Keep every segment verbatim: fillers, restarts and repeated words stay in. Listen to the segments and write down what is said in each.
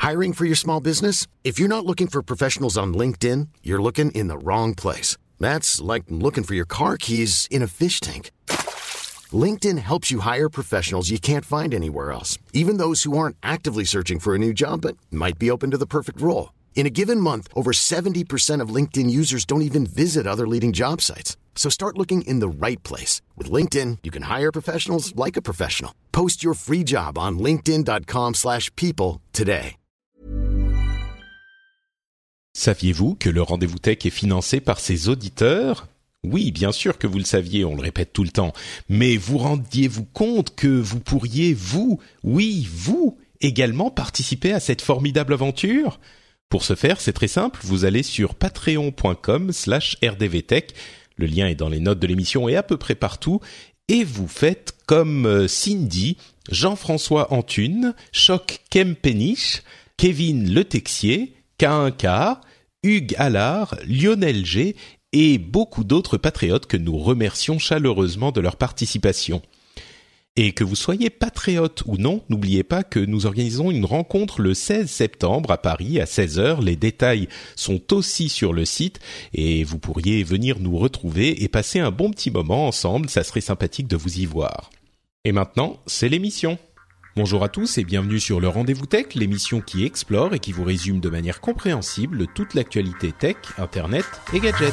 Hiring for your small business? If you're not looking for professionals on LinkedIn, you're looking in the wrong place. That's like looking for your car keys in a fish tank. LinkedIn helps you hire professionals you can't find anywhere else, even those who aren't actively searching for a new job but might be open to the perfect role. In a given month, over seventy percent of LinkedIn users don't even visit other leading job sites. So start looking in the right place. With LinkedIn, you can hire professionals like a professional. Post your free job on linkedin dot com slash people today. Saviez-vous que le Rendez-vous Tech est financé par ses auditeurs ? Oui, bien sûr que vous le saviez, on le répète tout le temps. Mais vous rendiez-vous compte que vous pourriez, vous, oui, vous, également participer à cette formidable aventure ? Pour ce faire, c'est très simple, vous allez sur patreon.com slash rdvtech. Le lien est dans les notes de l'émission et à peu près partout. Et vous faites comme Cindy, Jean-François Antune, Choc Kempenich, Kevin Le Texier, K un K, Hugues Allard, Lionel G et beaucoup d'autres patriotes que nous remercions chaleureusement de leur participation. Et que vous soyez patriote ou non, n'oubliez pas que nous organisons une rencontre le seize septembre à Paris à seize heures. Les détails sont aussi sur le site et vous pourriez venir nous retrouver et passer un bon petit moment ensemble. Ça serait sympathique de vous y voir. Et maintenant, c'est l'émission. Bonjour à tous et bienvenue sur le Rendez-vous Tech, l'émission qui explore et qui vous résume de manière compréhensible toute l'actualité tech, internet et gadgets.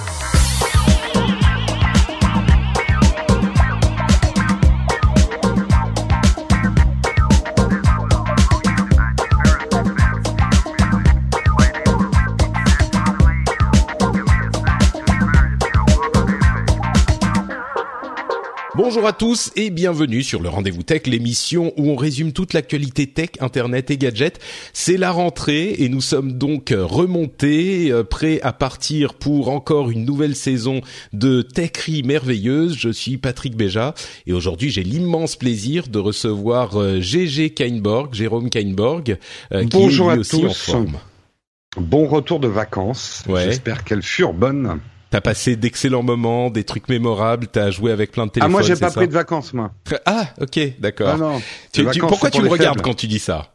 Bonjour à tous et bienvenue sur le Rendez-vous Tech, l'émission où on résume toute l'actualité tech, internet et gadgets. C'est la rentrée et nous sommes donc remontés, euh, prêts à partir pour encore une nouvelle saison de Techerie merveilleuse. Je suis Patrick Béja et aujourd'hui j'ai l'immense plaisir de recevoir euh, G G Kainborg, Jérôme Kainborg, euh, qui Bonjour est lui à aussi tous. en forme. Bon retour de vacances. Ouais. J'espère qu'elles furent bonnes. T'as passé d'excellents moments, des trucs mémorables, t'as joué avec plein de téléphones. Ah, moi, j'ai c'est pas ça pris de vacances, moi. Ah, ok, d'accord. Ah non. Tu, tu, pourquoi tu me regardes faibles. quand tu dis ça?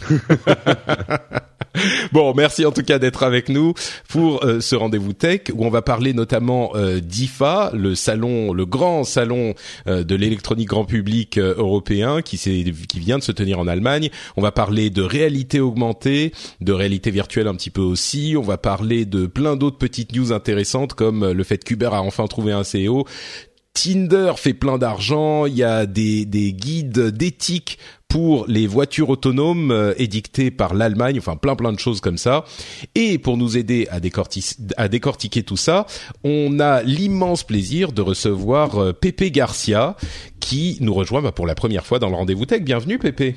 Bon, merci en tout cas d'être avec nous pour euh, ce rendez-vous tech où on va parler notamment euh, d'I F A, le salon, le grand salon euh, de l'électronique grand public euh, européen qui s'est, qui vient de se tenir en Allemagne. On va parler de réalité augmentée, de réalité virtuelle un petit peu aussi. On va parler de plein d'autres petites news intéressantes comme le fait qu'Uber a enfin trouvé un C E O. Tinder fait plein d'argent, il y a des, des guides d'éthique pour les voitures autonomes euh, édictées par l'Allemagne, enfin plein plein de choses comme ça. Et pour nous aider à, décorti- à décortiquer tout ça, on a l'immense plaisir de recevoir euh, Pépé Garcia qui nous rejoint bah, pour la première fois dans le Rendez-vous Tech. Bienvenue Pépé.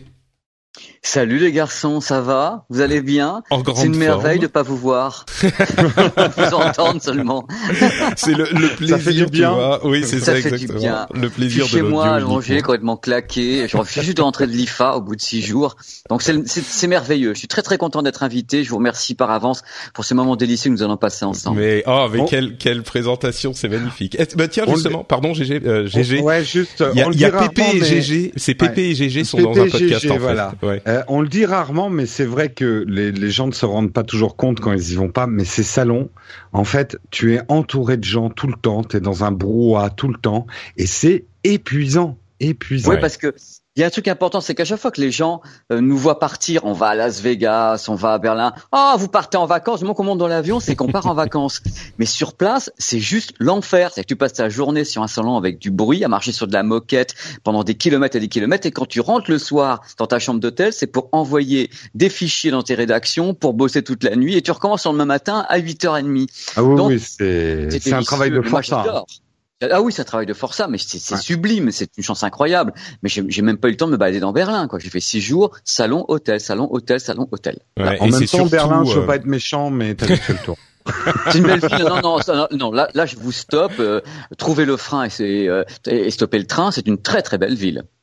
Salut les garçons, ça va ? Vous allez bien ? En grande C'est une merveille forme. de pas vous voir, vous entendre seulement. C'est le, le plaisir, Ça fait du bien. tu vois. Oui, c'est ça, Ça fait du exactement. bien. Le Je plaisir suis de chez moi l'audio allongé, uniquement. complètement claqué. Je refuse juste de rentrer de l'I F A au bout de six jours. Donc c'est, c'est, c'est merveilleux. Je suis très très content d'être invité. Je vous remercie par avance pour ce moment délicieux que nous allons passer ensemble. Mais oh, mais On- quelle quelle présentation, c'est magnifique. Est- bah tiens On justement, le- pardon G G, euh, G G. Ouais, juste. Il y a, on le il y a dit Pépé rarement, et mais- G G. C'est Pépé Ouais. et G G sont Pépé dans un et podcast G G, en voilà. fait. Ouais. Euh, on le dit rarement, mais c'est vrai que les, les gens ne se rendent pas toujours compte quand ils y vont pas. Mais ces salons, en fait, tu es entouré de gens tout le temps. T'es dans un brouhaha tout le temps, et c'est épuisant, épuisant. Oui, Ouais. parce que il y a un truc important, c'est qu'à chaque fois que les gens euh, nous voient partir, on va à Las Vegas, on va à Berlin. Oh, vous partez en vacances. Du moment qu'on monte dans l'avion, c'est qu'on part en vacances. Mais sur place, c'est juste l'enfer. C'est que tu passes ta journée sur un salon avec du bruit, à marcher sur de la moquette pendant des kilomètres et des kilomètres. Et quand tu rentres le soir dans ta chambre d'hôtel, c'est pour envoyer des fichiers dans tes rédactions, pour bosser toute la nuit. Et tu recommences le lendemain matin à huit heures trente. Ah oui, Donc, oui, c'est C'est c'est un travail de délicieux. Moi, forçat. j'adore. Ah oui, c'est un travail de forçat, mais c'est, c'est Ouais. sublime, c'est une chance incroyable. Mais j'ai, j'ai même pas eu le temps de me balader dans Berlin, quoi. J'ai fait six jours, salon, hôtel, salon, hôtel, salon, hôtel. Ouais, En et même c'est temps, surtout, Berlin, je veux euh, pas être méchant, mais t'as vite fait le tour. C'est une belle ville. Non, non, ça, non, non, là, là, je vous stoppe. Euh, trouvez le frein et, c'est, euh, et stopper le train. C'est une très, très belle ville.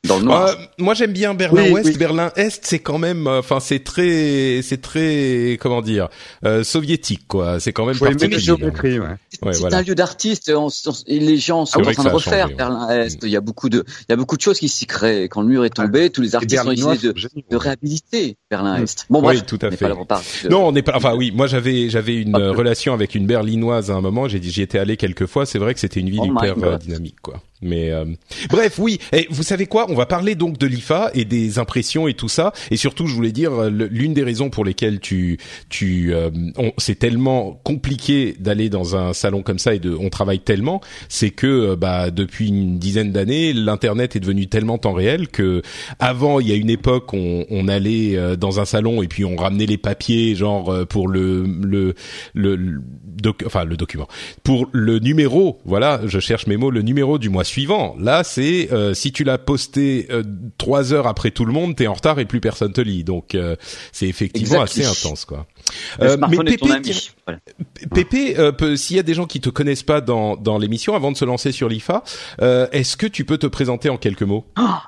dans le noir. Euh, moi j'aime bien Berlin-Ouest, oui, oui. Berlin-Est c'est quand même, enfin c'est très, c'est très, comment dire, euh, soviétique quoi. C'est quand même Faut aimer la particulier. géométrie, ouais. C'est, Ouais, c'est voilà. un lieu d'artistes. On, on, et les gens sont C'est en vrai train que de ça a refaire changé, ouais. Berlin-Est. Il y a beaucoup de, il y a beaucoup de choses qui s'y créent. Quand le mur est tombé, tous les artistes ont Berlinois essayé de, sont géniaux, de ouais. réhabiliter Berlin-Est. Bon bref, Oui, tout à on n'est fait. pas là pour parler de- Non, on n'est pas. Enfin, oui, moi j'avais j'avais une Ah, euh, relation avec une Berlinoise à un moment. J'ai dit, j'y étais allé quelques fois. C'est vrai que c'était une ville Oh my hyper euh, God. dynamique, quoi. Mais euh, bref, oui. Et vous savez quoi? On va parler donc de l'I F A et des impressions et tout ça. Et surtout, je voulais dire euh, le- l'une des raisons pour lesquelles tu tu euh, on, c'est tellement compliqué d'aller dans un salon comme ça et de on travaille tellement, c'est que euh, bah depuis une dizaine d'années, l'internet est devenu tellement temps réel que avant, il y a une époque, on, on allait euh, dans un salon et puis on ramenait les papiers, genre euh, pour le le le, le doc, enfin le document, pour le numéro. Voilà, je cherche mes mots. Le numéro du mois suivant. Là, c'est euh, si tu l'as posté euh, trois heures après tout le monde, t'es en retard et plus personne te lit. Donc euh, c'est effectivement Exactly. assez intense, quoi. Le Euh, smartphone est ton Pépé, ami. tiens, Voilà. Pépé, euh, peut- s'il y a des gens qui te connaissent pas dans dans l'émission, avant de se lancer sur l'I F A, euh, est-ce que tu peux te présenter en quelques mots?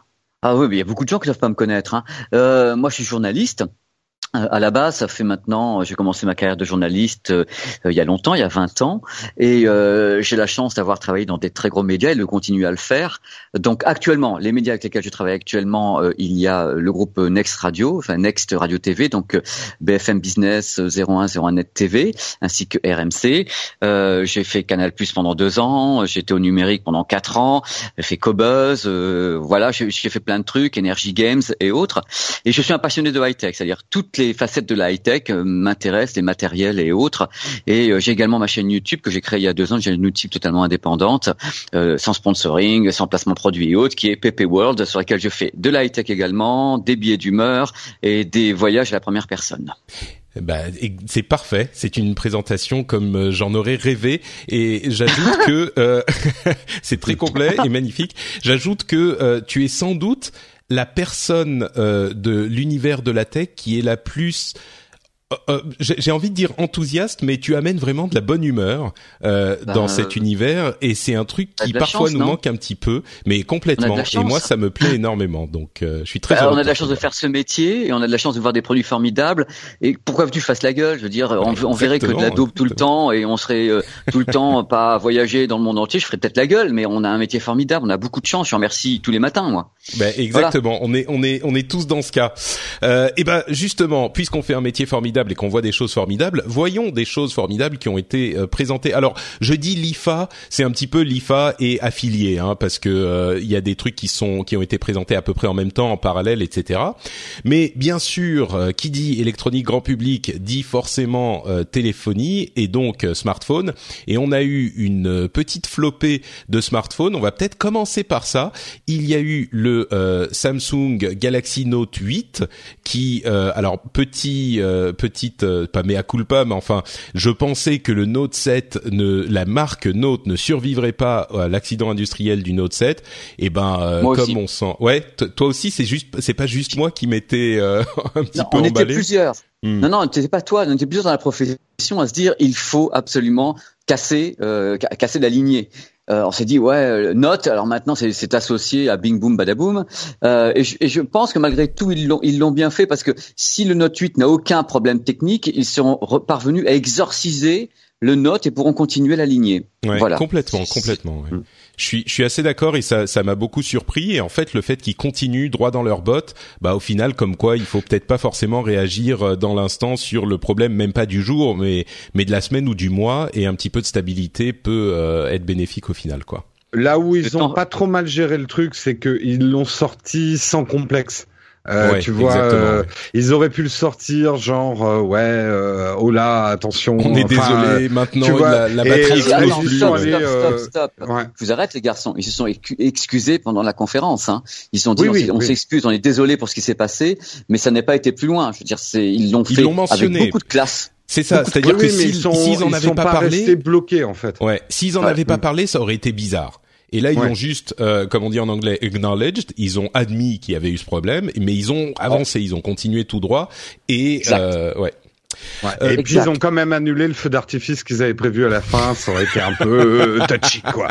Ah oui, mais il y a beaucoup de gens qui ne doivent pas me connaître. Hein. Euh, moi, je suis journaliste. Euh, À la base, ça fait maintenant, j'ai commencé ma carrière de journaliste euh, il y a longtemps, il y a vingt ans, et euh, j'ai la chance d'avoir travaillé dans des très gros médias et de continuer à le faire. Donc actuellement, les médias avec lesquels je travaille actuellement, euh, il y a le groupe Next Radio, enfin Next Radio T V, donc euh, B F M Business zéro un zéro un Net T V, ainsi que R M C. Euh, j'ai fait Canal Plus pendant deux ans, j'étais au numérique pendant quatre ans, j'ai fait Cobuzz, euh, voilà, j'ai, j'ai fait plein de trucs, Energy Games et autres. Et je suis un passionné de high-tech, c'est-à-dire toutes les facettes de la high-tech euh, m'intéressent, les matériels et autres. Et euh, j'ai également ma chaîne YouTube que j'ai créée il y a deux ans. J'ai une YouTube totalement indépendante, euh, sans sponsoring, sans placement produit et autres, qui est P P World, sur laquelle je fais de la high-tech également, des billets d'humeur et des voyages à la première personne. Bah, c'est parfait. C'est une présentation comme euh, j'en aurais rêvé. Et j'ajoute que euh, c'est très complet et magnifique. J'ajoute que euh, tu es sans doute la personne euh, de l'univers de la tech qui est la plus Euh, j'ai, j'ai envie de dire enthousiaste, mais tu amènes vraiment de la bonne humeur euh, bah, dans cet univers, et c'est un truc qui parfois chance, nous non manque un petit peu, mais complètement. Et moi, ça me plaît énormément, donc euh, je suis très. Bah, heureux on a de la pour chance toi. de faire ce métier, et on a de la chance de voir des produits formidables. Et pourquoi que tu fasses la gueule? Je veux dire, on, on verrait que de la dope tout le temps, et on serait euh, tout le temps pas à voyager dans le monde entier. Je ferais peut-être la gueule, mais on a un métier formidable, on a beaucoup de chance. Je remercie tous les matins, moi. Ben exactement. Voilà. On est on est on est tous dans ce cas. Euh, et ben justement, puisqu'on fait un métier formidable et qu'on voit des choses formidables, voyons des choses formidables qui ont été euh, présentées. Alors, je dis l'I F A, c'est un petit peu l'I F A et affilié, hein, parce que euh, il y a des trucs qui sont qui ont été présentés à peu près en même temps, en parallèle, et cetera. Mais bien sûr, euh, qui dit électronique grand public dit forcément euh, téléphonie et donc euh, smartphone. Et on a eu une petite flopée de smartphones. On va peut-être commencer par ça. Il y a eu le euh, Samsung Galaxy Note huit qui, euh, alors petit, euh, petite, euh, pas mea culpa, mais enfin, je pensais que le Note sept, ne, la marque Note ne survivrait pas à l'accident industriel du Note sept. Et ben, euh, comme aussi. on sent, ouais, t- toi aussi, c'est juste, c'est pas juste moi qui m'étais euh, un petit Non, peu on emballé. était plusieurs. Hmm. Non, non, c'était pas toi. On était plusieurs dans la profession à se dire, il faut absolument casser, euh, ca- casser la lignée. Euh, on s'est dit ouais, euh, Note. Alors maintenant, c'est, c'est associé à Bing Boom Badaboom. Euh, et, je, et je pense que malgré tout, ils l'ont, ils l'ont bien fait parce que si le Note huit n'a aucun problème technique, ils seront re- parvenus à exorciser le Note et pourront continuer la lignée. Ouais, voilà. complètement, complètement. Ouais. Mm. Je suis, je suis assez d'accord et ça, ça m'a beaucoup surpris. Et en fait, le fait qu'ils continuent droit dans leurs bottes, bah au final, comme quoi, il faut peut-être pas forcément réagir dans l'instant sur le problème, même pas du jour, mais mais de la semaine ou du mois. Et un petit peu de stabilité peut euh, être bénéfique au final, quoi. Là où ils Le ont temps- pas trop mal géré le truc, c'est qu'ils l'ont sorti sans complexe. Euh, Ouais, tu vois, exactement, euh, ouais. ils auraient pu le sortir genre euh, ouais, euh, oh là, attention. On est enfin, désolé. euh, maintenant, tu vois, la, la et- batterie et- Ah, explose non, ils plus. sont stop, allés, stop, euh, stop, stop. ouais. Je vous arrête, les garçons. Ils se sont écu- excusés pendant la conférence. Hein. Ils se sont dit, Oui, on, oui, s'est- on oui. s'excuse, on est désolé pour ce qui s'est passé, mais ça n'est pas été plus loin. Je veux dire, c'est, ils l'ont Ils fait l'ont mentionné. avec beaucoup de classe. C'est ça. Beaucoup de C'est-à-dire Oui, que oui, mais s'ils, ils sont, s'ils en ils avaient sont pas pas parlé, restés bloqués en fait. ouais, s'ils en Ouais. avaient pas parlé, ça aurait été bizarre. Et là, ils Ouais. ont juste, euh, comme on dit en anglais, acknowledged. Ils ont admis qu'il y avait eu ce problème, mais ils ont avancé, ils ont continué tout droit. Et Exact. euh, ouais. Ouais. Euh, Et puis exact. ils ont quand même annulé le feu d'artifice qu'ils avaient prévu à la fin. Ça aurait été un peu touchy quoi.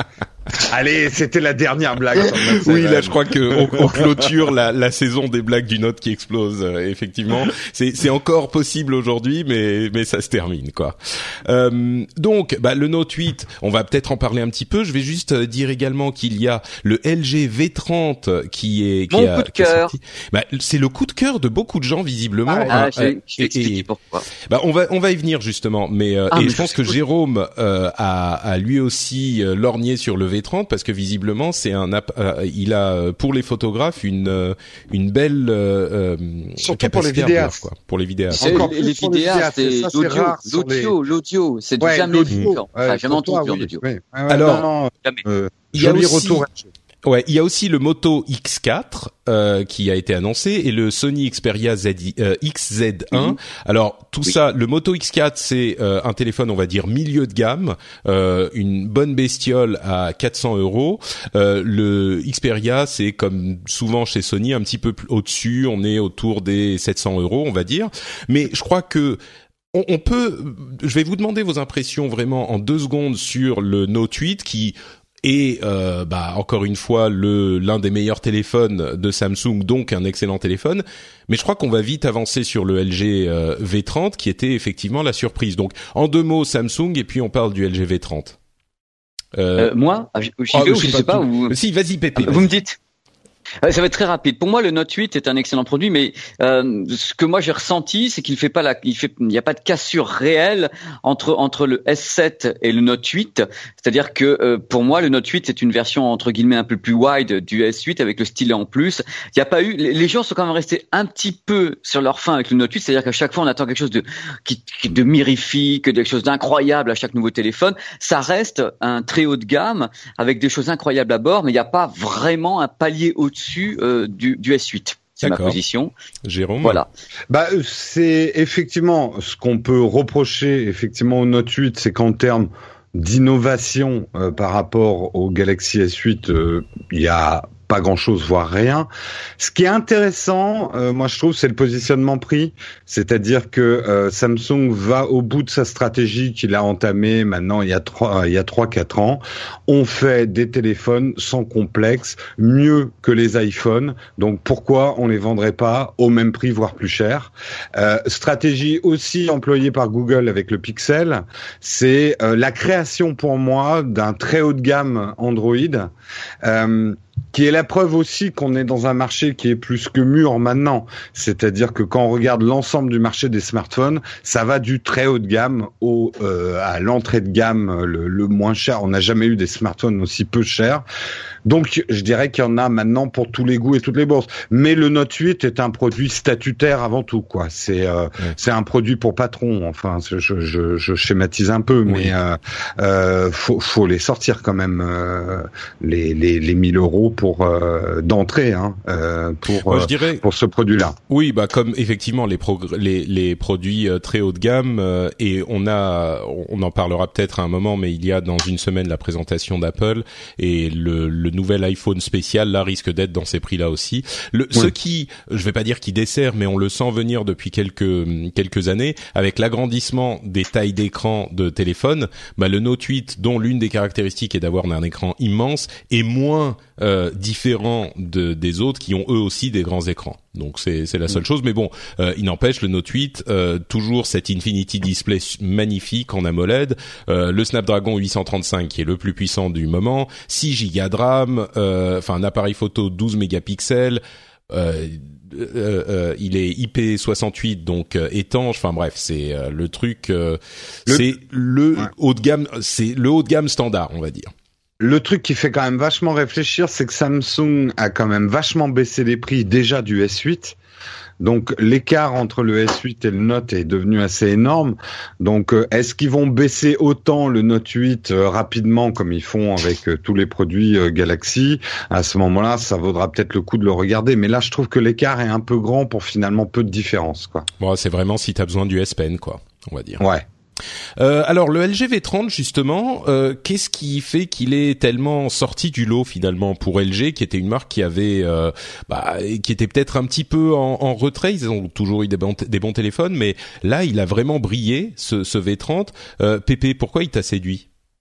Allez, c'était la dernière blague. Sur le Note Oui, sept. là, je crois que on, on clôture la, la saison des blagues du Note qui explose. euh, effectivement, c'est, c'est encore possible aujourd'hui, mais mais ça se termine, quoi. Euh, donc, bah, le Note huit, on va peut-être en parler un petit peu. Je vais juste euh, dire également qu'il y a le L G V trente qui est qui Mon a, coup de qui est cœur. sorti. Bah, c'est le coup de cœur de beaucoup de gens visiblement. Ah, Hein, je vais, je vais et- expliquer et- pourquoi. Bah, on va on va y venir justement, mais euh, Ah, et mais je pense je- que Jérôme euh, a, a lui aussi euh, lorgné sur le V trente parce que visiblement c'est un app, euh, il a euh, pour les photographes une euh, une belle euh, euh, Surtout pour les capacité à vidéastes. voir, quoi, pour les vidéastes. C'est- Encore les, plus les pour les vidéastes, vidéastes, et c'est ça, c'est l'audio, rare sur les- l'audio, l'audio, c'est du Ouais, jamais vu. l'audio. Enfin, Ouais, jamais pour toi, entendu en oui. audio. Oui. Ouais, ouais, Alors, non, non, Jamais. euh, Il y a joli aussi- retour. Ouais, il y a aussi le Moto X quatre euh, qui a été annoncé et le Sony Xperia Z, euh, X Z un. Mhm. Alors tout Oui. ça, le Moto X quatre, c'est euh, un téléphone, on va dire milieu de gamme, euh, une bonne bestiole à quatre cents euros. Euh, le Xperia, c'est comme souvent chez Sony, un petit peu plus au-dessus. On est autour des sept cents euros, on va dire. Mais je crois que on, on peut. Je vais vous demander vos impressions vraiment en deux secondes sur le Note huit qui et euh, bah encore une fois le l'un des meilleurs téléphones de Samsung, donc un excellent téléphone. Mais je crois qu'on va vite avancer sur le L G euh, V trente qui était effectivement la surprise. Donc en deux mots Samsung et puis on parle du L G V trente. Euh, Euh, moi, j'y ah, vais ou je je sais sais pas pas tout. ou. Si, vas-y Pépé. Vous vas-y. me dites. Euh, Ça va être très rapide. Pour moi, le Note huit est un excellent produit, mais euh, ce que moi j'ai ressenti, c'est qu'il fait pas la, il fait, il n'y a pas de cassure réelle entre entre le S sept et le Note huit. C'est-à-dire que euh, pour moi, le Note huit c'est une version entre guillemets un peu plus wide du S huit avec le stylet en plus. Il n'y a pas eu, les les gens sont quand même restés un petit peu sur leur faim avec le Note huit. C'est-à-dire qu'à chaque fois, on attend quelque chose de qui, qui- de mirifique, quelque chose d'incroyable à chaque nouveau téléphone. Ça reste un très haut de gamme avec des choses incroyables à bord, mais il n'y a pas vraiment un palier au-dessus euh, du, du S huit. C'est ma D'accord. position. Jérôme. Voilà. Bah, euh, c'est effectivement ce qu'on peut reprocher effectivement au Note huit, c'est qu'en termes d'innovation euh, par rapport au Galaxy S huit, euh, il y a pas grand-chose, voire rien. Ce qui est intéressant, euh, moi je trouve, c'est le positionnement prix, c'est-à-dire que euh, Samsung va au bout de sa stratégie qu'il a entamée maintenant il y a trois, il y a trois, quatre ans. On fait des téléphones sans complexe, mieux que les iPhones. Donc pourquoi on les vendrait pas au même prix, voire plus cher? Euh, stratégie aussi employée par Google avec le Pixel, c'est euh, la création pour moi d'un très haut de gamme Android. Euh, qui est la preuve aussi qu'on est dans un marché qui est plus que mûr maintenant. C'est-à-dire que quand on regarde l'ensemble du marché des smartphones, ça va du très haut de gamme au euh, à l'entrée de gamme le, le moins cher. On n'a jamais eu des smartphones aussi peu chers. Donc, je dirais qu'il y en a maintenant pour tous les goûts et toutes les bourses. Mais le Note huit est un produit statutaire avant tout, quoi. C'est euh, Ouais. c'est un produit pour patron. Enfin, je, je, je schématise un peu, mais Oui. euh, euh, faut, faut les sortir quand même euh, les, les les mille euros pour euh, d'entrée, hein, euh, pour Moi, euh, je dirais. pour ce produit-là. Oui, bah comme effectivement les progr- les, les produits euh, très haut de gamme euh, et on a on en parlera peut-être à un moment, mais il y a dans une semaine la présentation d'Apple et le, le nouvel iPhone spécial là risque d'être dans ces prix-là aussi. Le, Oui. Ce qui, je vais pas dire qui dessert, mais on le sent venir depuis quelques quelques années avec l'agrandissement des tailles d'écran de téléphone. Bah le Note huit, dont l'une des caractéristiques est d'avoir un écran immense, est moins euh, différent de des autres qui ont eux aussi des grands écrans. Donc c'est c'est la seule chose, mais bon, euh, il n'empêche le Note huit euh, toujours cet Infinity Display magnifique en AMOLED, euh, le Snapdragon huit cent trente-cinq qui est le plus puissant du moment, six gigas de RAM, euh, enfin un appareil photo douze mégapixels. Euh, euh, euh, il est I P soixante-huit donc euh, étanche. Enfin bref, c'est euh, le truc. Euh, Le- c'est le Ouais. haut de gamme. C'est le haut de gamme standard, on va dire. Le truc qui fait quand même vachement réfléchir, c'est que Samsung a quand même vachement baissé les prix déjà du S huit. Donc l'écart entre le S huit et le Note est devenu assez énorme. Donc euh, est-ce qu'ils vont baisser autant le Note huit euh, rapidement comme ils font avec euh, tous les produits euh, Galaxy? À ce moment-là, ça vaudra peut-être le coup de le regarder. Mais là, je trouve que l'écart est un peu grand pour finalement peu de différence, quoi. Bon, c'est vraiment si t'as besoin du S Pen, quoi, on va dire. Ouais. Euh, alors le L G V trente justement, euh, qu'est-ce qui fait qu'il est tellement sorti du lot finalement pour L G, qui était une marque qui avait, euh, bah, qui était peut-être un petit peu en, en retrait. Ils ont toujours eu des bons, des bons téléphones, mais là il a vraiment brillé ce, ce V trente. Euh, Pépé, pourquoi il t'a séduit?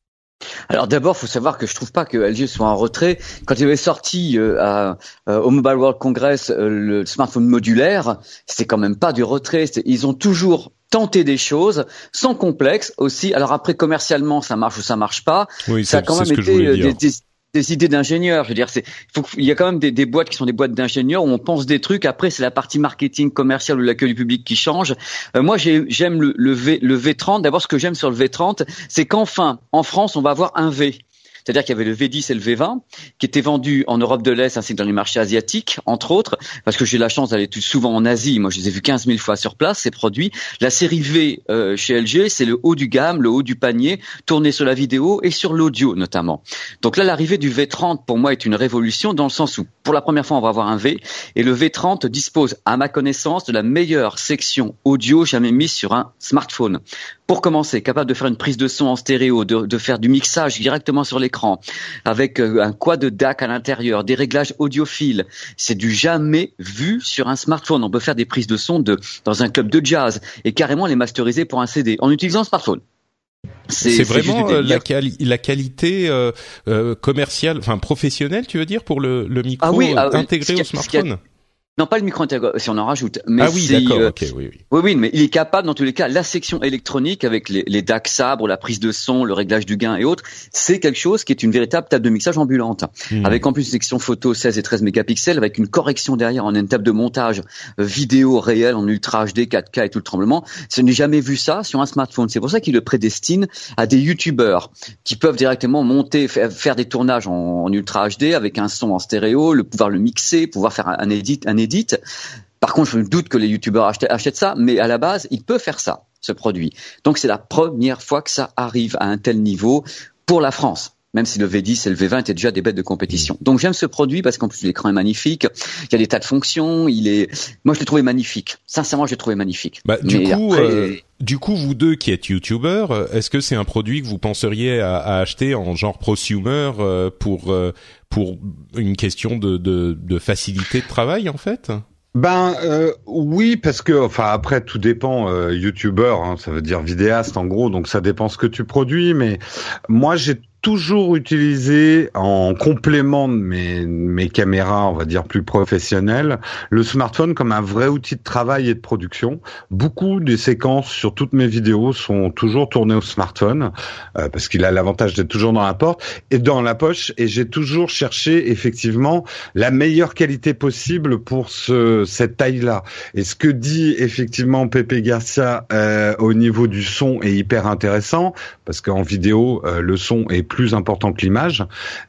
Alors d'abord, faut savoir que je trouve pas que L G soit en retrait. Quand il avait sorti euh, à, euh, au Mobile World Congress euh, le smartphone modulaire, c'était quand même pas du retrait. C'était, ils ont toujours tenté des choses sans complexe aussi. Alors après, commercialement, ça marche ou ça marche pas. Oui, ça c'est, a quand c'est même ce que été je voulais euh, dire. des, des des idées d'ingénieurs, je veux dire, c'est, faut, il y a quand même des, des boîtes qui sont des boîtes d'ingénieurs où on pense des trucs. Après, c'est la partie marketing commercial ou l'accueil du public qui change. Euh, moi, j'ai, j'aime le, le V, le V trente. D'abord, ce que j'aime sur le V trente, c'est qu'enfin, en France, on va avoir un V. C'est-à-dire qu'il y avait le V dix et le V vingt qui étaient vendus en Europe de l'Est ainsi que dans les marchés asiatiques, entre autres, parce que j'ai la chance d'aller tout souvent en Asie. Moi, je les ai vus quinze mille fois sur place, ces produits. La série V euh, chez L G, c'est le haut du gamme, le haut du panier, tourné sur la vidéo et sur l'audio notamment. Donc là, l'arrivée du V trente, pour moi, est une révolution dans le sens où, pour la première fois, on va avoir un V, et le V trente dispose, à ma connaissance, de la meilleure section audio jamais mise sur un smartphone. Pour commencer, capable de faire une prise de son en stéréo, de, de faire du mixage directement sur l'écran, avec un quad de D A C à l'intérieur, des réglages audiophiles. C'est du jamais vu sur un smartphone. On peut faire des prises de son de, dans un club de jazz et carrément les masteriser pour un C D en utilisant un smartphone. C'est, c'est vraiment c'est la, quali- la qualité euh, euh, commerciale, enfin professionnelle, tu veux dire, pour le, le micro ah oui, ah, intégré au smartphone. Non, pas le micro intégré, si on en rajoute. Mais ah oui, c'est, d'accord, euh, ok, oui, oui. Oui, oui, mais il est capable, dans tous les cas, la section électronique avec les, les D A C sabres, la prise de son, le réglage du gain et autres, c'est quelque chose qui est une véritable table de mixage ambulante. Mmh. Avec en plus une section photo seize et treize mégapixels, avec une correction derrière en une table de montage euh, vidéo réelle en ultra H D, quatre K et tout le tremblement. Je n'ai jamais vu ça sur un smartphone. C'est pour ça qu'il le prédestine à des youtubeurs qui peuvent directement monter, faire, faire des tournages en, en ultra H D avec un son en stéréo, le pouvoir le mixer, pouvoir faire un, un edit, un edit. Par contre, je me doute que les youtubeurs achètent, achètent ça, mais à la base, il peut faire ça, ce produit. Donc, c'est la première fois que ça arrive à un tel niveau pour la France. Même si le V dix et le V vingt étaient déjà des bêtes de compétition. Donc, j'aime ce produit parce qu'en plus, l'écran est magnifique. Il y a des tas de fonctions. Il est, moi, je l'ai trouvé magnifique. Sincèrement, je l'ai trouvé magnifique. Bah, du mais coup, après... euh, du coup, vous deux qui êtes youtubeurs, est-ce que c'est un produit que vous penseriez à, à acheter en genre prosumer euh, pour euh, pour une question de, de de facilité de travail, en fait? Ben euh, oui, parce que enfin après tout dépend. Euh, YouTuber, hein, ça veut dire vidéaste en gros, donc ça dépend ce que tu produis. Mais moi j'ai toujours utilisé en complément de mes mes caméras, on va dire plus professionnelles, le smartphone comme un vrai outil de travail et de production. Beaucoup des séquences sur toutes mes vidéos sont toujours tournées au smartphone euh, parce qu'il a l'avantage d'être toujours dans la porte et dans la poche. Et j'ai toujours cherché effectivement la meilleure qualité possible pour ce cette taille-là. Et ce que dit effectivement Pepe Garcia euh, au niveau du son est hyper intéressant parce qu'en vidéo euh, le son est plus important que l'image.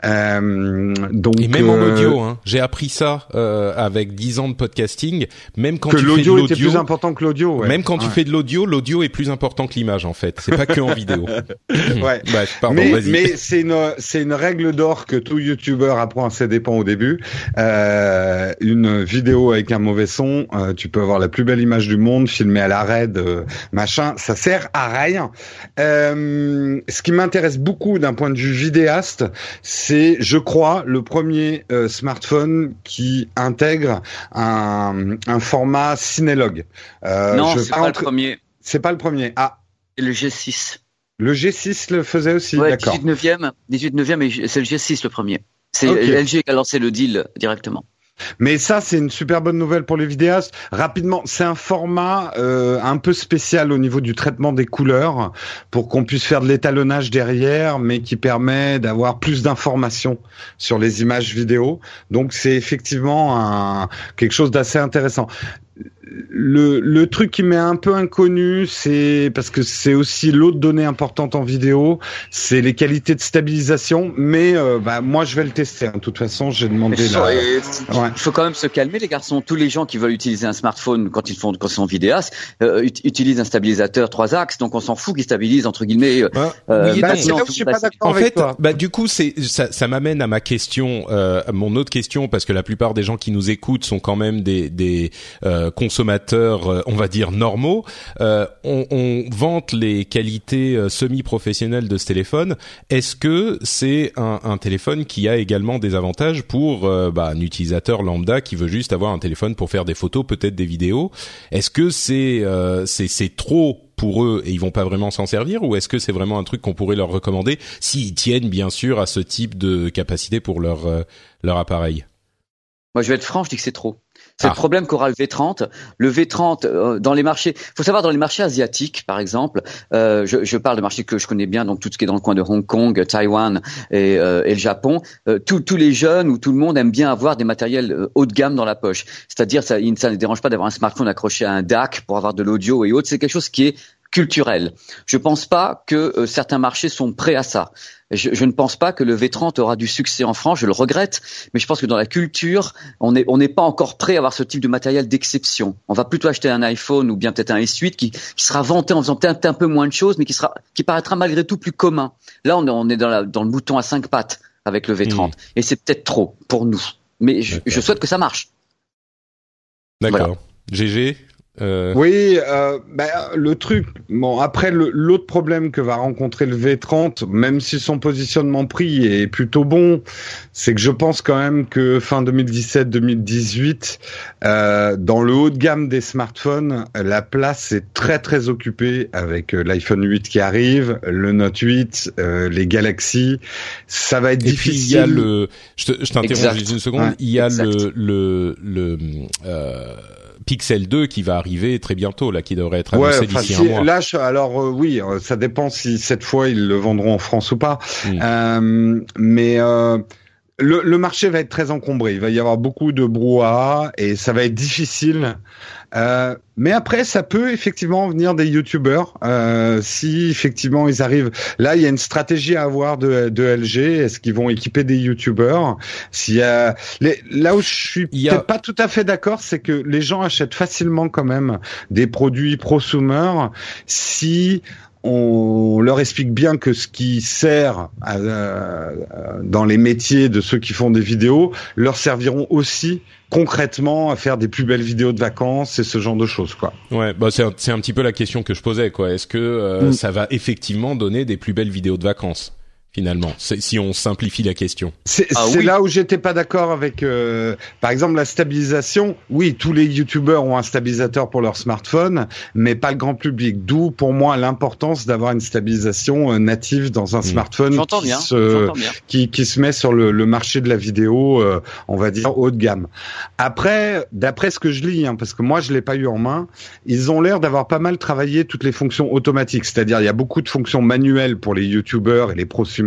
Euh, donc et même euh, en audio, hein. J'ai appris ça euh, avec dix ans de podcasting. Même quand que tu l'audio fais de l'audio, était plus important que l'audio. Ouais. Même quand ouais. tu fais de l'audio, l'audio est plus important que l'image en fait. C'est pas que en vidéo. Ouais. Bref, pardon, mais, vas-y. mais c'est une c'est une règle d'or que tout YouTuber apprend à ses dépens au début. Euh, une vidéo avec un mauvais son, euh, tu peux avoir la plus belle image du monde, filmée à la raid, euh, machin, ça sert à rien. Euh, ce qui m'intéresse beaucoup d'un point de vue vidéaste, c'est, je crois, le premier euh, smartphone qui intègre un, un format Cinélog. Euh, non, c'est pas entre... le premier. C'est pas le premier. Ah. Le G six. Le G six le faisait aussi, ouais, d'accord. dix-huit neuvième, dix-huit neuvième, et c'est le G six le premier. C'est okay. L G qui a lancé le deal directement. Mais ça, c'est une super bonne nouvelle pour les vidéastes. Rapidement, c'est un format euh, un peu spécial au niveau du traitement des couleurs pour qu'on puisse faire de l'étalonnage derrière, mais qui permet d'avoir plus d'informations sur les images vidéo. Donc, c'est effectivement un, quelque chose d'assez intéressant. Le, le truc qui m'est un peu inconnu, c'est parce que c'est aussi l'autre donnée importante en vidéo, c'est les qualités de stabilisation. Mais euh, bah moi, je vais le tester. Hein. De toute façon, j'ai demandé. Il la... ouais. faut quand même se calmer, les garçons. Tous les gens qui veulent utiliser un smartphone quand ils font quand ils sont vidéastes euh, ut- utilisent un stabilisateur trois axes. Donc on s'en fout qu'ils stabilisent entre guillemets. Bah, euh, oui, bah, c'est là où je suis pas d'accord en avec fait, toi. Bah du coup, c'est ça, ça m'amène à ma question, euh, à mon autre question, parce que la plupart des gens qui nous écoutent sont quand même des des euh, consommateurs, euh, on va dire normaux. Euh, on, on vante les qualités euh, semi-professionnelles de ce téléphone. Est-ce que c'est un, un téléphone qui a également des avantages pour euh, bah, un utilisateur lambda qui veut juste avoir un téléphone pour faire des photos, peut-être des vidéos? Est-ce que c'est euh, c'est c'est trop pour eux et ils vont pas vraiment s'en servir, ou est-ce que c'est vraiment un truc qu'on pourrait leur recommander s'ils tiennent bien sûr à ce type de capacité pour leur euh, leur appareil? Moi, je vais être franc, je dis que c'est trop. C'est ah. le problème qu'aura le V trente. Le V trente, euh, dans les marchés, faut savoir, dans les marchés asiatiques, par exemple, euh, je, je parle de marchés que je connais bien, donc tout ce qui est dans le coin de Hong Kong, Taïwan et, euh, et le Japon, euh, tous les jeunes ou tout le monde aime bien avoir des matériels euh, haut de gamme dans la poche. C'est-à-dire, ça, ça ne dérange pas d'avoir un smartphone accroché à un D A C pour avoir de l'audio et autres. C'est quelque chose qui est culturel. Je pense pas que euh, certains marchés sont prêts à ça. Je, je ne pense pas que le V trente aura du succès en France, je le regrette, mais je pense que dans la culture, on n'est on n'est pas encore prêt à avoir ce type de matériel d'exception. On va plutôt acheter un iPhone ou bien peut-être un S huit qui, qui sera vanté en faisant peut-être un peu moins de choses, mais qui sera qui paraîtra malgré tout plus commun. Là, on est, on est dans, la, dans le mouton à cinq pattes avec le V trente, mmh. et c'est peut-être trop pour nous. Mais je, je souhaite que ça marche. D'accord. Voilà. G G Euh... Oui, euh, ben, le truc. Bon, après le, l'autre problème que va rencontrer le V trente, même si son positionnement prix est plutôt bon, c'est que je pense quand même que fin deux mille dix-sept deux mille dix-huit, euh, dans le haut de gamme des smartphones, la place est très très occupée avec l'iPhone huit qui arrive, le Note huit, euh, les Galaxy. Ça va être Et difficile. Puis il y a le. Je, te, je t'interromps juste une seconde. Ouais, il y a exact. le le le. Euh... Pixel deux qui va arriver très bientôt, là, qui devrait être annoncé ouais, d'ici si, un mois. Là, je, alors euh, oui, ça dépend si cette fois ils le vendront en France ou pas. Mmh. Euh, mais euh, le, le marché va être très encombré. Il va y avoir beaucoup de brouhaha et ça va être difficile. Euh, mais après, ça peut effectivement venir des youtubeurs euh, si effectivement ils arrivent. Là, il y a une stratégie à avoir de, de L G. Est-ce qu'ils vont équiper des youtubeurs? S'il y a les, là où je suis il peut-être a... pas tout à fait d'accord, c'est que les gens achètent facilement quand même des produits prosumer si on leur explique bien que ce qui sert à, à, dans les métiers de ceux qui font des vidéos leur serviront aussi concrètement à faire des plus belles vidéos de vacances et ce genre de choses, quoi. Ouais, bah c'est un, c'est un petit peu la question que je posais, quoi. Est-ce que euh, mm. ça va effectivement donner des plus belles vidéos de vacances? Finalement, c'est, si on simplifie la question. C'est, ah, c'est oui. Là où j'étais pas d'accord avec, euh, par exemple, la stabilisation. Oui, tous les youtubeurs ont un stabilisateur pour leur smartphone, mais pas le grand public. D'où, pour moi, l'importance d'avoir une stabilisation euh, native dans un mmh. smartphone J'entends qui bien. se, J'entends bien. qui, qui se met sur le, le marché de la vidéo, euh, on va dire haut de gamme. Après, d'après ce que je lis, hein, parce que moi je l'ai pas eu en main, ils ont l'air d'avoir pas mal travaillé toutes les fonctions automatiques. C'est-à-dire, il y a beaucoup de fonctions manuelles pour les youtubeurs et les prosumers.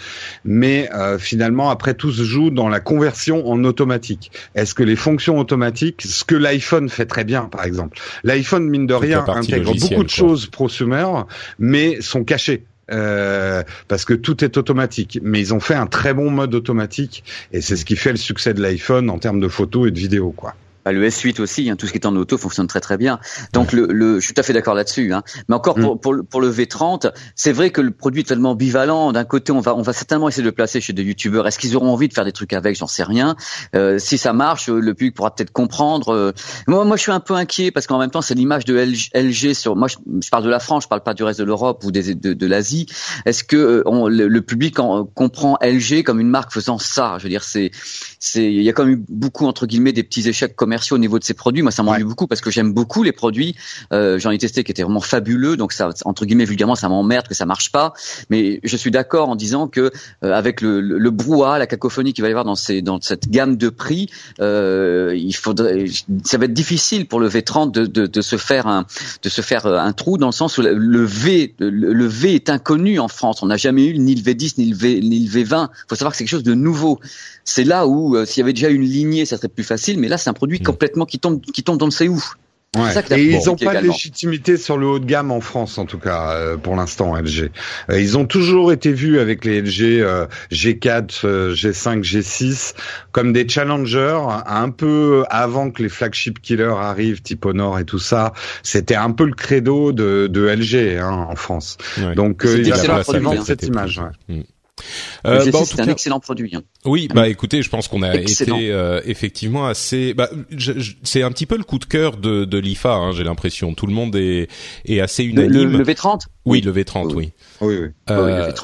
Mais euh, finalement, après, tout se joue dans la conversion en automatique. Est-ce que les fonctions automatiques, ce que l'iPhone fait très bien, par exemple, l'iPhone, mine de rien, intègre beaucoup de quoi. choses prosumer, mais sont cachées. Euh, parce que tout est automatique. Mais ils ont fait un très bon mode automatique, et c'est ce qui fait le succès de l'iPhone en termes de photos et de vidéos, quoi. Bah, le S huit aussi, hein, tout ce qui est en auto fonctionne très très bien. Donc le, le je suis tout à fait d'accord là-dessus. Hein. Mais encore pour, mmh. pour, pour le V trente, c'est vrai que le produit est tellement bivalent. D'un côté, on va on va certainement essayer de le placer chez des youtubeurs. Est-ce qu'ils auront envie de faire des trucs avec? J'en sais rien. Euh, si ça marche, le public pourra peut-être comprendre. Euh, moi, moi, je suis un peu inquiet parce qu'en même temps, c'est l'image de L G sur. Moi, je, je parle de la France, je parle pas du reste de l'Europe ou des de, de l'Asie. Est-ce que on, le, le public en, comprend L G comme une marque faisant ça? Je veux dire, c'est c'est il y a quand même eu beaucoup entre guillemets des petits échecs commerciaux au niveau de ces produits. Moi, ça m'ennuie ouais. beaucoup parce que j'aime beaucoup les produits. Euh, j'en ai testé qui étaient vraiment fabuleux. Donc, ça, entre guillemets, vulgairement, ça m'emmerde que ça marche pas. Mais je suis d'accord en disant que euh, avec le, le, le brouhaha, la cacophonie qu'il va y avoir dans ces, dans cette gamme de prix, euh, il faudrait, ça va être difficile pour le V trente de, de, de se faire un, de se faire un trou dans le sens où le V, le, le V est inconnu en France. On n'a jamais eu ni le V dix ni le V, ni le V vingt. Il faut savoir que c'est quelque chose de nouveau. C'est là où euh, s'il y avait déjà une lignée, ça serait plus facile. Mais là, c'est un produit mmh. complètement qui tombe, qui tombe dans le sait où. Ouais. Et ils n'ont pas de légitimité sur le haut de gamme en France, en tout cas, euh, pour l'instant, L G. Euh, ils ont toujours été vus avec les L G euh, G quatre, euh, G cinq, G six comme des challengers, un peu avant que les flagship killers arrivent, type Honor et tout ça. C'était un peu le credo de, de L G hein, en France. Ouais. Donc, euh, il va falloir cette image. Ouais. Mmh. Euh, bah, c'est un cas, excellent produit. Hein. Oui, bah écoutez, je pense qu'on a excellent. été euh, effectivement assez. Bah, je, je, c'est un petit peu le coup de cœur de, de l'I F A. Hein, j'ai l'impression. Tout le monde est, est assez unanime. Le, le, le V trente. Oui, le V trente, oui. Oui, oui. Euh, oui le V trente, oui.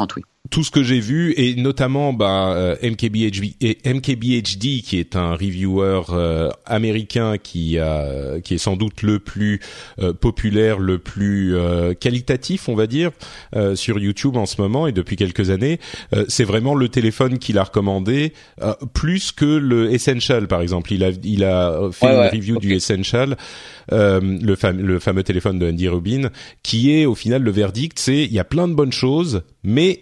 tout ce que j'ai vu, et notamment bah, euh, M K B H D, et M K B H D qui est un reviewer euh, américain qui a qui est sans doute le plus euh, populaire, le plus euh, qualitatif, on va dire, euh, sur YouTube en ce moment et depuis quelques années. Euh, c'est vraiment le téléphone qu'il a recommandé, euh, plus que le Essential par exemple. Il a il a fait ouais, une ouais, review okay. du Essential, euh, le, fam- le fameux téléphone de Andy Rubin, qui est au final le verdict, c'est il y a plein de bonnes choses, mais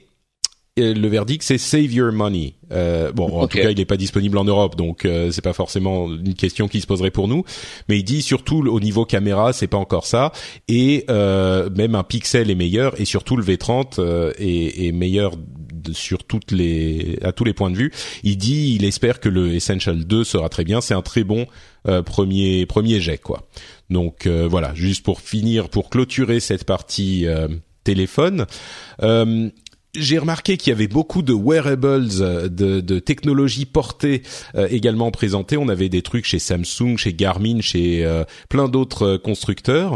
le verdict c'est save your money. Euh, bon, en okay. tout cas, il n'est pas disponible en Europe, donc euh, c'est pas forcément une question qui se poserait pour nous. Mais il dit surtout au niveau caméra, c'est pas encore ça, et euh, même un Pixel est meilleur, et surtout le V trente euh, est, est meilleur de, sur toutes les à tous les points de vue. Il dit, il espère que le Essential deux sera très bien. C'est un très bon euh, premier premier jet, quoi. Donc euh, voilà, juste pour finir, pour clôturer cette partie euh, téléphone. Euh, J'ai remarqué qu'il y avait beaucoup de wearables, de, de technologies portées euh, également présentées. On avait des trucs chez Samsung, chez Garmin, chez euh, plein d'autres constructeurs.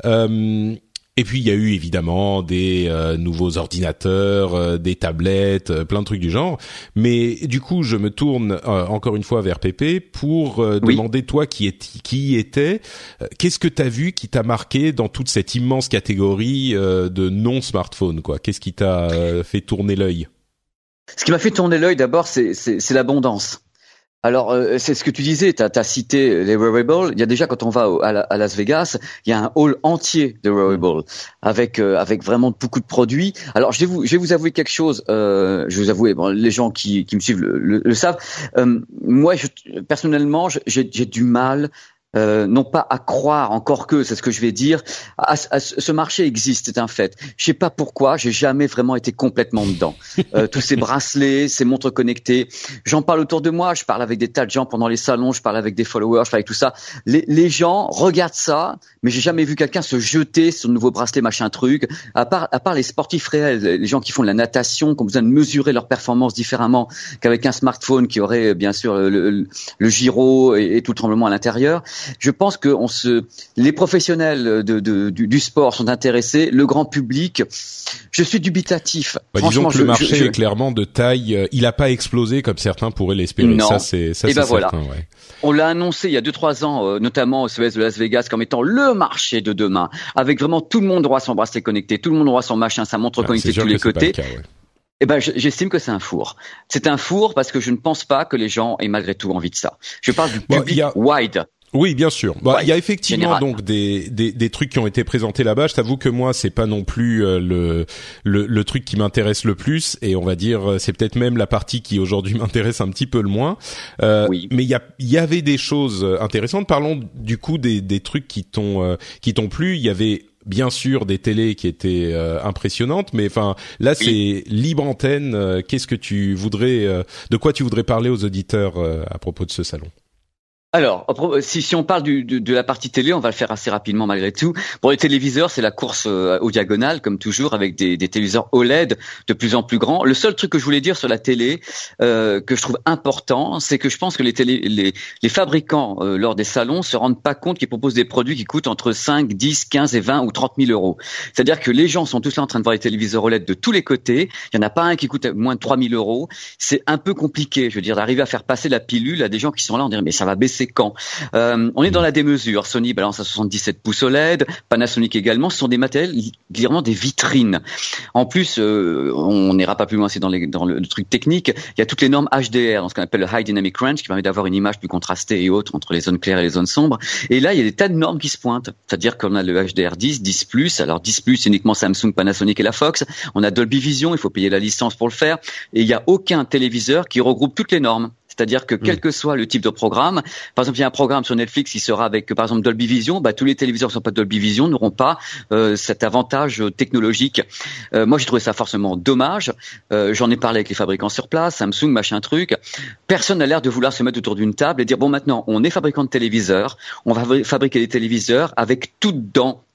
Euh, et puis il y a eu évidemment des euh, nouveaux ordinateurs, euh, des tablettes, euh, plein de trucs du genre. Mais du coup, je me tourne euh, encore une fois vers Pépé pour euh, oui. demander, toi qui est qui y était, euh, qu'est-ce que t'as vu qui t'a marqué dans toute cette immense catégorie euh, de non smartphones, quoi? Qu'est-ce qui t'a euh, fait tourner l'œil? Ce qui m'a fait tourner l'œil d'abord, c'est c'est, c'est l'abondance. Alors, euh, c'est ce que tu disais, tu as cité les wearables. Il y a déjà, quand on va au, à, la, à Las Vegas, il y a un hall entier de wearables avec euh, avec vraiment beaucoup de produits. Alors, je vais vous, je vais vous avouer quelque chose. Euh, je vais vous avouer, bon, les gens qui, qui me suivent le, le, le savent. Euh, moi, je, personnellement, j'ai, j'ai du mal. Euh, non pas à croire, encore que, c'est ce que je vais dire, à, à, ce marché existe, c'est un fait. Je sais pas pourquoi, j'ai jamais vraiment été complètement dedans. Euh, tous ces bracelets, ces montres connectées, j'en parle autour de moi, je parle avec des tas de gens pendant les salons, je parle avec des followers, je parle avec tout ça. Les, les gens regardent ça, mais j'ai jamais vu quelqu'un se jeter sur le nouveau bracelet machin truc. À part, à part les sportifs réels, les gens qui font de la natation, qui ont besoin de mesurer leur performance différemment qu'avec un smartphone qui aurait bien sûr le, le, le gyro et, et tout le tremblement à l'intérieur. Je pense que on se, les professionnels de, de, du, du sport sont intéressés, le grand public, je suis dubitatif. Bah, disons que je, le marché je, je... est clairement de taille, euh, il a pas explosé comme certains pourraient l'espérer. Non. Ça c'est, ça et c'est ben certain. Voilà. Ouais. On l'a annoncé il y a deux trois ans, euh, notamment au C E S de Las Vegas, comme étant le marché de demain, avec vraiment tout le monde aura son bracelet connecté, tout le monde aura son machin, sa montre ah, connectée de tous les côtés. Cas, ouais. Eh ben, j'estime que c'est un four. C'est un four parce que je ne pense pas que les gens aient malgré tout envie de ça. Je parle du bon, public a... wide. Oui, bien sûr. Bah, ouais, il y a effectivement général. donc des, des des trucs qui ont été présentés là-bas. Je t'avoue que moi, c'est pas non plus euh, le, le le truc qui m'intéresse le plus, et on va dire c'est peut-être même la partie qui aujourd'hui m'intéresse un petit peu le moins. Euh, oui. Mais il y a il y avait des choses intéressantes. Parlons du coup des des trucs qui t'ont euh, qui t'ont plu. Il y avait bien sûr des télés qui étaient euh, impressionnantes, mais enfin là c'est oui. libre antenne. Euh, qu'est-ce que tu voudrais, euh, de quoi tu voudrais parler aux auditeurs euh, à propos de ce salon? Alors, si, si on parle du, de, de la partie télé, on va le faire assez rapidement malgré tout. Pour les téléviseurs, c'est la course euh, aux diagonales, comme toujours, avec des, des téléviseurs O L E D de plus en plus grands. Le seul truc que je voulais dire sur la télé, euh, que je trouve important, c'est que je pense que les, télé, les, les fabricants, euh, lors des salons, se rendent pas compte qu'ils proposent des produits qui coûtent entre cinq, dix, quinze et vingt ou trente mille euros. C'est-à-dire que les gens sont tous là en train de voir les téléviseurs O L E D de tous les côtés. Il y en a pas un qui coûte moins de trois mille euros. C'est un peu compliqué, je veux dire, d'arriver à faire passer la pilule à des gens qui sont là, on dirait, mais ça va baisser quand? Euh, on est dans la démesure. Sony balance à soixante-dix-sept pouces O L E D, Panasonic également. Ce sont des matériels, clairement des vitrines. En plus, euh, on n'ira pas plus loin, c'est dans, les, dans le, le truc technique. Il y a toutes les normes H D R, dans ce qu'on appelle le High Dynamic Range, qui permet d'avoir une image plus contrastée et autre entre les zones claires et les zones sombres. Et là, il y a des tas de normes qui se pointent. C'est-à-dire qu'on a le H D R dix, dix plus. Alors dix plus, uniquement Samsung, Panasonic et la Fox. On a Dolby Vision, il faut payer la licence pour le faire. Et il n'y a aucun téléviseur qui regroupe toutes les normes. C'est-à-dire que quel que soit le type de programme, par exemple, il y a un programme sur Netflix qui sera avec, par exemple, Dolby Vision, bah, tous les téléviseurs qui ne sont pas Dolby Vision n'auront pas euh, cet avantage technologique. Euh, moi, j'ai trouvé ça forcément dommage. Euh, j'en ai parlé avec les fabricants sur place, Samsung, machin truc. Personne n'a l'air de vouloir se mettre autour d'une table et dire, bon, maintenant, on est fabricant de téléviseurs, on va fabriquer des téléviseurs avec tout dedans.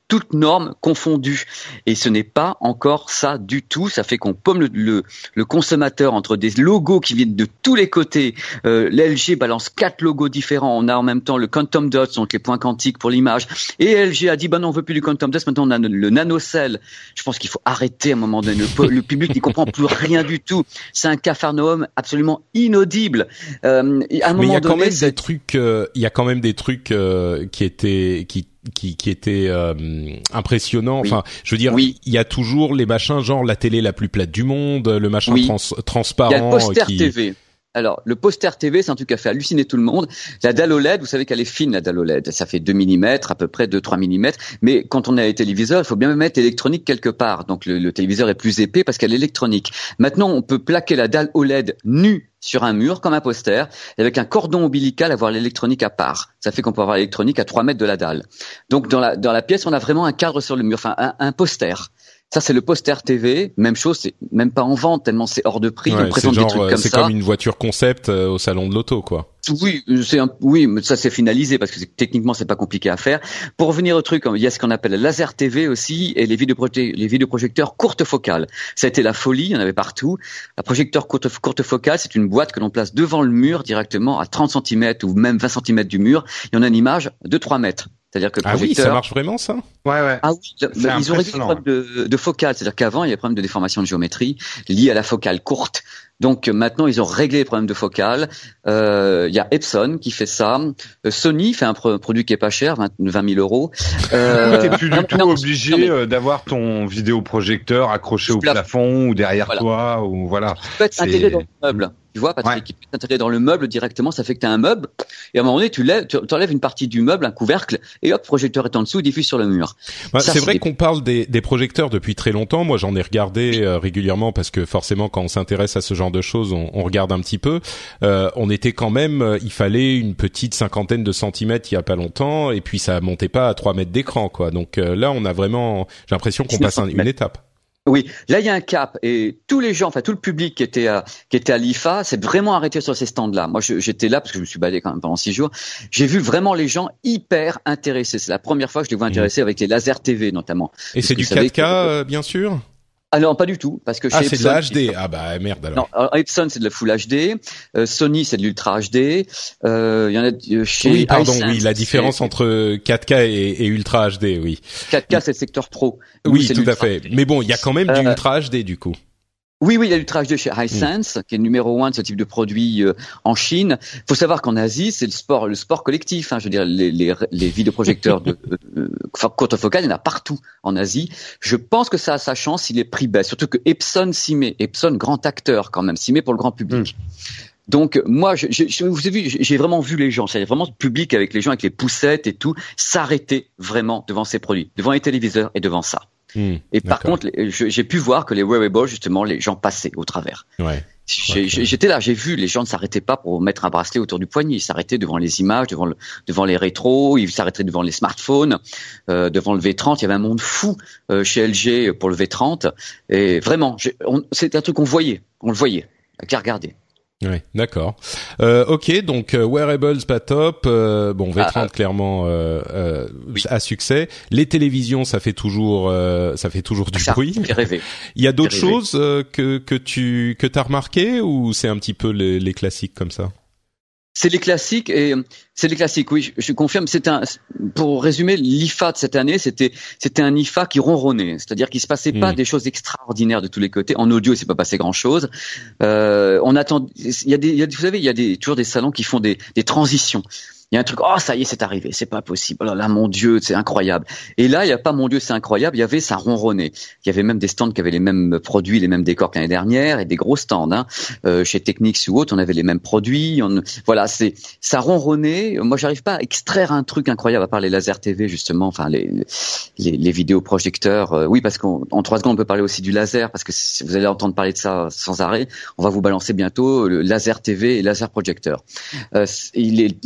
toutes normes confondues. Et ce n'est pas encore ça du tout. Ça fait qu'on paume le, le, le consommateur entre des logos qui viennent de tous les côtés. Euh, L'L G balance quatre logos différents. On a en même temps le quantum dots, donc les points quantiques pour l'image. Et L G a dit, bah non, on veut plus du quantum dots. Maintenant, on a le nanocell. Je pense qu'il faut arrêter à un moment donné. Le, le public n'y comprend plus rien du tout. C'est un capharnaüm absolument inaudible. Euh, à un Mais il y a quand donné, même c'est... des trucs, euh, il y a quand même des trucs euh, qui étaient, qui qui qui était euh, impressionnant. Oui. Enfin, je veux dire, oui. il y a toujours les machins genre la télé la plus plate du monde, le machin oui. trans, transparent. Il y a le poster qui... T V. Alors, le poster T V, c'est un truc qui a fait halluciner tout le monde. La dalle O L E D, vous savez qu'elle est fine, la dalle O L E D. Ça fait deux millimètres, à peu près deux trois millimètres. Mais quand on a les téléviseurs, il faut bien mettre l'électronique quelque part. Donc, le, le téléviseur est plus épais parce qu'elle est électronique. Maintenant, on peut plaquer la dalle O L E D nue sur un mur, comme un poster, et avec un cordon ombilical, avoir l'électronique à part. Ça fait qu'on peut avoir l'électronique à trois mètres de la dalle. Donc, dans la, dans la pièce, on a vraiment un cadre sur le mur, enfin, un, un poster. Ça, c'est le poster T V. Même chose, c'est même pas en vente tellement c'est hors de prix. Ouais, on présente genre, des trucs comme c'est ça. comme une voiture concept euh, au salon de l'auto, quoi. Oui, c'est un, oui, mais ça c'est finalisé parce que c'est, techniquement c'est pas compliqué à faire. Pour revenir au truc, il y a ce qu'on appelle la laser T V aussi et les vidéoprojecteurs, les vidéoprojecteurs courte focale. Ça a été la folie, il y en avait partout. Un projecteur courte, courte focale, c'est une boîte que l'on place devant le mur directement à trente centimètres ou même vingt centimètres du mur et on a une image de trois mètres. C'est-à-dire que le ah projecteur... oui, ça marche vraiment, ça? Ouais, ouais. Ah oui, bah, ils ont réglé le problème de, de focale. C'est-à-dire qu'avant, il y avait des problèmes de déformation de géométrie liés à la focale courte. Donc maintenant, ils ont réglé les problèmes de focale. Euh, il y a Epson qui fait ça. Euh, Sony fait un pro- produit qui est pas cher, vingt mille euros. Euh, t'es plus du non, tout non, obligé non, mais... d'avoir ton vidéoprojecteur accroché au plafond ou derrière voilà. toi ou voilà. Tu peux être C'est... intégré dans le meuble. Tu vois, Patrick, ouais. qui peut s'intégrer dans le meuble directement, ça fait que tu as un meuble, et à un moment donné, tu lèves, tu enlèves une partie du meuble, un couvercle, et hop, le projecteur est en dessous, il diffuse sur le mur. Bah, ça, c'est, c'est vrai des... qu'on parle des, des projecteurs depuis très longtemps. Moi, j'en ai regardé euh, régulièrement parce que forcément, quand on s'intéresse à ce genre de choses, on, on regarde un petit peu. Euh, on était quand même, euh, il fallait une petite cinquantaine de centimètres il y a pas longtemps, et puis ça montait pas à trois mètres d'écran, quoi. Donc euh, là, on a vraiment, j'ai l'impression qu'on passe un, une étape. Oui, là il y a un cap et tous les gens, enfin tout le public qui était à, qui était à l'I F A, s'est vraiment arrêté sur ces stands-là. Moi, je, j'étais là parce que je me suis baladé quand même pendant six jours. J'ai vu vraiment les gens hyper intéressés. C'est la première fois que je les vois intéressés mmh. avec les lasers T V notamment. Et c'est du quatre K, que... euh, bien sûr. Ah non, pas du tout, parce que chez ah, Epson, c'est de la H D. Ah bah merde alors. Non, Epson c'est de la Full H D, euh, Sony c'est de l'Ultra H D. Il euh, y en a euh, chez. Oui, pardon, iSense, oui, la différence c'est... entre quatre K et, et Ultra H D, oui. quatre K c'est le secteur pro. Oui, oui tout à fait. H D. Mais bon, il y a quand même euh, du Ultra H D du coup. Oui, oui, il y a l'Ultra H D chez iSense, mmh. qui est le numéro un de ce type de produit euh, en Chine. Il faut savoir qu'en Asie, c'est le sport, le sport collectif. Hein, je veux dire, les, les, les vidéoprojecteurs de euh, courte focale, il y en a partout en Asie. Je pense que ça a sa chance si les prix baissent. Surtout que Epson s'y met. Epson, grand acteur quand même, s'y met pour le grand public. Mmh. Donc moi, je, je, je, vous avez vu, j'ai vraiment vu les gens, c'est-à-dire vraiment le public avec les gens avec les poussettes et tout, s'arrêter vraiment devant ces produits, devant les téléviseurs et devant ça. Mmh, et par d'accord. contre, j'ai pu voir que les wearables, justement, les gens passaient au travers. Ouais. J'ai, okay. J'étais là, j'ai vu, les gens ne s'arrêtaient pas pour mettre un bracelet autour du poignet. Ils s'arrêtaient devant les images, devant, le, devant les rétros, ils s'arrêtaient devant les smartphones, euh, devant le V trente. Il y avait un monde fou euh, chez L G pour le V trente. Et vraiment, on, c'était un truc qu'on voyait, on le voyait, qu'à regarder. Oui, d'accord. Euh, ok, donc euh, wearables pas top. Euh, bon, V trente ah, clairement euh, euh, oui. à succès. Les télévisions, ça fait toujours, euh, ça fait toujours du ça, bruit. J'ai rêvé. Il y a d'autres choses euh, que que tu que t'as remarqué ou c'est un petit peu les, les classiques comme ça? C'est les classiques et c'est les classiques. Oui, je, je confirme. C'est un. Pour résumer, l'I F A de cette année, c'était c'était un I F A qui ronronnait, c'est-à-dire qu'il se passait pas mmh. des choses extraordinaires de tous les côtés. En audio, il s'est pas passé grand-chose. Euh, on attend. Il y a des. Il y a, vous savez, il y a des toujours des salons qui font des des transitions. Il y a un truc, oh ça y est, c'est arrivé, c'est pas possible. Oh là, mon Dieu, c'est incroyable. Et là, il y a pas mon Dieu, c'est incroyable. Il y avait ça ronronnait. Il y avait même des stands qui avaient les mêmes produits, les mêmes décors que l'année dernière, et des gros stands. Hein. Euh, chez Technics ou autre, on avait les mêmes produits. On, voilà, c'est ça ronronnait. Moi, j'arrive pas à extraire un truc incroyable à part les laser T V justement, enfin les les, les vidéoprojecteurs. Euh, oui, parce qu'en en trois secondes, on peut parler aussi du laser, parce que vous allez entendre parler de ça sans arrêt. On va vous balancer bientôt le laser T V et laser projecteur. Euh, les, les coms sont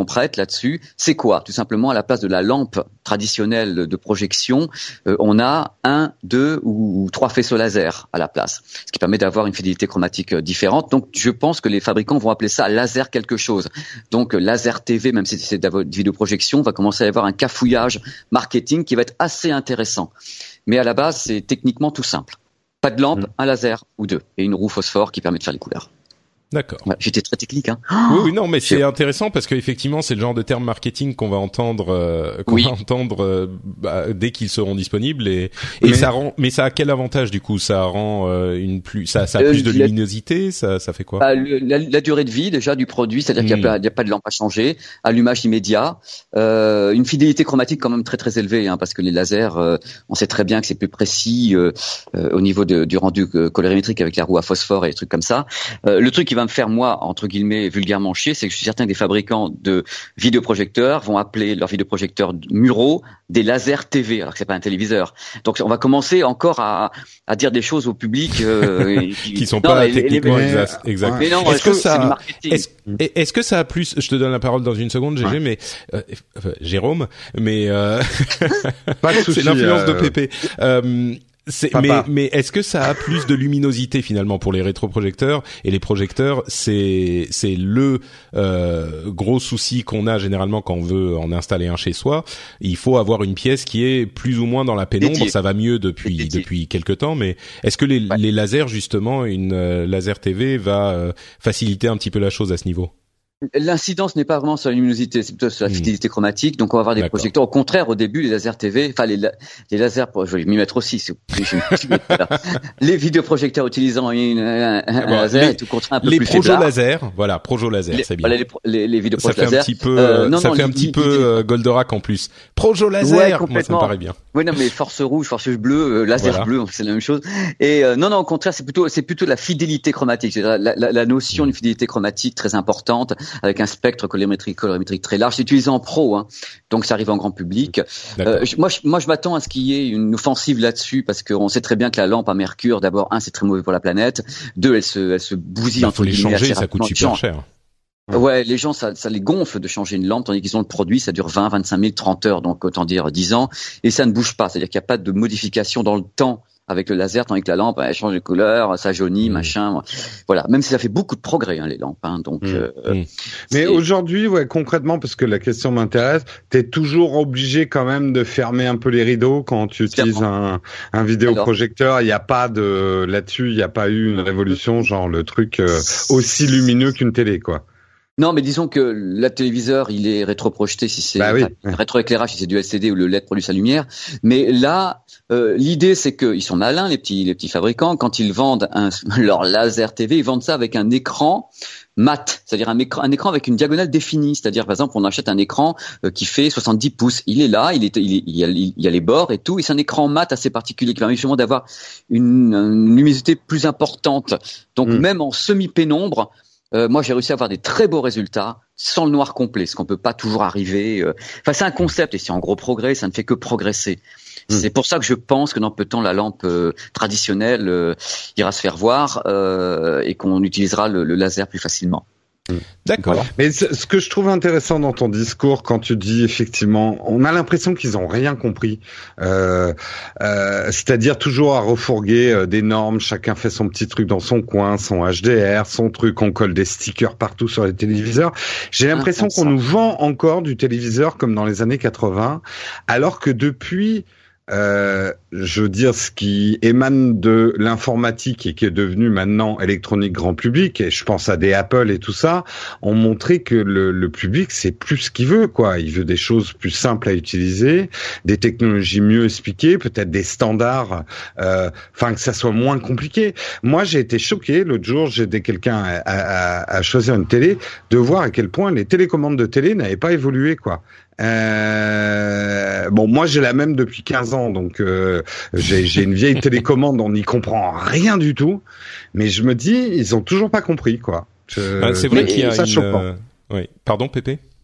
prête là-dessus. C'est quoi? Tout simplement, à la place de la lampe traditionnelle de projection, euh, on a un, deux ou, ou trois faisceaux laser à la place, ce qui permet d'avoir une fidélité chromatique euh, différente. Donc, je pense que les fabricants vont appeler ça laser quelque chose. Donc, euh, laser T V, même si c'est de la vidéoprojection, va commencer à y avoir un cafouillage marketing qui va être assez intéressant. Mais à la base, c'est techniquement tout simple. Pas de lampe, mmh. un laser ou deux, et une roue phosphore qui permet de faire les couleurs. D'accord. Ouais, j'étais très technique, hein. Oui, oui, non, mais c'est intéressant parce qu'effectivement, c'est le genre de terme marketing qu'on va entendre, euh, qu'on oui. va entendre euh, bah, dès qu'ils seront disponibles, et, et mais... ça rend. Mais ça a quel avantage du coup? Ça rend euh, une plus, ça, ça a plus euh, de la... luminosité, ça, ça fait quoi? Bah, le, la, la durée de vie déjà du produit, c'est-à-dire mmh. qu'il n'y a, a pas de lampe à changer, allumage immédiat, euh, une fidélité chromatique quand même très très élevée, hein, parce que les lasers, euh, on sait très bien que c'est plus précis euh, euh, au niveau de, du rendu colorimétrique avec la roue à phosphore et des trucs comme ça. Euh, le truc qui va me faire moi entre guillemets vulgairement chier, c'est que je suis certain que des fabricants de vidéoprojecteurs vont appeler leurs vidéoprojecteurs muraux des lasers T V, alors que c'est pas un téléviseur. Donc on va commencer encore à, à dire des choses au public euh, qui, qui sont non, pas techniquement exactes. Exact. Mais non, est-ce que ça, est-ce, est-ce que ça a plus, je te donne la parole dans une seconde, G G, ouais. mais euh, enfin, Jérôme, mais euh, pas de souci, c'est l'influence euh... de Pépé. Euh, C'est, mais, mais est-ce que ça a plus de luminosité finalement pour les rétroprojecteurs et les projecteurs? C'est, c'est le euh, gros souci qu'on a généralement quand on veut en installer un chez soi. Il faut avoir une pièce qui est plus ou moins dans la pénombre. Dédié. Ça va mieux depuis Dédié. depuis quelque temps, mais est-ce que les, ouais. les lasers justement, une euh, laser T V va euh, faciliter un petit peu la chose à ce niveau? L'incidence n'est pas vraiment sur la luminosité, c'est plutôt sur la fidélité mmh. chromatique. Donc on va avoir des D'accord. projecteurs. Au contraire, au début, les lasers T V, enfin les, les lasers, je vais m'y mettre aussi. C'est, les vidéoprojecteurs utilisant une, un, un bon, laser les, et tout contraire un peu les plus projo faiblard. laser, voilà, projo laser, les, c'est bien. Voilà, les, les, les vidéoprojecteurs laser. Ça fait un petit peu, euh, non, ça non, fait les, un petit les, peu les, euh, Goldorak en plus. Projo laser, ouais, moi ça me paraît bien. Oui, non, mais force rouge, force bleue, euh, laser voilà. bleu, c'est la même chose. Et euh, non, non, au contraire, c'est plutôt, c'est plutôt la fidélité chromatique, c'est-à-dire la, la, la notion mmh. d'une fidélité chromatique très importante, avec un spectre colorimétrique, colorimétrique très large. C'est utilisé en pro, hein, donc ça arrive en grand public. Euh, je, moi, je, moi, je m'attends à ce qu'il y ait une offensive là-dessus, parce qu'on sait très bien que la lampe à mercure, d'abord, un, c'est très mauvais pour la planète. Deux, elle se, elle se bousille bah, entre faut les guillemets. changer, ça coûte super cher. Ouais, les gens, ça, ça les gonfle de changer une lampe, tandis qu'ils ont le produit, ça dure vingt, vingt-cinq mille, trente heures, donc autant dire dix ans, et ça ne bouge pas, c'est-à-dire qu'il n'y a pas de modification dans le temps avec le laser, tandis que la lampe, elle change de couleur, ça jaunit, mmh. machin, voilà. Même si ça fait beaucoup de progrès, hein, les lampes, hein, donc. Mmh. Euh, mmh. Mais aujourd'hui, ouais, concrètement, parce que la question m'intéresse, t'es toujours obligé quand même de fermer un peu les rideaux quand tu utilises un, un vidéoprojecteur. Il n'y a pas de là-dessus, il n'y a pas eu une révolution, genre le truc euh, aussi lumineux qu'une télé, quoi. Non, mais disons que le téléviseur, il est rétroprojeté si c'est bah oui. enfin, rétroéclairage si c'est du L C D ou le L E D produit sa lumière. Mais là, euh, l'idée c'est qu'ils sont malins les petits les petits fabricants. Quand ils vendent un, leur laser T V, ils vendent ça avec un écran mat, c'est-à-dire un écran, un écran avec une diagonale définie. C'est-à-dire par exemple, on achète un écran euh, qui fait soixante-dix pouces. Il est là, il est, il, est, il, y a, il y a les bords et tout. Et c'est un écran mat assez particulier qui permet justement d'avoir une, une luminosité plus importante. Donc mmh. même en semi-pénombre. Euh, moi, j'ai réussi à avoir des très beaux résultats sans le noir complet, ce qu'on peut pas toujours arriver. Euh... Enfin, c'est un concept et c'est en gros progrès, ça ne fait que progresser. Mmh. C'est pour ça que je pense que dans peu de temps, la lampe euh, traditionnelle euh, ira se faire voir euh, et qu'on utilisera le, le laser plus facilement. D'accord. Voilà. Mais ce que je trouve intéressant dans ton discours, quand tu dis effectivement, on a l'impression qu'ils ont rien compris, euh, euh, c'est-à-dire toujours à refourguer euh, des normes, chacun fait son petit truc dans son coin, son H D R, son truc, on colle des stickers partout sur les téléviseurs. J'ai l'impression qu'on nous vend encore du téléviseur comme dans les années quatre-vingts, alors que depuis Euh, je veux dire, ce qui émane de l'informatique et qui est devenu maintenant électronique grand public, et je pense à des Apple et tout ça, ont montré que le, le public, c'est plus ce qu'il veut, quoi. Il veut des choses plus simples à utiliser, des technologies mieux expliquées, peut-être des standards, euh, enfin que ça soit moins compliqué. Moi, j'ai été choqué l'autre jour, j'ai aidé quelqu'un à, à, à choisir une télé, de voir à quel point les télécommandes de télé n'avaient pas évolué, quoi. Euh, bon, moi j'ai la même depuis quinze ans, donc euh, j'ai, j'ai une vieille télécommande, on n'y comprend rien du tout. Mais je me dis, ils ont toujours pas compris, quoi. Je... Ah, c'est vrai mais, qu'il y a ça une. Euh... Oui. Pardon, Pépé.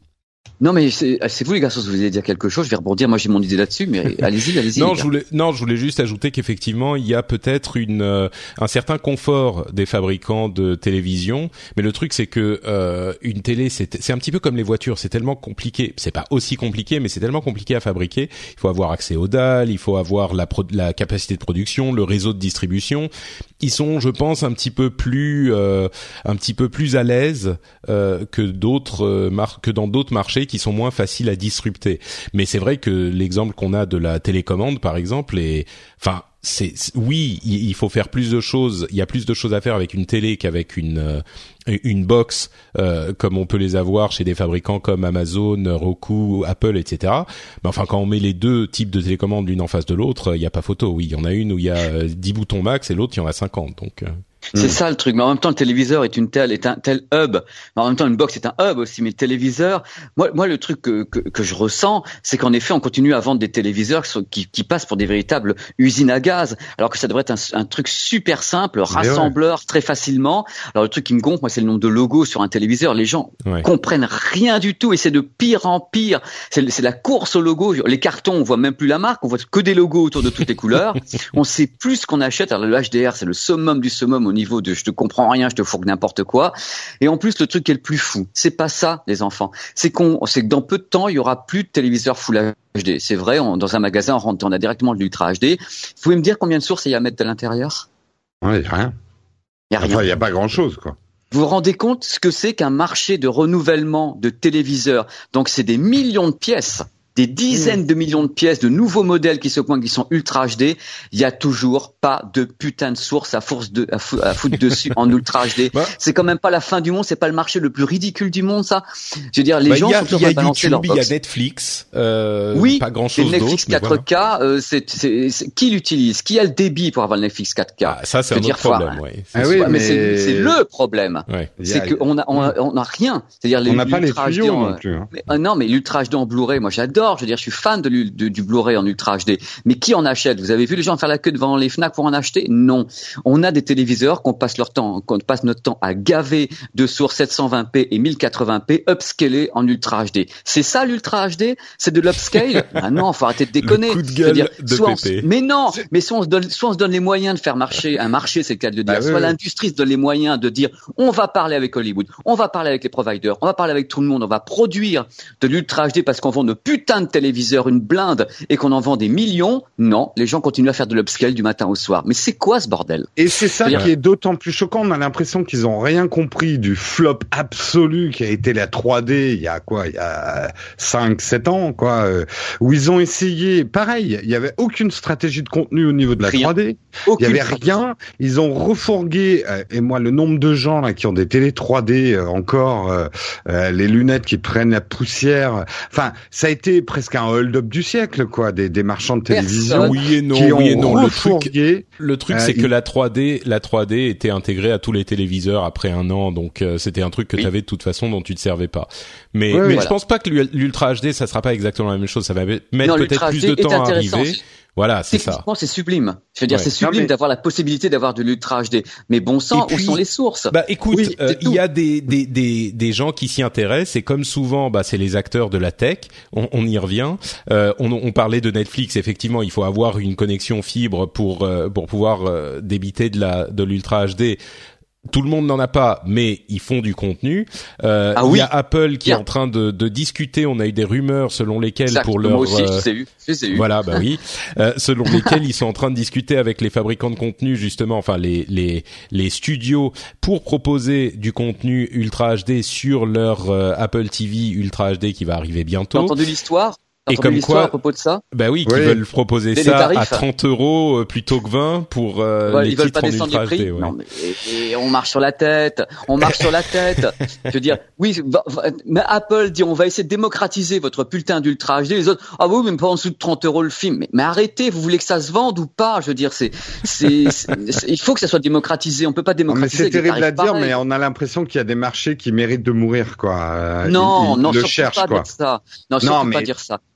Non mais c'est, c'est vous les garçons, vous voulez dire quelque chose, je vais rebondir, moi j'ai mon idée là-dessus, mais allez-y, allez-y. Non, je voulais, non, je voulais juste ajouter qu'effectivement, il y a peut-être une, euh, un certain confort des fabricants de télévision, mais le truc c'est que euh, une télé, c'est, c'est un petit peu comme les voitures, c'est tellement compliqué, c'est pas aussi compliqué, mais c'est tellement compliqué à fabriquer. Il faut avoir accès aux dalles, il faut avoir la, pro- la capacité de production, le réseau de distribution. Ils sont, je pense, un petit peu plus, euh, un petit peu plus à l'aise euh, que d'autres euh, mar- que dans d'autres marchés qui sont moins faciles à disrupter. Mais c'est vrai que l'exemple qu'on a de la télécommande, par exemple, est, enfin, c'est, c'est oui, il, il faut faire plus de choses. Il y a plus de choses à faire avec une télé qu'avec une euh, une box euh, comme on peut les avoir chez des fabricants comme Amazon, Roku, Apple, et cetera. Mais enfin, quand on met les deux types de télécommandes l'une en face de l'autre, il n'y a pas photo. Oui, il y en a une où il y a euh, dix boutons max et l'autre il y en a cinquante. Donc euh... C'est mmh. ça le truc, mais en même temps le téléviseur est une telle est un tel hub, mais en même temps une box est un hub aussi, mais le téléviseur, moi moi le truc que que, que je ressens, c'est qu'en effet on continue à vendre des téléviseurs qui, sont, qui, qui passent pour des véritables usines à gaz, alors que ça devrait être un, un truc super simple, rassembleur ouais. très facilement. Alors le truc qui me gonfle, moi c'est le nombre de logos sur un téléviseur, les gens ouais. comprennent rien du tout et c'est de pire en pire. C'est c'est la course aux logos, les cartons on voit même plus la marque, on voit que des logos autour de toutes les couleurs. On sait plus ce qu'on achète. Alors le H D R c'est le summum du summum au niveau de je te comprends rien, je te fourgue n'importe quoi. Et en plus, le truc qui est le plus fou, c'est pas ça, les enfants. C'est qu'on, c'est que dans peu de temps, il y aura plus de téléviseurs Full H D. C'est vrai, on, dans un magasin, on rentre, on a directement de l'Ultra H D. Vous pouvez me dire combien de sources il y a à mettre de l'intérieur? Ouais, il y a rien. Il y a rien. Enfin, il y a pas grand chose, quoi. Vous vous rendez compte ce que c'est qu'un marché de renouvellement de téléviseurs? Donc, c'est des millions de pièces. Des dizaines de millions de pièces, de nouveaux modèles qui se pointent, qui sont Ultra H D, il y a toujours pas de putain de source à force de à, fou, à foutre dessus en Ultra H D. Bah. C'est quand même pas la fin du monde, c'est pas le marché le plus ridicule du monde, ça. Je veux dire, les bah, gens y a, sont toujours à balancer leur box. Il y a Netflix, euh, oui, pas grand chose d'autre. Netflix quatre K, voilà. euh, c'est, c'est, c'est qui l'utilise? Qui a le débit pour avoir le Netflix quatre K? Ah, ça c'est un autre problème, oui. Ah oui, mais, mais c'est, c'est le problème. Ouais. C'est a, qu'on a, on a, on a rien. C'est-à-dire les on n'a pas les tuyaux en, non plus. Hein. Mais, euh, non, mais l'Ultra H D en Blu-ray, moi j'adore. Je veux dire, je suis fan de, de, du Blu-ray en Ultra H D. Mais qui en achète? Vous avez vu les gens faire la queue devant les Fnac pour en acheter? Non. On a des téléviseurs qu'on passe leur temps, qu'on passe notre temps à gaver de sources sept cent vingt p et mille quatre-vingts p upscalées en Ultra H D. C'est ça l'Ultra H D? C'est de l'upscale? Ah non, faut arrêter de déconner. Le coup de gueule dire, de soit Pépé. On, mais non, mais soit on se donne, soit on se donne les moyens de faire marcher un marché, c'est le cas de le dire. Ah, soit oui, l'industrie se donne les moyens de dire, on va parler avec Hollywood, on va parler avec les providers, on va parler avec tout le monde, on va produire de l'Ultra H D parce qu'on vend de putain de téléviseurs, une blinde, et qu'on en vend des millions. Non, les gens continuent à faire de l'upscale du matin au soir. Mais c'est quoi ce bordel? Et c'est ça qui est d'autant plus choquant. On a l'impression qu'ils ont rien compris du flop absolu qui a été la trois D il y a quoi, il y a cinq, sept ans, quoi, euh, où ils ont essayé, pareil, il y avait aucune stratégie de contenu au niveau de la rien. trois D. Aucune il y avait rien. Ils ont refourgué, euh, et moi, le nombre de gens, là, qui ont des télé trois D, euh, encore, euh, euh, les lunettes qui prennent la poussière. Enfin, ça a été presque un hold-up du siècle, quoi, des, des marchands de télévision. Oui et non, qui oui et non. Le truc, le truc, c'est euh, que la trois D, la trois D était intégrée à tous les téléviseurs après un an, donc euh, c'était un truc que oui. tu avais de toute façon dont tu te servais pas. Mais, oui, mais voilà. je pense pas que l'Ultra H D, ça sera pas exactement la même chose. Ça va mettre non, peut-être plus de temps à arriver. Voilà, c'est ça. C'est sublime. Je veux dire, ouais. c'est sublime non, mais... d'avoir la possibilité d'avoir de l'Ultra H D. Mais bon sang, puis, où sont les sources? Bah, écoute, oui, euh, il y a des, des, des, des gens qui s'y intéressent et comme souvent, bah, c'est les acteurs de la tech. On, on y revient. Euh, on, on parlait de Netflix. Effectivement, il faut avoir une connexion fibre pour, euh, pour pouvoir euh, débiter de la, de l'Ultra H D. Tout le monde n'en a pas, mais ils font du contenu. Euh, ah oui. Il y a Apple qui Bien. est en train de, de discuter. On a eu des rumeurs selon lesquelles exact. pour leur moi aussi, euh, je sais eu. Je sais eu. Voilà, bah oui, euh, selon lesquelles ils sont en train de discuter avec les fabricants de contenu justement, enfin les les les studios pour proposer du contenu Ultra H D sur leur euh, Apple T V Ultra H D qui va arriver bientôt. T'as entendu l'histoire? Et comme quoi, à propos de ça bah oui, qui oui. veulent proposer des, ça des à trente euros euh, plutôt que vingt pour euh, ouais, les ils veulent titres pas en descendre Ultra les prix. H D. Ouais. Non, mais et, et on marche sur la tête, on marche sur la tête. Je veux dire, oui, va, va, mais Apple dit on va essayer de démocratiser votre putain d'Ultra H D. Les autres, ah oui, mais pas en dessous de trente euros le film. Mais, mais arrêtez, vous voulez que ça se vende ou pas? Je veux dire, c'est, c'est, c'est, c'est il faut que ça soit démocratisé. On peut pas démocratiser. Non, mais c'est terrible à dire, pareils. Mais on a l'impression qu'il y a des marchés qui méritent de mourir, quoi. Non, ils, ils non, le surtout cherchent, pas quoi. dire ça. Non, surtout non, mais... pas dire ça.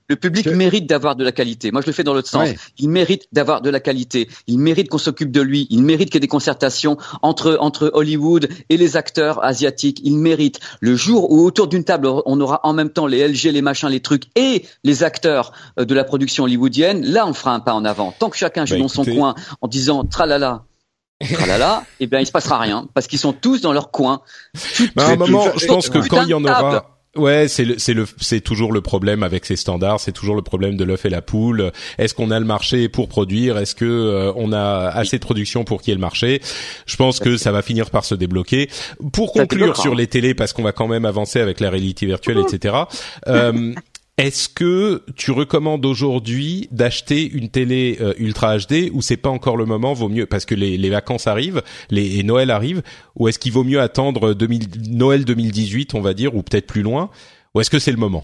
Le public que... mérite d'avoir de la qualité. Moi, je le fais dans l'autre sens. Ouais. Il mérite d'avoir de la qualité. Il mérite qu'on s'occupe de lui. Il mérite qu'il y ait des concertations entre entre Hollywood et les acteurs asiatiques. Il mérite. Le jour où autour d'une table, on aura en même temps les L G, les machins, les trucs et les acteurs de la production hollywoodienne, là, on fera un pas en avant. Tant que chacun joue bah, dans écoutez... son coin en disant tralala, tralala, eh bien, il se passera rien parce qu'ils sont tous dans leur coin. Bah, à un moment, je pense que Putain quand il y en de table. aura... Ouais, c'est le, c'est le, c'est toujours le problème avec ces standards. C'est toujours le problème de l'œuf et la poule. Est-ce qu'on a le marché pour produire? Est-ce que euh, on a assez de production pour qu'il y ait le marché? Je pense que ça va finir par se débloquer. Pour conclure sur les télés, parce qu'on va quand même avancer avec la réalité virtuelle, et cetera. Euh, Est-ce que tu recommandes aujourd'hui d'acheter une télé euh, Ultra H D ou c'est pas encore le moment, vaut mieux parce que les, les vacances arrivent, les et Noël arrive, ou est-ce qu'il vaut mieux attendre deux mille, Noël deux mille dix-huit, on va dire, ou peut-être plus loin, ou est-ce que c'est le moment?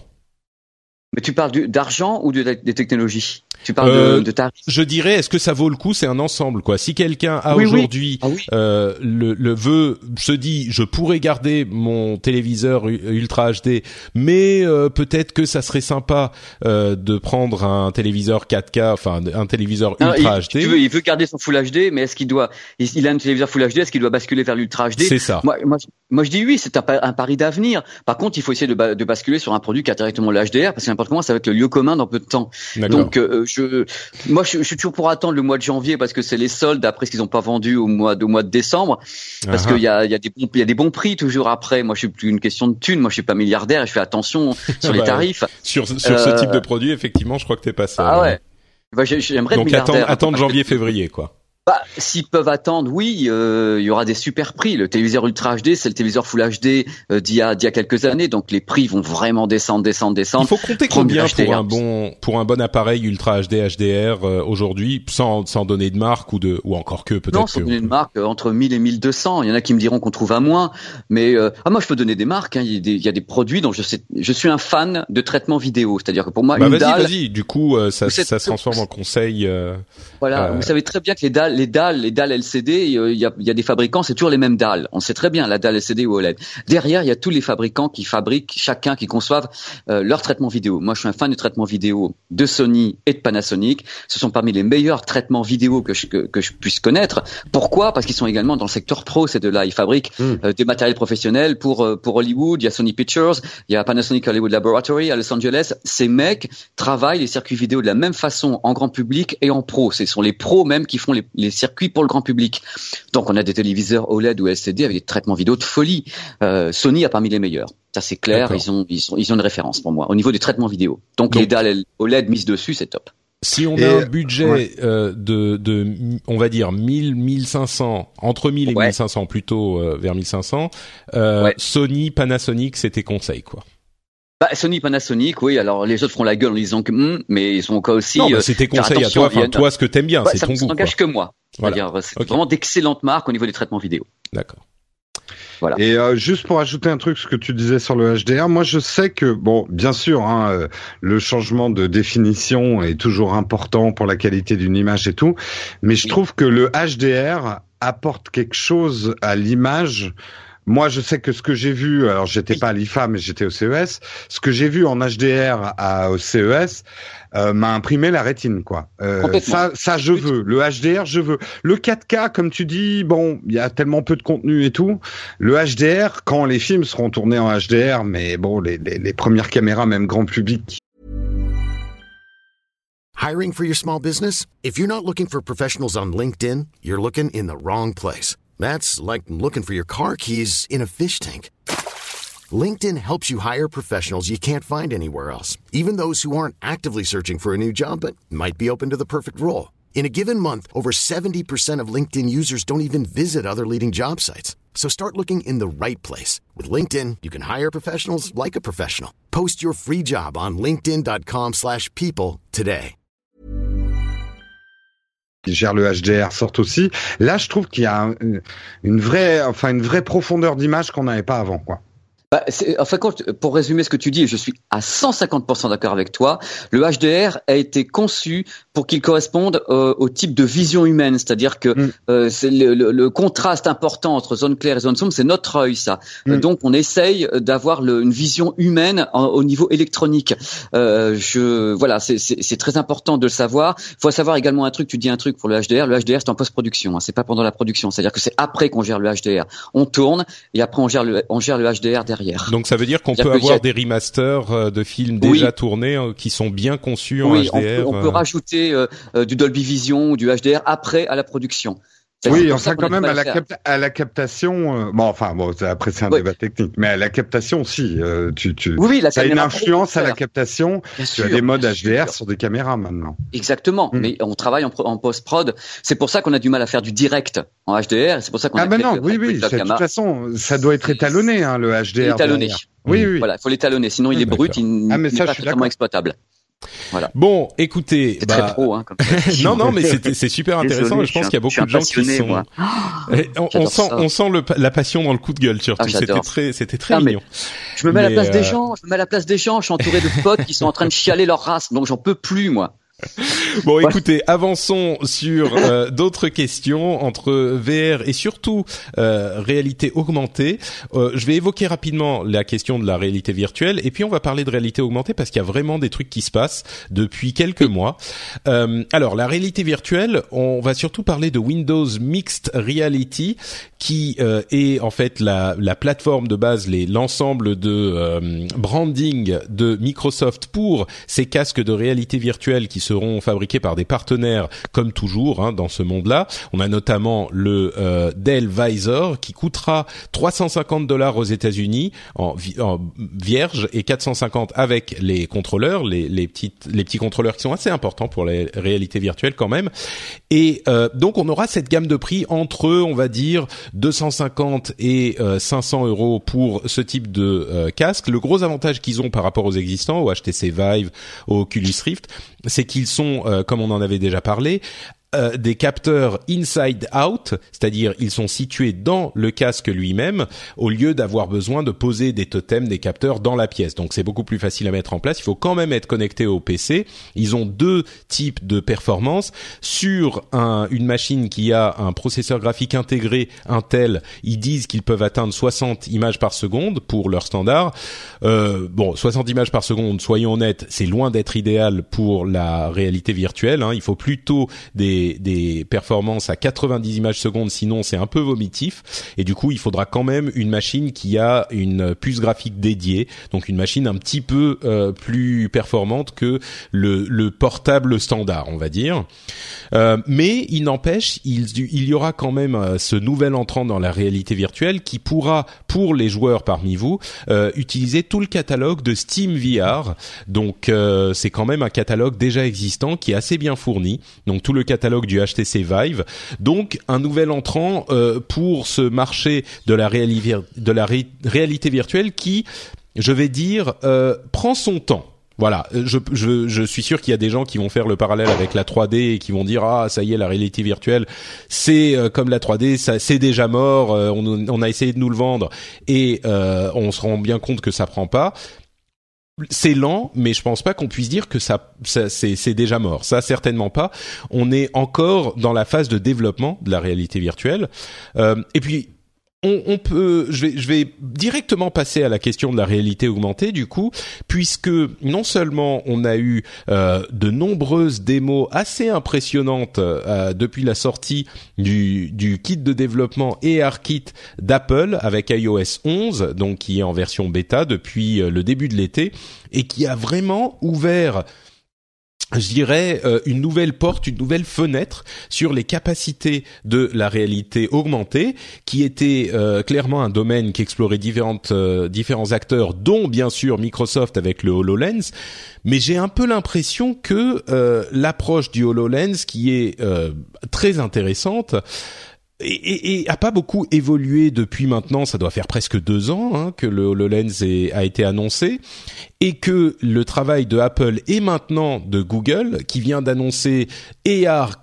Mais tu parles du, d'argent ou de, des technologies? Tu parles euh, de, de tarifs? Je dirais, est-ce que ça vaut le coup? C'est un ensemble, quoi. Si quelqu'un a oui, aujourd'hui oui. Ah, oui. euh, le, le veut, se dit, je pourrais garder mon téléviseur Ultra H D, mais euh, peut-être que ça serait sympa euh, de prendre un téléviseur quatre K, enfin un téléviseur non, Ultra il, H D. Tu veux, il veut garder son Full H D, mais est-ce qu'il doit, il, il a un téléviseur Full H D, est-ce qu'il doit basculer vers l'Ultra H D? C'est ça. Moi, moi, moi, je dis oui, c'est un, un pari d'avenir. Par contre, il faut essayer de, ba- de basculer sur un produit qui a directement le H D R, parce que n'importe comment, ça va être le lieu commun dans peu de temps. D'accord. Donc, euh, je, moi, je, je suis toujours pour attendre le mois de janvier parce que c'est les soldes après ce qu'ils n'ont pas vendu au mois, au mois de décembre, parce qu'il y a, il y a des bons, il y a des bons prix toujours après. Moi, je suis plus une question de thunes. Moi, je suis pas milliardaire et je fais attention sur les bah, tarifs. Sur, sur euh... ce type de produit, effectivement, je crois que t'es pas seul. Ah ouais. Bah, j'aimerais Donc, être milliardaire. attendre, attendre janvier-février, quoi. Bah, s'ils peuvent attendre, oui, euh, il y aura des super prix. Le téléviseur Ultra H D, c'est le téléviseur Full H D euh, d'il y a d'il y a quelques années, donc les prix vont vraiment descendre, descendre, descendre. Il faut compter combien pour un bon pour un bon appareil Ultra H D H D R euh, aujourd'hui, sans sans donner de marque ou de ou encore que peut-être. Non, sans que... donner de marque, euh, entre mille et mille deux cents. Il y en a qui me diront qu'on trouve à moins, mais euh, ah moi je peux donner des marques. Hein. Il y a des, il y a des produits dont je sais, je suis un fan de traitement vidéo, c'est-à-dire que pour moi bah, une vas-y, dalle. Vas-y, du coup euh, ça ça se transforme en conseil. Euh, voilà, euh... vous savez très bien que les dalles, les dalles, les dalles L C D, il y a, il y a des fabricants, c'est toujours les mêmes dalles. On sait très bien la dalle L C D ou O L E D. Derrière, il y a tous les fabricants qui fabriquent, chacun qui conçoivent euh, leur traitement vidéo. Moi, je suis un fan du traitement vidéo de Sony et de Panasonic. Ce sont parmi les meilleurs traitements vidéo que je, que, que je puisse connaître. Pourquoi? Parce qu'ils sont également dans le secteur pro, ces deux-là. Ils fabriquent mmh. euh, des matériels professionnels pour euh, pour Hollywood. Il y a Sony Pictures, il y a Panasonic Hollywood Laboratory à Los Angeles. Ces mecs travaillent les circuits vidéo de la même façon en grand public et en pro. Ce sont les pros même qui font les, les circuits pour le grand public. Donc on a des téléviseurs O L E D ou L C D avec des traitements vidéo de folie. Euh, Sony a parmi les meilleurs. Ça c'est clair. D'accord. Ils ont ils ont ils ont une référence pour moi au niveau des traitements vidéo. Donc, Donc les dalles O L E D mises dessus, c'est top. Si on Et a un budget ouais. euh, de de on va dire mille, mille cinq cents, entre mille et ouais. mille cinq cents plutôt euh, vers mille cinq cents, euh, ouais. Sony, Panasonic, c'était conseil quoi. Bah, Sony, Panasonic, oui. Alors les autres feront la gueule en disant que, mm, mais ils sont encore aussi. Non, bah, c'était conseil à toi. Enfin, toi, ce que t'aimes bien, ouais, c'est ça, ton ça goût. Ça n'engage que moi. Voilà. Dire, c'est okay. vraiment d'excellentes marques au niveau des traitements vidéo. D'accord. Voilà. Et euh, juste pour ajouter un truc, ce que tu disais sur le H D R, moi je sais que, bon, bien sûr, hein, euh, le changement de définition est toujours important pour la qualité d'une image et tout, mais je oui. trouve que le H D R apporte quelque chose à l'image. Moi, je sais que ce que j'ai vu, alors j'étais pas à l'I F A, mais j'étais au C E S, ce que j'ai vu en H D R à, au C E S euh, m'a imprimé la rétine, quoi. Euh, ça, ça, je veux. Le H D R, je veux. Le quatre K, comme tu dis, bon, il y a tellement peu de contenu et tout. Le H D R, quand les films seront tournés en H D R, mais bon, les, les, les premières caméras, même grand public. Hiring for your small business? If you're not looking for professionals on LinkedIn, you're looking in the wrong place. That's like looking for your car keys in a fish tank. LinkedIn helps you hire professionals you can't find anywhere else, even those who aren't actively searching for a new job but might be open to the perfect role. In a given month, over seventy percent of LinkedIn users don't even visit other leading job sites. So start looking in the right place. With LinkedIn, you can hire professionals like a professional. Post your free job on linkedin.com slash people today. Qui gère le H D R sortent aussi. Là, je trouve qu'il y a une, une vraie, enfin une vraie profondeur d'image qu'on n'avait pas avant, quoi. Bah, c'est, enfin, quand, pour résumer ce que tu dis, je suis à cent cinquante pour cent d'accord avec toi. Le H D R a été conçu pour qu'ils correspondent euh, au type de vision humaine, c'est-à-dire que mm. euh, c'est le, le, le contraste important entre zone claire et zone sombre, c'est notre œil, ça. Mm. Euh, donc on essaye d'avoir le, une vision humaine en, au niveau électronique. Euh, je voilà, c'est, c'est, c'est très important de le savoir. Il faut savoir également un truc. Tu dis un truc pour le H D R. Le H D R c'est en post-production, hein, c'est pas pendant la production. C'est-à-dire que c'est après qu'on gère le H D R. On tourne et après on gère le on gère le H D R derrière. Donc ça veut dire qu'on peut avoir a... des remasters de films déjà oui. tournés euh, qui sont bien conçus en oui, H D R. On peut, on peut rajouter Euh, euh, du Dolby Vision ou du H D R après à la production. C'est oui, enfin quand même à la, cap- à la captation. Euh, bon, enfin bon, après c'est un oui. débat technique, mais à la captation aussi, euh, tu tu. Oui, oui, la ça a une influence à la captation. Bien tu sûr, as des modes H D R sur des caméras maintenant. Exactement, mm. mais on travaille en, en post-prod. C'est pour ça qu'on a du mal à faire du direct en H D R. C'est pour ça qu'on. Ah a ben non, oui, oui. De toute façon, ça doit être étalonné, hein, le H D R. Étalonné. Oui, oui. Voilà, il faut l'étalonner, sinon il est brut, il ah, mais n'est ça, pas totalement exploitable. Voilà. Bon, écoutez, c'est bah... très pro, hein, comme ça. non, non, mais c'est, c'est super intéressant. Désolé, et je pense je qu'il y a beaucoup de gens qui sont. Moi. on, on sent, on sent le, la passion dans le coup de gueule surtout. Ah, c'était très, c'était très ah, mignon. Je me mets mais à la place euh... des gens. Je me mets à la place des gens. Je suis entouré de potes qui sont en train de chialer leur race, donc j'en peux plus, moi. Bon, écoutez, avançons sur euh, d'autres questions entre V R et surtout euh, réalité augmentée. Euh, je vais évoquer rapidement la question de la réalité virtuelle et puis on va parler de réalité augmentée parce qu'il y a vraiment des trucs qui se passent depuis quelques mois. Euh, alors, la réalité virtuelle, on va surtout parler de Windows Mixed Reality qui euh, est en fait la, la plateforme de base, les, l'ensemble de euh, branding de Microsoft pour ces casques de réalité virtuelle qui seront fabriqués par des partenaires comme toujours hein, dans ce monde-là. On a notamment le euh, Dell Visor qui coûtera trois cent cinquante dollars aux États-Unis en, vi- en vierge et quatre cent cinquante avec les contrôleurs, les, les petites les petits contrôleurs qui sont assez importants pour la réalité virtuelle quand même. Et euh, donc on aura cette gamme de prix entre on va dire deux cent cinquante et euh, cinq cents euros pour ce type de euh, casque. Le gros avantage qu'ils ont par rapport aux existants, au H T C Vive, au Oculus Rift, c'est qu'ils sont, euh, comme on en avait déjà parlé, euh, des capteurs inside out, c'est-à-dire ils sont situés dans le casque lui-même au lieu d'avoir besoin de poser des totems, des capteurs dans la pièce. Donc c'est beaucoup plus facile à mettre en place. Il faut quand même être connecté au P C. Ils ont deux types de performance. Sur un, une machine qui a un processeur graphique intégré Intel, ils disent qu'ils peuvent atteindre soixante images par seconde pour leur standard. Euh, bon, soixante images par seconde, soyons honnêtes, c'est loin d'être idéal pour la réalité virtuelle. Hein. Il faut plutôt des des performances à quatre-vingt-dix images secondes, sinon c'est un peu vomitif. Et du coup, il faudra quand même une machine qui a une puce graphique dédiée, donc une machine un petit peu euh, plus performante que le, le portable standard, on va dire. Euh, mais il n'empêche, il, il y aura quand même euh, ce nouvel entrant dans la réalité virtuelle qui pourra, pour les joueurs parmi vous, euh, utiliser tout le catalogue de Steam V R. Donc euh, c'est quand même un catalogue déjà existant qui est assez bien fourni. Donc tout le catalogue du H T C Vive, donc un nouvel entrant euh, pour ce marché de la, réali- de la ré- réalité virtuelle qui, je vais dire, euh, prend son temps. Voilà, je, je, je suis sûr qu'il y a des gens qui vont faire le parallèle avec la trois D et qui vont dire ah ça y est la réalité virtuelle c'est euh, comme la trois D, ça c'est déjà mort, euh, on, on a essayé de nous le vendre et euh, on se rend bien compte que ça prend pas. C'est lent, mais je pense pas qu'on puisse dire que ça, ça c'est, c'est déjà mort. Ça, certainement pas. On est encore dans la phase de développement de la réalité virtuelle. Euh, et puis, on, on peut, je vais, je vais directement passer à la question de la réalité augmentée du coup, puisque non seulement on a eu euh, de nombreuses démos assez impressionnantes euh, depuis la sortie du, du kit de développement et ARKit d'Apple avec i O S onze, donc qui est en version bêta depuis euh, le début de l'été et qui a vraiment ouvert, je dirais, euh, une nouvelle porte, une nouvelle fenêtre sur les capacités de la réalité augmentée, qui était euh, clairement un domaine qui explorait différentes, euh, différents acteurs, dont bien sûr Microsoft avec le HoloLens. Mais j'ai un peu l'impression que euh, l'approche du HoloLens, qui est euh, très intéressante, Et, et, et a pas beaucoup évolué depuis maintenant, ça doit faire presque deux ans hein, que le HoloLens est, a été annoncé, et que le travail de Apple et maintenant de Google, qui vient d'annoncer A R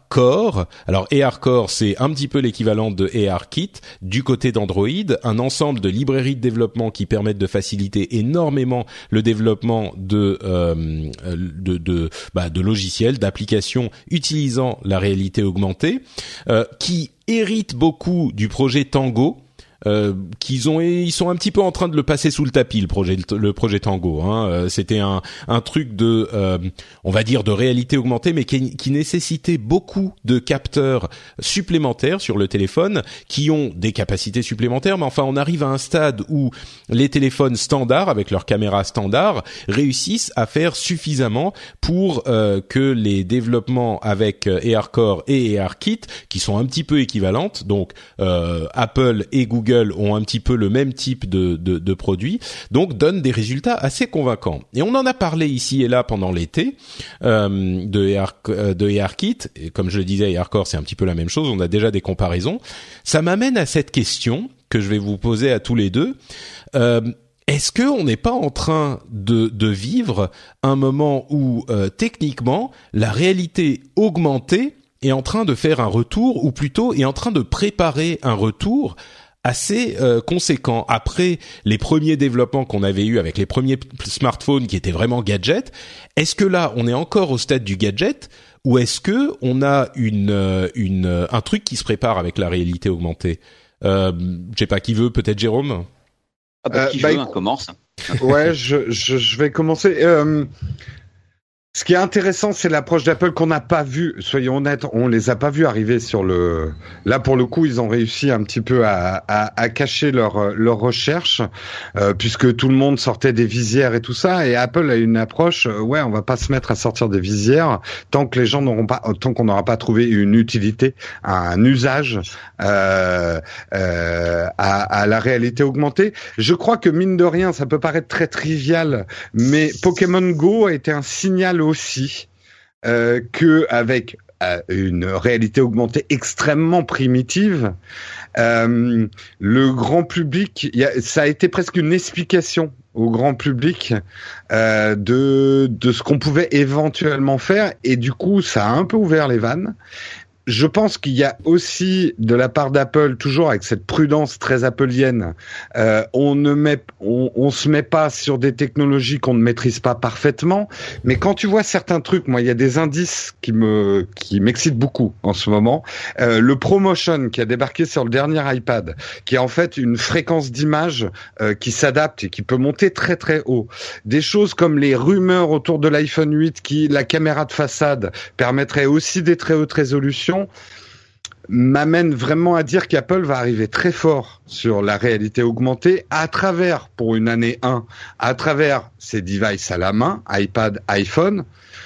ARCore. Alors ARCore, c'est un petit peu l'équivalent de ARKit du côté d'Android, un ensemble de librairies de développement qui permettent de faciliter énormément le développement de euh, de de, bah, de logiciels, d'applications utilisant la réalité augmentée, euh, qui héritent beaucoup du projet Tango. Euh, qu'ils ont, ils sont un petit peu en train de le passer sous le tapis, le projet, le projet Tango. Hein. Euh, c'était un, un truc de, euh, on va dire, de réalité augmentée, mais qui, qui nécessitait beaucoup de capteurs supplémentaires sur le téléphone, qui ont des capacités supplémentaires. Mais enfin, on arrive à un stade où les téléphones standards, avec leurs caméras standards, réussissent à faire suffisamment pour euh, que les développements avec euh, ARCore et ARKit, qui sont un petit peu équivalentes, donc euh, Apple et Google ont un petit peu le même type de, de, de produits, donc donnent des résultats assez convaincants. Et on en a parlé ici et là pendant l'été euh, de, AR, de ARKit, et comme je le disais, ARCore c'est un petit peu la même chose, on a déjà des comparaisons. Ça m'amène à cette question que je vais vous poser à tous les deux. Euh, Est-ce que on n'est pas en train de, de vivre un moment où euh, techniquement la réalité augmentée est en train de faire un retour, ou plutôt est en train de préparer un retour assez euh, conséquent après les premiers développements qu'on avait eu avec les premiers p- smartphones qui étaient vraiment gadgets? Est-ce que là on est encore au stade du gadget, ou est-ce que on a une une un truc qui se prépare avec la réalité augmentée? Euh, je sais pas qui veut, peut-être Jérôme. Ah bah, qui euh, veut, bah, hein, commence. Ouais, je, je je vais commencer. Euh, Ce qui est intéressant, c'est l'approche d'Apple qu'on n'a pas vue. Soyons honnêtes, on les a pas vus arriver sur le. Là, pour le coup, ils ont réussi un petit peu à, à, à cacher leur leur recherche, euh, puisque tout le monde sortait des visières et tout ça. Et Apple a une approche. Euh, ouais, on va pas se mettre à sortir des visières tant que les gens n'auront pas, tant qu'on n'aura pas trouvé une utilité, un usage euh, euh, à, à la réalité augmentée. Je crois que mine de rien, ça peut paraître très trivial, mais Pokémon Go a été un signal aussi euh, que avec euh, une réalité augmentée extrêmement primitive, euh, le grand public, y a, ça a été presque une explication au grand public euh, de de ce qu'on pouvait éventuellement faire, et du coup ça a un peu ouvert les vannes. Je pense qu'il y a aussi de la part d'Apple, toujours avec cette prudence très appleienne, euh, on ne met, on, on se met pas sur des technologies qu'on ne maîtrise pas parfaitement. Mais quand tu vois certains trucs, moi, il y a des indices qui me, qui m'excitent beaucoup en ce moment. Euh, le ProMotion qui a débarqué sur le dernier iPad, qui est en fait une fréquence d'image euh, qui s'adapte et qui peut monter très très haut. Des choses comme les rumeurs autour de l'iPhone huit, qui la caméra de façade permettrait aussi des très hautes résolutions, m'amène vraiment à dire qu'Apple va arriver très fort sur la réalité augmentée à travers, pour une année un, à travers ses devices à la main, iPad, iPhone,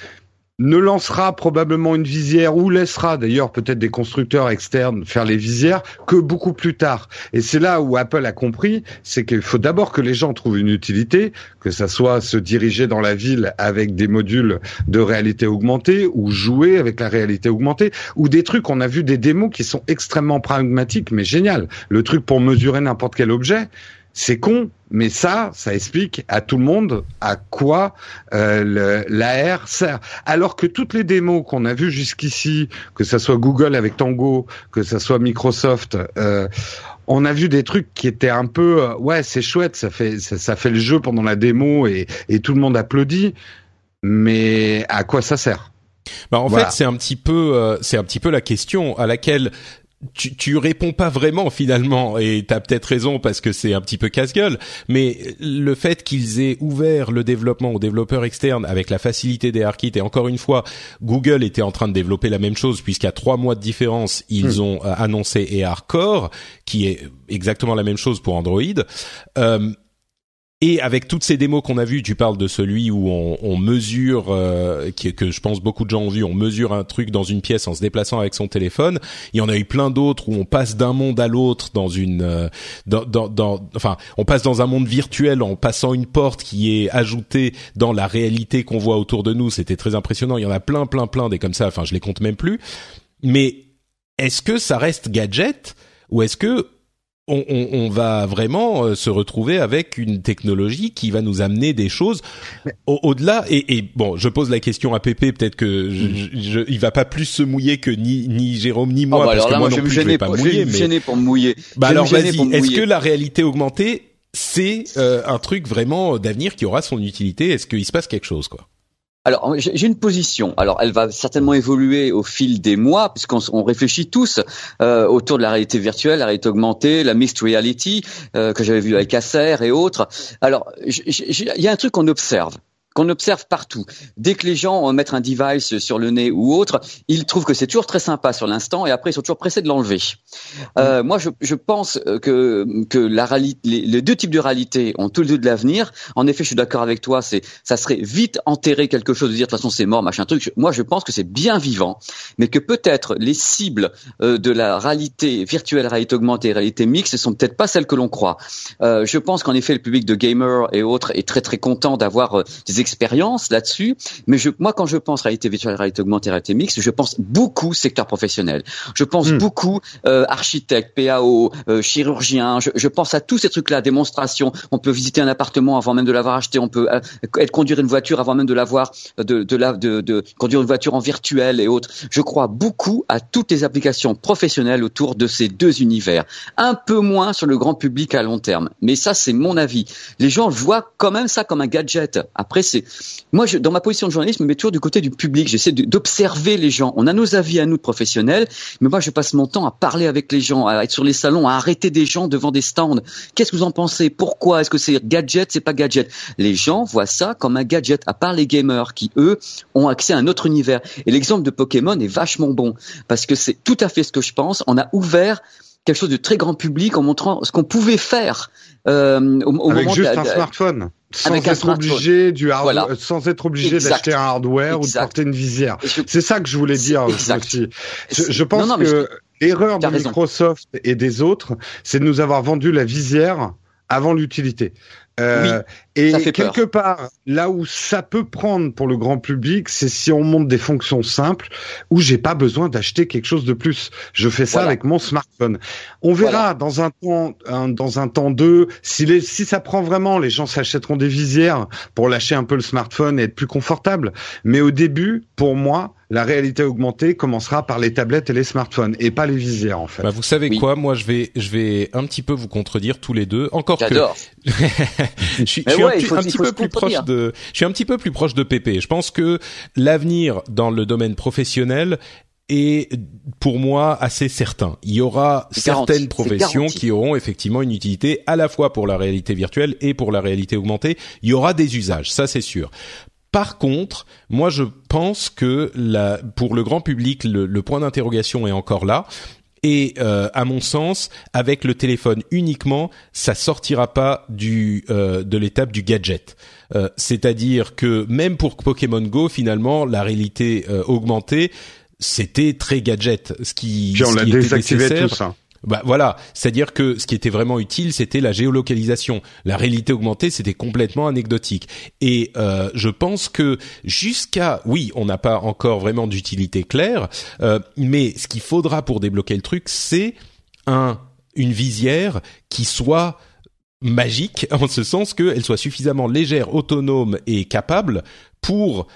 ne lancera probablement une visière, ou laissera d'ailleurs peut-être des constructeurs externes faire les visières, que beaucoup plus tard. Et c'est là où Apple a compris, c'est qu'il faut d'abord que les gens trouvent une utilité, que ça soit se diriger dans la ville avec des modules de réalité augmentée, ou jouer avec la réalité augmentée, ou des trucs, on a vu des démos qui sont extrêmement pragmatiques, mais génial. Le truc pour mesurer n'importe quel objet, c'est con, mais ça, ça explique à tout le monde à quoi euh, le, l'A R sert. Alors que toutes les démos qu'on a vues jusqu'ici, que ça soit Google avec Tango, que ça soit Microsoft, euh, on a vu des trucs qui étaient un peu, euh, ouais, c'est chouette, ça fait, ça, ça fait le jeu pendant la démo et, et tout le monde applaudit, mais à quoi ça sert? Bah en voilà. fait, c'est un petit peu, euh, c'est un petit peu la question à laquelle tu, tu réponds pas vraiment finalement, et t'as peut-être raison parce que c'est un petit peu casse-gueule, mais le fait qu'ils aient ouvert le développement aux développeurs externes avec la facilité des ARKit, et encore une fois, Google était en train de développer la même chose puisqu'à trois mois de différence, ils mmh. ont euh, annoncé ARCore, qui est exactement la même chose pour Android. Euh, Et avec toutes ces démos qu'on a vues, tu parles de celui où on, on mesure, euh, qui, que je pense beaucoup de gens ont vu, on mesure un truc dans une pièce en se déplaçant avec son téléphone. Il y en a eu plein d'autres où on passe d'un monde à l'autre dans une, euh, dans, dans, dans, enfin, on passe dans un monde virtuel en passant une porte qui est ajoutée dans la réalité qu'on voit autour de nous. C'était très impressionnant. Il y en a plein, plein, plein des comme ça. Enfin, je les compte même plus. Mais est-ce que ça reste gadget, ou est-ce que On, on, on va vraiment euh, se retrouver avec une technologie qui va nous amener des choses au, au-delà. Et, et bon, je pose la question à Pépé, peut-être que je, Mm. je, je, il va pas plus se mouiller que ni, ni Jérôme ni moi, Oh, bah, parce alors que là, moi, moi, non je vais me plus je vais gêner pas pour, je mouiller. vais me Mais gêner pour me mouiller. bah Je vais alors me gêner vas-y, pour me est-ce mouiller. que la réalité augmentée c'est euh, un truc vraiment d'avenir qui aura son utilité? Est-ce qu'il se passe quelque chose, quoi? Alors, j'ai j'ai une position. Alors, elle va certainement évoluer au fil des mois, puisqu'on s- on réfléchit tous euh, autour de la réalité virtuelle, la réalité augmentée, la mixed reality euh, que j'avais vu avec Acer et autres. Alors, j- j- j- il y a un truc qu'on observe. qu'on observe partout. Dès que les gens mettent un device sur le nez ou autre, ils trouvent que c'est toujours très sympa sur l'instant et après ils sont toujours pressés de l'enlever. Euh, moi, je, je pense que que la réalité, les, les deux types de réalité ont tous les deux de l'avenir. En effet, je suis d'accord avec toi. C'est, ça serait vite enterrer quelque chose, de dire de toute façon c'est mort, machin truc. Moi, je pense que c'est bien vivant, mais que peut-être les cibles euh, de la réalité virtuelle, réalité augmentée, réalité mixte, sont peut-être pas celles que l'on croit. Euh, je pense qu'en effet, le public de gamers et autres est très très content d'avoir euh, des expérience là-dessus, mais je, moi quand je pense réalité virtuelle, réalité augmentée, réalité mixte, je pense beaucoup secteur professionnel. Je pense mmh. beaucoup euh, architecte, P A O, euh, chirurgien. Je, je pense à tous ces trucs-là, démonstration. On peut visiter un appartement avant même de l'avoir acheté. On peut euh, être conduire une voiture avant même de l'avoir, de, de, la, de, de conduire une voiture en virtuel et autres. Je crois beaucoup à toutes les applications professionnelles autour de ces deux univers. Un peu moins sur le grand public à long terme, mais ça c'est mon avis. Les gens voient quand même ça comme un gadget. Après c'est moi, je, dans ma position de journaliste, je me mets toujours du côté du public. J'essaie de, d'observer les gens. On a nos avis à nous de professionnels, mais moi, je passe mon temps à parler avec les gens, à être sur les salons, à arrêter des gens devant des stands. Qu'est-ce que vous en pensez? Pourquoi? Est-ce que c'est gadget? C'est pas gadget? Les gens voient ça comme un gadget, à part les gamers qui, eux, ont accès à un autre univers. Et l'exemple de Pokémon est vachement bon, parce que c'est tout à fait ce que je pense. On a ouvert quelque chose de très grand public en montrant ce qu'on pouvait faire euh, au, au avec moment juste de, un de, smartphone. Sans avec être obligé du hard... voilà. sans être obligé exact. d'acheter un hardware exact. Ou de porter une visière. Je... C'est ça que je voulais dire aussi. Je, je pense non, non, que je... l'erreur de raison. Microsoft et des autres, c'est de nous avoir vendu la visière avant l'utilité. Euh, oui, et quelque peur. part, là où ça peut prendre pour le grand public, c'est si on montre des fonctions simples où j'ai pas besoin d'acheter quelque chose de plus. Je fais ça voilà. avec mon smartphone. On verra voilà. dans un temps, un, dans un temps deux, si les, si ça prend vraiment, les gens s'achèteront des visières pour lâcher un peu le smartphone et être plus confortable. Mais au début, pour moi, la réalité augmentée commencera par les tablettes et les smartphones et pas les visières en fait. Bah vous savez oui. quoi, moi je vais je vais un petit peu vous contredire tous les deux. Encore J'adore. que je suis, je suis ouais, un, faut, un petit peu plus proche de je suis un petit peu plus proche de Pépé. Je pense que l'avenir dans le domaine professionnel est pour moi assez certain. Il y aura c'est certaines garanti, professions qui auront effectivement une utilité à la fois pour la réalité virtuelle et pour la réalité augmentée. Il y aura des usages, ça c'est sûr. Par contre, moi je pense que la, pour le grand public, le, le point d'interrogation est encore là. Et euh, à mon sens, avec le téléphone uniquement, ça sortira pas du euh, de l'étape du gadget. Euh, c'est-à-dire que même pour Pokémon Go, finalement, la réalité euh, augmentée, c'était très gadget. Ce qui, Puis on ce l'a qui désactivé était tout ça. Bah voilà, c'est-à-dire que ce qui était vraiment utile, c'était la géolocalisation. La réalité augmentée, c'était complètement anecdotique. Et euh, je pense que jusqu'à, oui, on n'a pas encore vraiment d'utilité claire, euh, mais ce qu'il faudra pour débloquer le truc, c'est un une visière qui soit magique, en ce sens qu'elle soit suffisamment légère, autonome et capable pour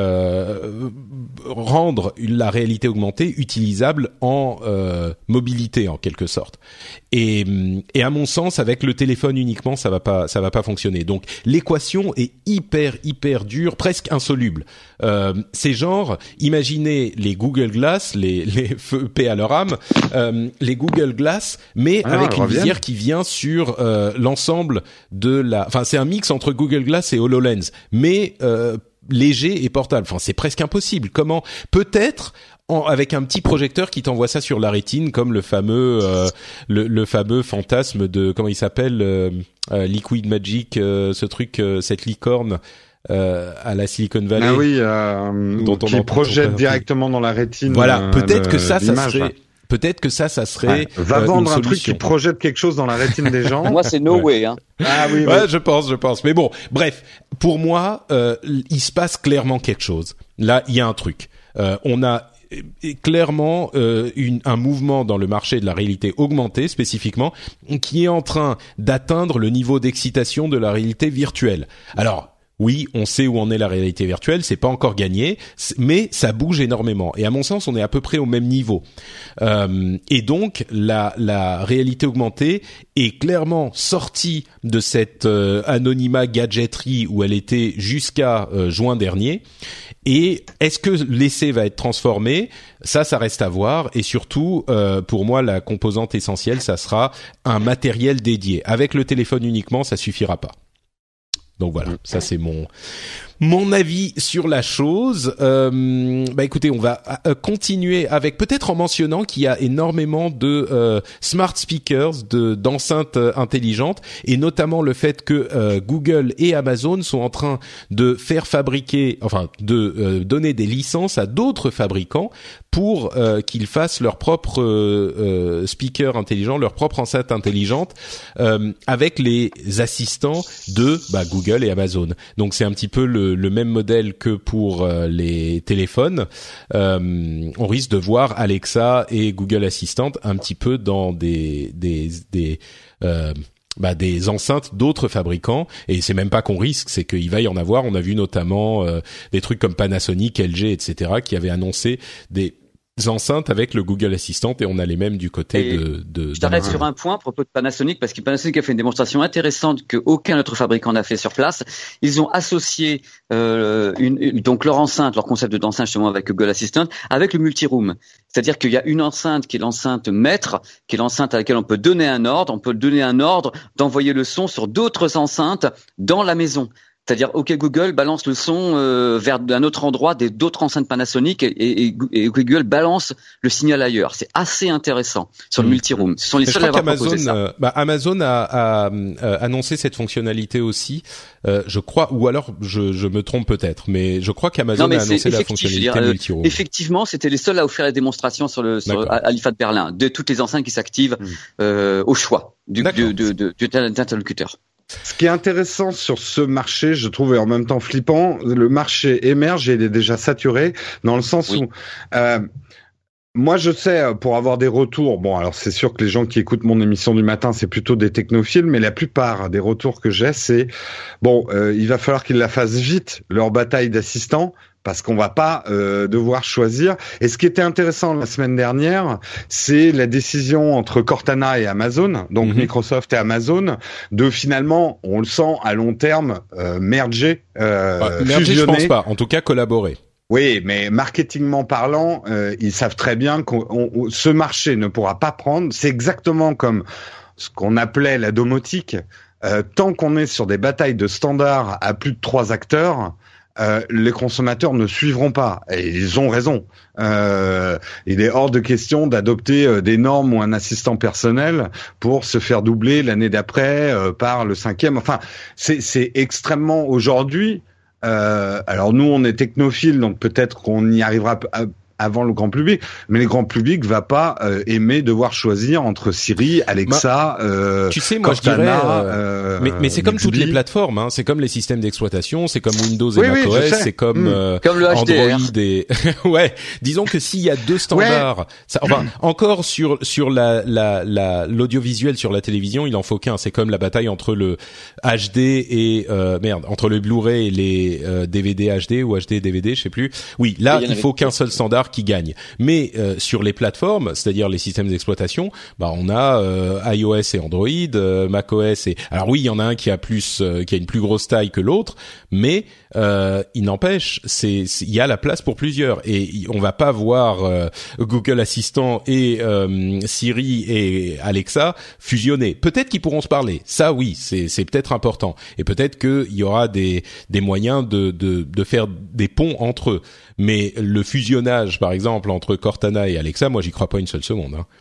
euh, rendre la réalité augmentée utilisable en euh, mobilité en quelque sorte. Et, et à mon sens, avec le téléphone uniquement, ça va pas, ça va pas fonctionner. Donc l'équation est hyper hyper dure, presque insoluble. Euh, c'est genre, imaginez les Google Glass, les les feux paix à leur âme, euh, les Google Glass, mais ah, avec une revient. visière qui vient sur euh, l'ensemble de la. Enfin, c'est un mix entre Google Glass et HoloLens, mais euh, léger et portable. Enfin, c'est presque impossible. Comment? Peut-être en, avec un petit projecteur qui t'envoie ça sur la rétine, comme le fameux euh, le, le fameux fantasme de comment il s'appelle euh, euh, Liquid Magic, euh, ce truc, euh, cette licorne euh, à la Silicon Valley. Ah oui, euh, dont on qui projette directement dans la rétine. Voilà. Euh, peut-être le, que ça, l'image. ça serait. Peut-être que ça, ça serait ouais. Va euh, vendre une un truc qui projette quelque chose dans la rétine des gens. Moi, c'est no ouais. way. Hein. Ah oui, ouais, oui. je pense, je pense. Mais bon, bref, pour moi, euh, il se passe clairement quelque chose. Là, il y a un truc. Euh, on a clairement euh, une, un mouvement dans le marché de la réalité augmentée spécifiquement qui est en train d'atteindre le niveau d'excitation de la réalité virtuelle. Alors oui, on sait où en est la réalité virtuelle, c'est pas encore gagné, mais ça bouge énormément. Et à mon sens, on est à peu près au même niveau. Euh, et donc, la, la réalité augmentée est clairement sortie de cette euh, anonymat gadgeterie où elle était jusqu'à euh, juin dernier. Et est-ce que l'essai va être transformé ? Ça, ça reste à voir. Et surtout, euh, pour moi, la composante essentielle, ça sera un matériel dédié. Avec le téléphone uniquement, ça suffira pas. Donc voilà, ça c'est mon mon avis sur la chose. Euh, bah écoutez, on va euh, continuer avec peut-être en mentionnant qu'il y a énormément de euh, smart speakers, de d'enceintes euh, intelligentes, et notamment le fait que euh, Google et Amazon sont en train de faire fabriquer, enfin de euh, donner des licences à d'autres fabricants pour euh, qu'ils fassent leur propre euh, euh, speaker intelligent, leur propre enceinte intelligente euh, avec les assistants de bah, Google et Amazon. Donc c'est un petit peu le, le même modèle que pour euh, les téléphones. Euh, on risque de voir Alexa et Google Assistant un petit peu dans des des des euh, bah, des enceintes d'autres fabricants, et c'est même pas qu'on risque, c'est qu'il va y en avoir. On a vu notamment euh, des trucs comme Panasonic, L G, et cetera qui avaient annoncé des enceintes avec le Google Assistant, et on a les mêmes du côté et de, de je t'arrête sur un point à propos de Panasonic, parce que Panasonic a fait une démonstration intéressante que aucun autre fabricant n'a fait sur place. Ils ont associé euh, une, une, donc leur enceinte, leur concept d'enceinte justement avec Google Assistant, avec le multiroom. C'est-à-dire qu'il y a une enceinte qui est l'enceinte maître, qui est l'enceinte à laquelle on peut donner un ordre, on peut donner un ordre d'envoyer le son sur d'autres enceintes dans la maison. C'est-à-dire, OK, Google balance le son euh, vers un autre endroit des d'autres enceintes Panasonic, et, et, et Google balance le signal ailleurs. C'est assez intéressant sur le mmh. multiroom. Ce sont les Mais seuls à avoir proposé ça. Euh, bah, Amazon a, a, a annoncé cette fonctionnalité aussi, euh, je crois, ou alors je, je me trompe peut-être, mais je crois qu'Amazon non, a annoncé la fonctionnalité dire, multiroom. Effectivement, c'était les seuls à offrir la démonstration sur le sur, à, à l'I F A de Berlin de toutes les enceintes qui s'activent mmh. euh, au choix du, de, de, de, de, de l'interlocuteur. Ce qui est intéressant sur ce marché, je trouve, et en même temps flippant, le marché émerge et il est déjà saturé, dans le sens oui. où euh, moi je sais, pour avoir des retours, bon alors c'est sûr que les gens qui écoutent mon émission du matin, c'est plutôt des technophiles, mais la plupart des retours que j'ai, c'est bon, euh, il va falloir qu'ils la fassent vite, leur bataille d'assistants, parce qu'on va pas euh, devoir choisir. Et ce qui était intéressant la semaine dernière, c'est la décision entre Cortana et Amazon, donc mm-hmm. Microsoft et Amazon, de finalement, on le sent à long terme, euh, merger, euh, bah, merger, fusionner. Je pense pas. En tout cas, collaborer. Oui, mais marketingment parlant, euh, ils savent très bien que ce marché ne pourra pas prendre. C'est exactement comme ce qu'on appelait la domotique. Euh, tant qu'on est sur des batailles de standards à plus de trois acteurs, Euh, les consommateurs ne suivront pas, et ils ont raison. Euh, il est hors de question d'adopter euh, des normes ou un assistant personnel pour se faire doubler l'année d'après euh, par le cinquième. Enfin, c'est, c'est extrêmement aujourd'hui. Euh, alors nous, on est technophiles, donc peut-être qu'on y arrivera à, avant le grand public, mais le grand public va pas euh, aimer devoir choisir entre Siri, Alexa, bah, euh, tu sais, moi Cortana, je dirais, euh, euh, mais, mais c'est comme Bixby. toutes les plateformes, hein, c'est comme les systèmes d'exploitation, c'est comme Windows et oui, macOS, oui, c'est comme, mmh. euh, comme le H D R. Android et ouais. Disons que s'il y a deux standards, ouais. ça, enfin encore sur sur la la la l'audiovisuel sur la télévision, il en faut qu'un. C'est comme la bataille entre le H D et euh, merde, entre le Blu-ray et les euh, D V D H D ou H D D V D, je sais plus. Oui, là il, il faut qu'un seul standard qui gagne. Mais euh, sur les plateformes, c'est-à-dire les systèmes d'exploitation, bah on a euh, iOS et Android, euh, macOS et alors oui, il y en a un qui a plus euh, qui a une plus grosse taille que l'autre, mais euh, il n'empêche, c'est il y a la place pour plusieurs et on va pas voir euh, Google Assistant et euh, Siri et Alexa fusionner. Peut-être qu'ils pourront se parler. Ça oui, c'est c'est peut-être important et peut-être que il y aura des des moyens de de de faire des ponts entre eux. Mais le fusionnage par exemple entre Cortana et Alexa, moi j'y crois pas une seule seconde. Hein.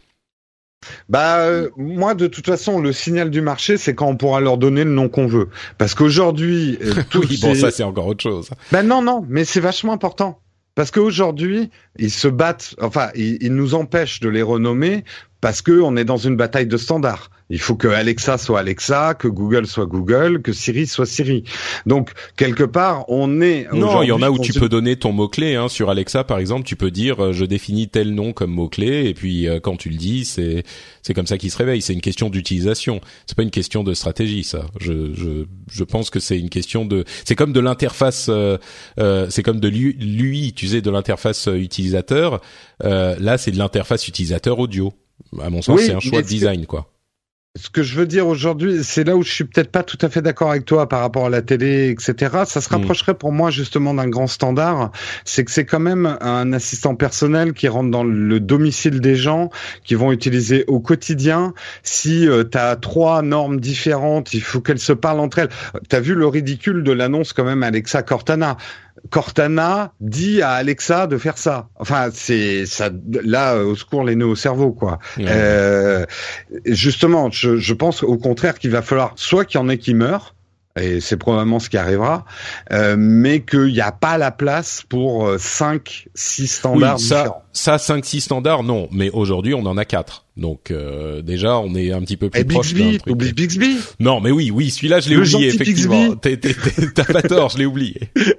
Bah euh, moi de toute façon le signal du marché c'est quand on pourra leur donner le nom qu'on veut parce qu'aujourd'hui euh, oui bon ces... ça c'est encore autre chose. Bah non non mais c'est vachement important parce qu'aujourd'hui ils se battent enfin ils, ils nous empêchent de les renommer parce que on est dans une bataille de standards. Il faut que Alexa soit Alexa, que Google soit Google, que Siri soit Siri. Donc quelque part, on est non, il y en a où tu une... peux donner ton mot clé. Hein. Sur Alexa, par exemple, tu peux dire euh, je définis tel nom comme mot clé, et puis euh, quand tu le dis, c'est c'est comme ça qu'il se réveille. C'est une question d'utilisation. C'est pas une question de stratégie, ça. Je je je pense que c'est une question de. C'est comme de l'interface. Euh, euh, c'est comme de l'U I, tu sais, de l'interface utilisateur. Euh, là, c'est de l'interface utilisateur audio. À mon sens, oui, c'est un choix de design, que... quoi. Ce que je veux dire aujourd'hui, c'est là où je suis peut-être pas tout à fait d'accord avec toi par rapport à la télé, et cetera. Ça se rapprocherait pour moi justement d'un grand standard. C'est que c'est quand même un assistant personnel qui rentre dans le domicile des gens, qui vont utiliser au quotidien. Si euh, tu as trois normes différentes, il faut qu'elles se parlent entre elles. T'as vu le ridicule de l'annonce quand même Alexa Cortana. Cortana dit à Alexa de faire ça. Enfin, c'est ça. Là, au secours, les nœuds au cerveau, quoi. Ouais. Euh, justement, je, je pense au contraire qu'il va falloir soit qu'il y en ait qui meurent, et c'est probablement ce qui arrivera, euh, mais qu'il n'y a pas la place pour cinq, six standards oui, ça, différents. Ça, cinq, six standards, non. Mais aujourd'hui, on en a quatre. Donc euh, déjà, on est un petit peu plus et proche Bixby, d'un truc. Oublie Bixby. Non, mais oui, oui, celui-là, je l'ai Le oublié, effectivement. T'es, t'es, t'es, t'as pas tort, je l'ai oublié.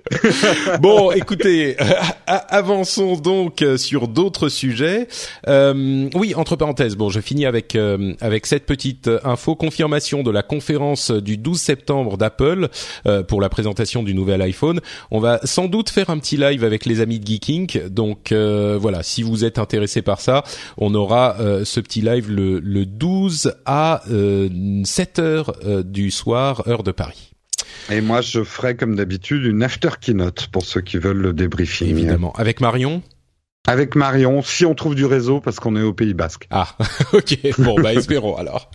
Bon, écoutez, euh, avançons donc sur d'autres sujets. Euh, oui, entre parenthèses, bon, je finis avec euh, avec cette petite info, confirmation de la conférence du douze septembre d'Apple euh, pour la présentation du nouvel iPhone. On va sans doute faire un petit live avec les amis de Geeking. Donc euh, voilà, si vous êtes intéressés par ça, on aura euh, ce petit live le, le douze à euh, sept heures euh, du soir, heure de Paris. Et moi, je ferai comme d'habitude une after keynote pour ceux qui veulent le débriefing. Évidemment. Avec Marion ? Avec Marion, si on trouve du réseau, parce qu'on est au Pays Basque. Ah, ok. Bon, bah espérons alors.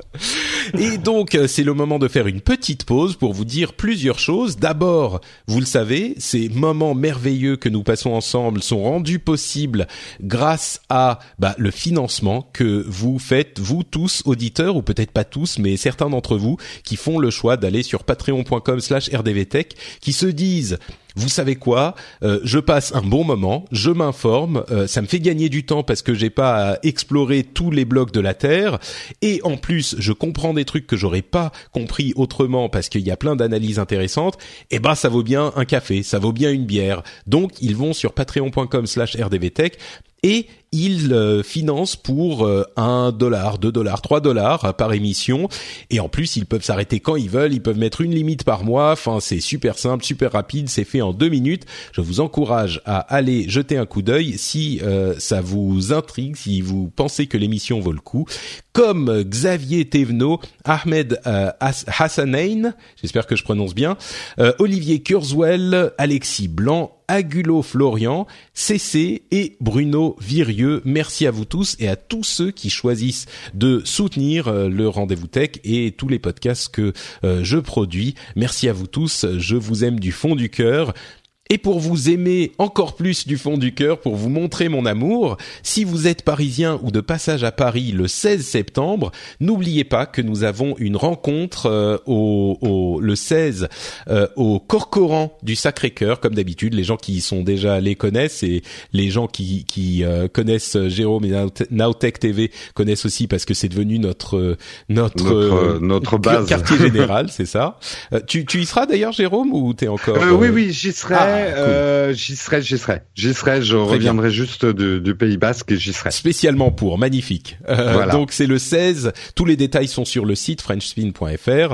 Et donc, c'est le moment de faire une petite pause pour vous dire plusieurs choses. D'abord, vous le savez, ces moments merveilleux que nous passons ensemble sont rendus possibles grâce à bah, le financement que vous faites, vous tous, auditeurs, ou peut-être pas tous, mais certains d'entre vous, qui font le choix d'aller sur patreon.com slash rdvtech, qui se disent... Vous savez quoi, euh, je passe un bon moment, je m'informe, euh, ça me fait gagner du temps parce que j'ai pas à explorer tous les blocs de la Terre, et en plus je comprends des trucs que j'aurais pas compris autrement parce qu'il y a plein d'analyses intéressantes. Et ben ça vaut bien un café, ça vaut bien une bière. Donc ils vont sur patreon.com slash rdvtech et ils euh, financent pour euh, un dollar, deux dollars, trois dollars par émission. Et en plus, ils peuvent s'arrêter quand ils veulent. Ils peuvent mettre une limite par mois. Enfin, c'est super simple, super rapide. C'est fait en deux minutes. Je vous encourage à aller jeter un coup d'œil si euh, ça vous intrigue, si vous pensez que l'émission vaut le coup. Comme Xavier Thévenot, Ahmed euh, Hassanain, j'espère que je prononce bien, euh, Olivier Kurzweil, Alexis Blanc, Agulo Florian, Cécé et Bruno Virieux. Merci à vous tous et à tous ceux qui choisissent de soutenir euh, le Rendez-vous Tech et tous les podcasts que euh, je produis. Merci à vous tous, je vous aime du fond du cœur. Et pour vous aimer encore plus du fond du cœur, pour vous montrer mon amour, si vous êtes parisien ou de passage à Paris le seize septembre, n'oubliez pas que nous avons une rencontre euh, au, au le seize euh, au Corcoran du Sacré-Cœur, comme d'habitude. Les gens qui y sont déjà allés connaissent, et les gens qui, qui euh, connaissent Jérôme et Nowtech T V connaissent aussi parce que c'est devenu notre notre notre, euh, notre base, quartier général, c'est ça. Euh, tu, tu y seras d'ailleurs, Jérôme, ou t'es encore euh, euh... Oui, oui, j'y serai. Ah. Cool. Euh, j'y serai, j'y serai, j'y serai. Je Très reviendrai bien. juste du, du Pays Basque et j'y serai. Spécialement pour, magnifique. Euh, voilà. Donc c'est le seize. Tous les détails sont sur le site french spin point f r.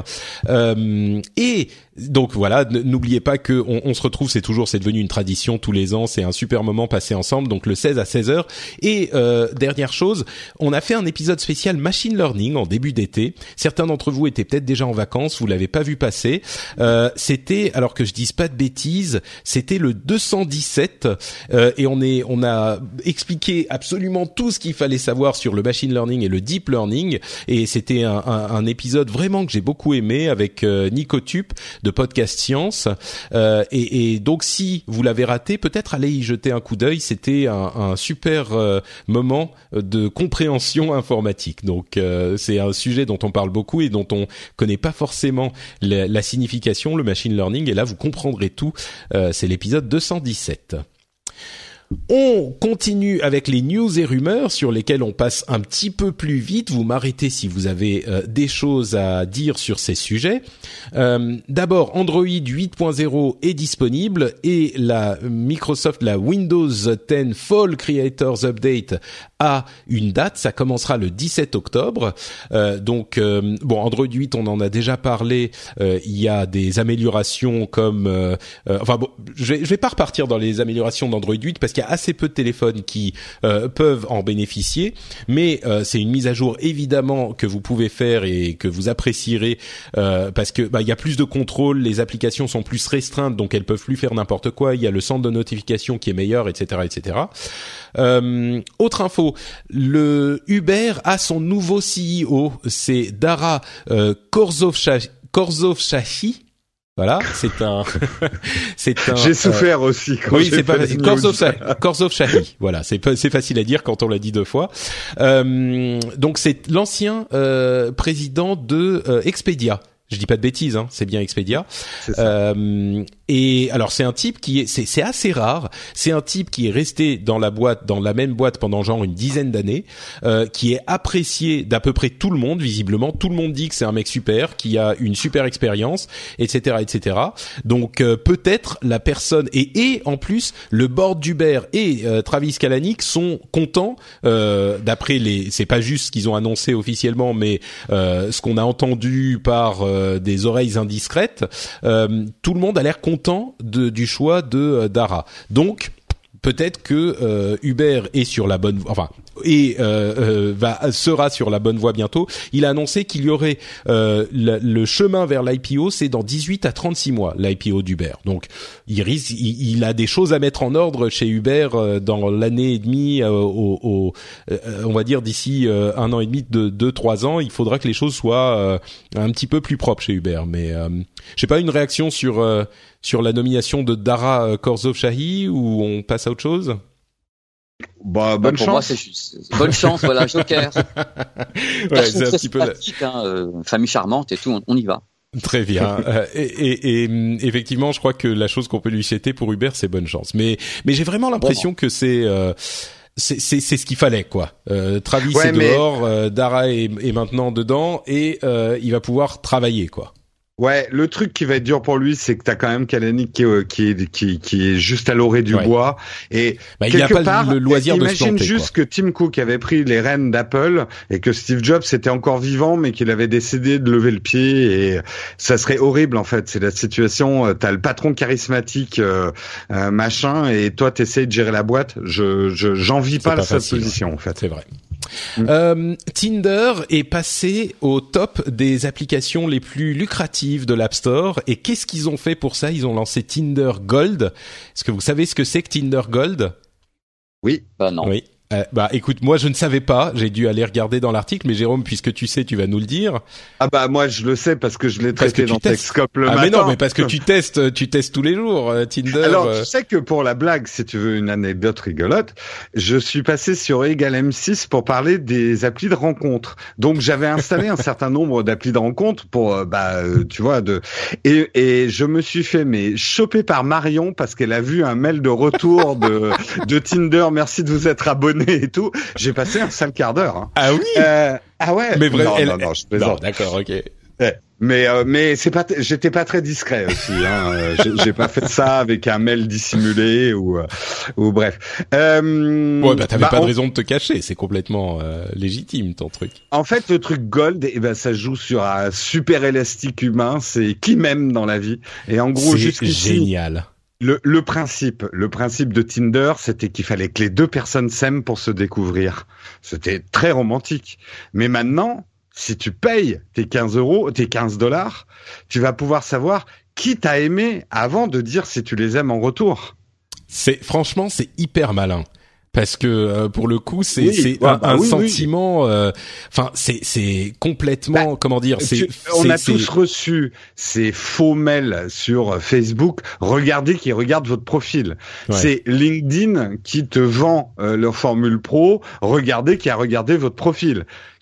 Euh, et donc voilà, n'oubliez pas que on, on se retrouve, c'est toujours, c'est devenu une tradition tous les ans. C'est un super moment passé ensemble. Donc le seize à seize heures. Et euh, dernière chose, on a fait un épisode spécial machine learning en début d'été. Certains d'entre vous étaient peut-être déjà en vacances, vous l'avez pas vu passer. Euh, c'était, alors que je dise pas de bêtises, c'était le deux cent dix-sept euh, et on est on a expliqué absolument tout ce qu'il fallait savoir sur le machine learning et le deep learning, et c'était un, un, un épisode vraiment que j'ai beaucoup aimé avec euh, Nico Tup de Podcast Science, euh, et, et donc si vous l'avez raté, peut-être allez y jeter un coup d'œil. C'était un, un super euh, moment de compréhension informatique. Donc euh, c'est un sujet dont on parle beaucoup et dont on connaît pas forcément la, la signification, le machine learning, et là vous comprendrez tout. Euh, c'est l'épisode deux cent dix-sept. On continue avec les news et rumeurs sur lesquelles on passe un petit peu plus vite. Vous m'arrêtez si vous avez euh, des choses à dire sur ces sujets. Euh, d'abord, Android huit point zéro est disponible et la Microsoft, la Windows dix Fall Creators Update a une date. Ça commencera le dix-sept octobre. Euh, donc, euh, bon, Android huit, on en a déjà parlé. Euh, il y a des améliorations comme... Euh, euh, enfin, bon, je vais, je vais pas repartir dans les améliorations d'Android huit parce qu'il y a assez peu de téléphones qui euh, peuvent en bénéficier, mais euh, c'est une mise à jour évidemment que vous pouvez faire et que vous apprécierez euh, parce que bah il y a plus de contrôle, les applications sont plus restreintes, donc elles peuvent plus faire n'importe quoi. Il y a le centre de notification qui est meilleur, et cetera, et cetera. Euh, autre info, le Uber a son nouveau C E O, c'est Dara euh, Khosrowshahi. Khosrowshahi. Voilà, c'est un, c'est un. J'ai souffert euh, aussi. Quand oui, j'ai c'est pas fait Khosrowshahi. Voilà, c'est pas, c'est facile à dire quand on l'a dit deux fois. Euh, donc c'est l'ancien euh, président de euh, Expedia. Je dis pas de bêtises, hein, c'est bien Expedia. C'est ça. Euh, et alors c'est un type qui est, c'est, c'est assez rare. C'est un type qui est resté dans la boîte, dans la même boîte pendant genre une dizaine d'années, euh, qui est apprécié d'à peu près tout le monde. Visiblement, tout le monde dit que c'est un mec super, qui a une super expérience, et cetera, et cetera. Donc euh, peut-être la personne et et en plus le board d'Uber et euh, Travis Kalanick sont contents. Euh, d'après les, c'est pas juste ce qu'ils ont annoncé officiellement, mais euh, ce qu'on a entendu par euh, des oreilles indiscrètes, euh, tout le monde a l'air content de, du choix de euh, Dara. Donc peut-être que euh, Uber est sur la bonne, enfin, et euh, euh, va sera sur la bonne voie bientôt. Il a annoncé qu'il y aurait euh, le, le chemin vers l'I P O, c'est dans dix-huit à trente-six mois l'I P O d'Uber. Donc il risque, il, il a des choses à mettre en ordre chez Uber euh, dans l'année et demie, euh, au, au euh, on va dire d'ici euh, un an et demi, de deux, trois ans, il faudra que les choses soient euh, un petit peu plus propres chez Uber. Mais euh, j'ai pas une réaction sur euh, sur la nomination de Dara Khosrowshahi ou on passe à autre chose? Bah, bonne pour chance. moi, c'est juste, bonne chance, voilà, Joker. Ouais, c'est un petit peu. Sympathique, hein, euh, famille charmante et tout, on, on y va. Très bien. euh, et, et, et effectivement, je crois que la chose qu'on peut lui souhaiter pour Uber, c'est bonne chance. Mais, mais j'ai vraiment l'impression vraiment. que c'est. Euh, C'est, c'est, c'est ce qu'il fallait, quoi. Euh, Travis ouais, est mais... dehors, euh, Dara est, est maintenant dedans et euh, il va pouvoir travailler, quoi. Ouais, le truc qui va être dur pour lui, c'est que t'as quand même Kalanick qui est, qui est, qui, qui est juste à l'orée du ouais. bois. Et bah, quelque il a pas part, le loisir de se planter, imagine juste quoi. Que Tim Cook avait pris les rênes d'Apple et que Steve Jobs était encore vivant, mais qu'il avait décidé de lever le pied. Et ça serait horrible, en fait. C'est la situation. T'as le patron charismatique, euh, euh, machin, et toi, t'essayes de gérer la boîte. Je, je, j'envie pas, pas sa position, en fait. C'est vrai. Mmh. Euh, Tinder est passé au top des applications les plus lucratives de l'App Store. Et qu'est-ce qu'ils ont fait pour ça? Ils ont lancé Tinder Gold. Est-ce que vous savez ce que c'est que Tinder Gold? Oui. Bah non. Oui. Euh, bah écoute, moi je ne savais pas, j'ai dû aller regarder dans l'article, mais Jérôme, puisque tu sais, tu vas nous le dire. Ah bah moi je le sais parce que je l'ai traité dans Techscope le ah matin. Ah mais non, mais parce que tu testes, tu testes tous les jours euh, Tinder. Alors euh... tu sais que pour la blague, si tu veux une anecdote rigolote, je suis passé sur Egal M six pour parler des applis de rencontres. Donc j'avais installé un certain nombre d'applis de rencontres pour euh, bah euh, tu vois de et et je me suis fait mais choper par Marion parce qu'elle a vu un mail de retour de de Tinder, merci de vous être abonné et tout. J'ai passé un sale quart d'heure. Hein. Ah oui. Euh, ah ouais. Mais vraiment. Non, elle, non, non, je plaisante. Non, d'accord, ok. Ouais. Mais euh, mais c'est pas, t- j'étais pas très discret aussi. Hein. j'ai, j'ai pas fait ça avec un mail dissimulé ou euh, ou bref. Euh, ouais, bah t'avais bah, pas on... de raison de te cacher. C'est complètement euh, légitime ton truc. En fait, le truc Gold, eh ben ça joue sur un super élastique humain. C'est qui m'aime dans la vie. Et en gros, c'est jusqu'ici, génial. Le, le principe, le principe de Tinder, c'était qu'il fallait que les deux personnes s'aiment pour se découvrir. C'était très romantique. Mais maintenant, si tu payes tes quinze euros, tes quinze dollars, tu vas pouvoir savoir qui t'a aimé avant de dire si tu les aimes en retour. C'est, franchement, c'est hyper malin. Parce que euh, pour le coup, c'est, oui, c'est ouais, un, bah, un oui, sentiment. Enfin, euh, c'est, c'est complètement. Bah, comment dire c'est, tu, On c'est, a c'est... tous reçu ces faux mails sur Facebook. Regardez qui regarde votre profil. Ouais. C'est LinkedIn qui te vend euh, leur formule pro. Regardez qui a regardé votre profil.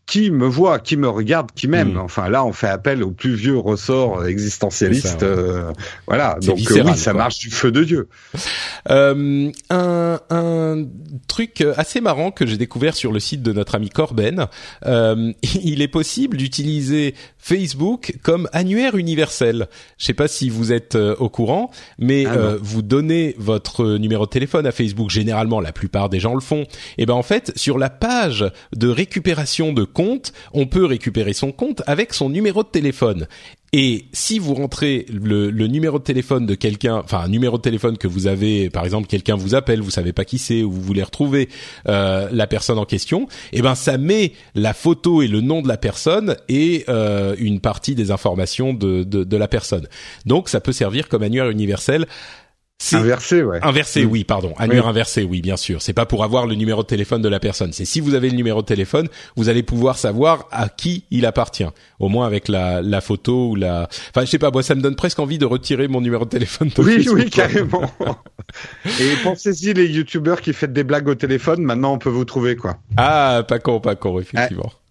qui me voit, qui me regarde, qui m'aime. Mmh. Enfin là, on fait appel au plus vieux ressort existentialiste. Ça, ouais. euh, voilà, c'est donc viscéral, euh, oui, ça quoi. Marche du feu de Dieu. Euh, un, un truc assez marrant que j'ai découvert sur le site de notre ami Corben, euh, il est possible d'utiliser Facebook comme annuaire universel. Je sais pas si vous êtes euh, au courant, mais ah euh, vous donnez votre numéro de téléphone à Facebook. Généralement, la plupart des gens le font. Et ben en fait, sur la page de récupération de compte, on peut récupérer son compte avec son numéro de téléphone. Et si vous rentrez le, le numéro de téléphone de quelqu'un, enfin un numéro de téléphone que vous avez, par exemple quelqu'un vous appelle, vous savez pas qui c'est, ou vous voulez retrouver euh, la personne en question, et ben ça met la photo et le nom de la personne et euh, une partie des informations de, de, de la personne. Donc ça peut servir comme annuaire universel. C'est inversé, ouais. Inversé, mmh. oui, pardon. Annuaire oui. inversé, oui, bien sûr. C'est pas pour avoir le numéro de téléphone de la personne. C'est si vous avez le numéro de téléphone, vous allez pouvoir savoir à qui il appartient. Au moins avec la, la photo ou la... Enfin, je sais pas, moi, ça me donne presque envie de retirer mon numéro de téléphone. De oui, Facebook, oui, carrément. Et pensez-y, les youtubeurs qui font des blagues au téléphone, maintenant, on peut vous trouver, quoi. Ah, pas con, pas con, effectivement. Ah.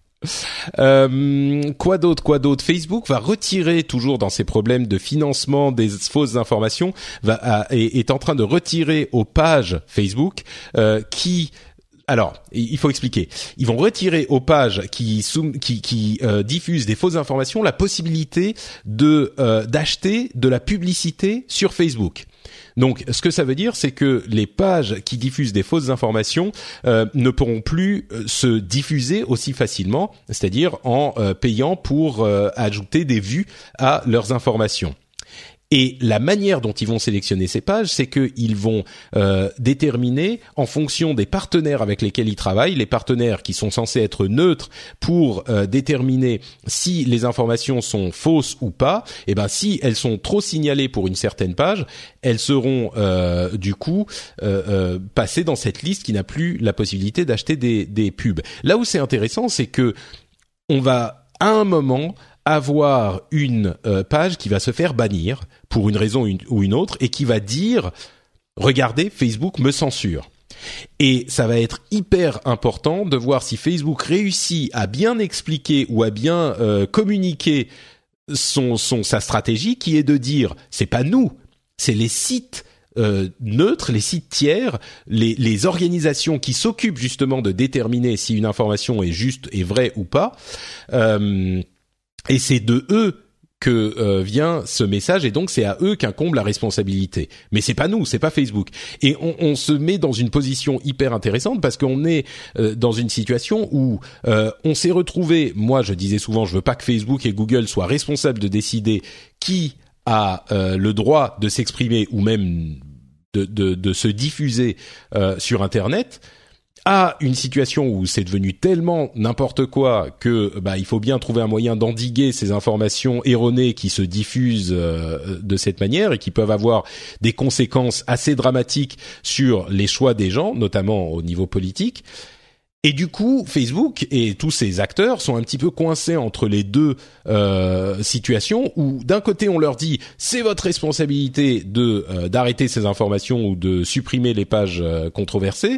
Euh, quoi d'autre, quoi d'autre? Facebook va retirer, toujours dans ses problèmes de financement des fausses informations, va à, est, est en train de retirer aux pages Facebook euh, qui alors, il faut expliquer. Ils vont retirer aux pages qui soum, qui, qui euh, diffusent des fausses informations la possibilité de euh, d'acheter de la publicité sur Facebook. Donc, ce que ça veut dire, c'est que les pages qui diffusent des fausses informations euh, ne pourront plus euh, se diffuser aussi facilement, c'est-à-dire en euh, payant pour euh, ajouter des vues à leurs informations. Et la manière dont ils vont sélectionner ces pages, c'est qu'ils vont euh, déterminer, en fonction des partenaires avec lesquels ils travaillent, les partenaires qui sont censés être neutres pour euh, déterminer si les informations sont fausses ou pas. Et ben, si elles sont trop signalées pour une certaine page, elles seront euh, du coup euh, euh, passées dans cette liste qui n'a plus la possibilité d'acheter des, des pubs. Là où c'est intéressant, c'est que on va à un moment avoir une euh, page qui va se faire bannir pour une raison une, ou une autre et qui va dire « Regardez, Facebook me censure ». Et ça va être hyper important de voir si Facebook réussit à bien expliquer ou à bien euh, communiquer son, son, sa stratégie qui est de dire « C'est pas nous, c'est les sites ». Euh, neutres, les sites tiers, les, les organisations qui s'occupent justement de déterminer si une information est juste et vraie ou pas. Euh, et c'est de eux que euh, vient ce message, et donc c'est à eux qu'incombe la responsabilité. Mais c'est pas nous, c'est pas Facebook. Et on, on se met dans une position hyper intéressante parce qu'on est euh, dans une situation où euh, on s'est retrouvé. Moi, je disais souvent, je veux pas que Facebook et Google soient responsables de décider qui a euh, le droit de s'exprimer ou même de, de, de se diffuser euh, sur Internet, à une situation où c'est devenu tellement n'importe quoi que bah il faut bien trouver un moyen d'endiguer ces informations erronées qui se diffusent euh, de cette manière et qui peuvent avoir des conséquences assez dramatiques sur les choix des gens, notamment au niveau politique. Et du coup, Facebook et tous ces acteurs sont un petit peu coincés entre les deux euh, situations où d'un côté on leur dit c'est votre responsabilité de euh, d'arrêter ces informations ou de supprimer les pages euh, controversées,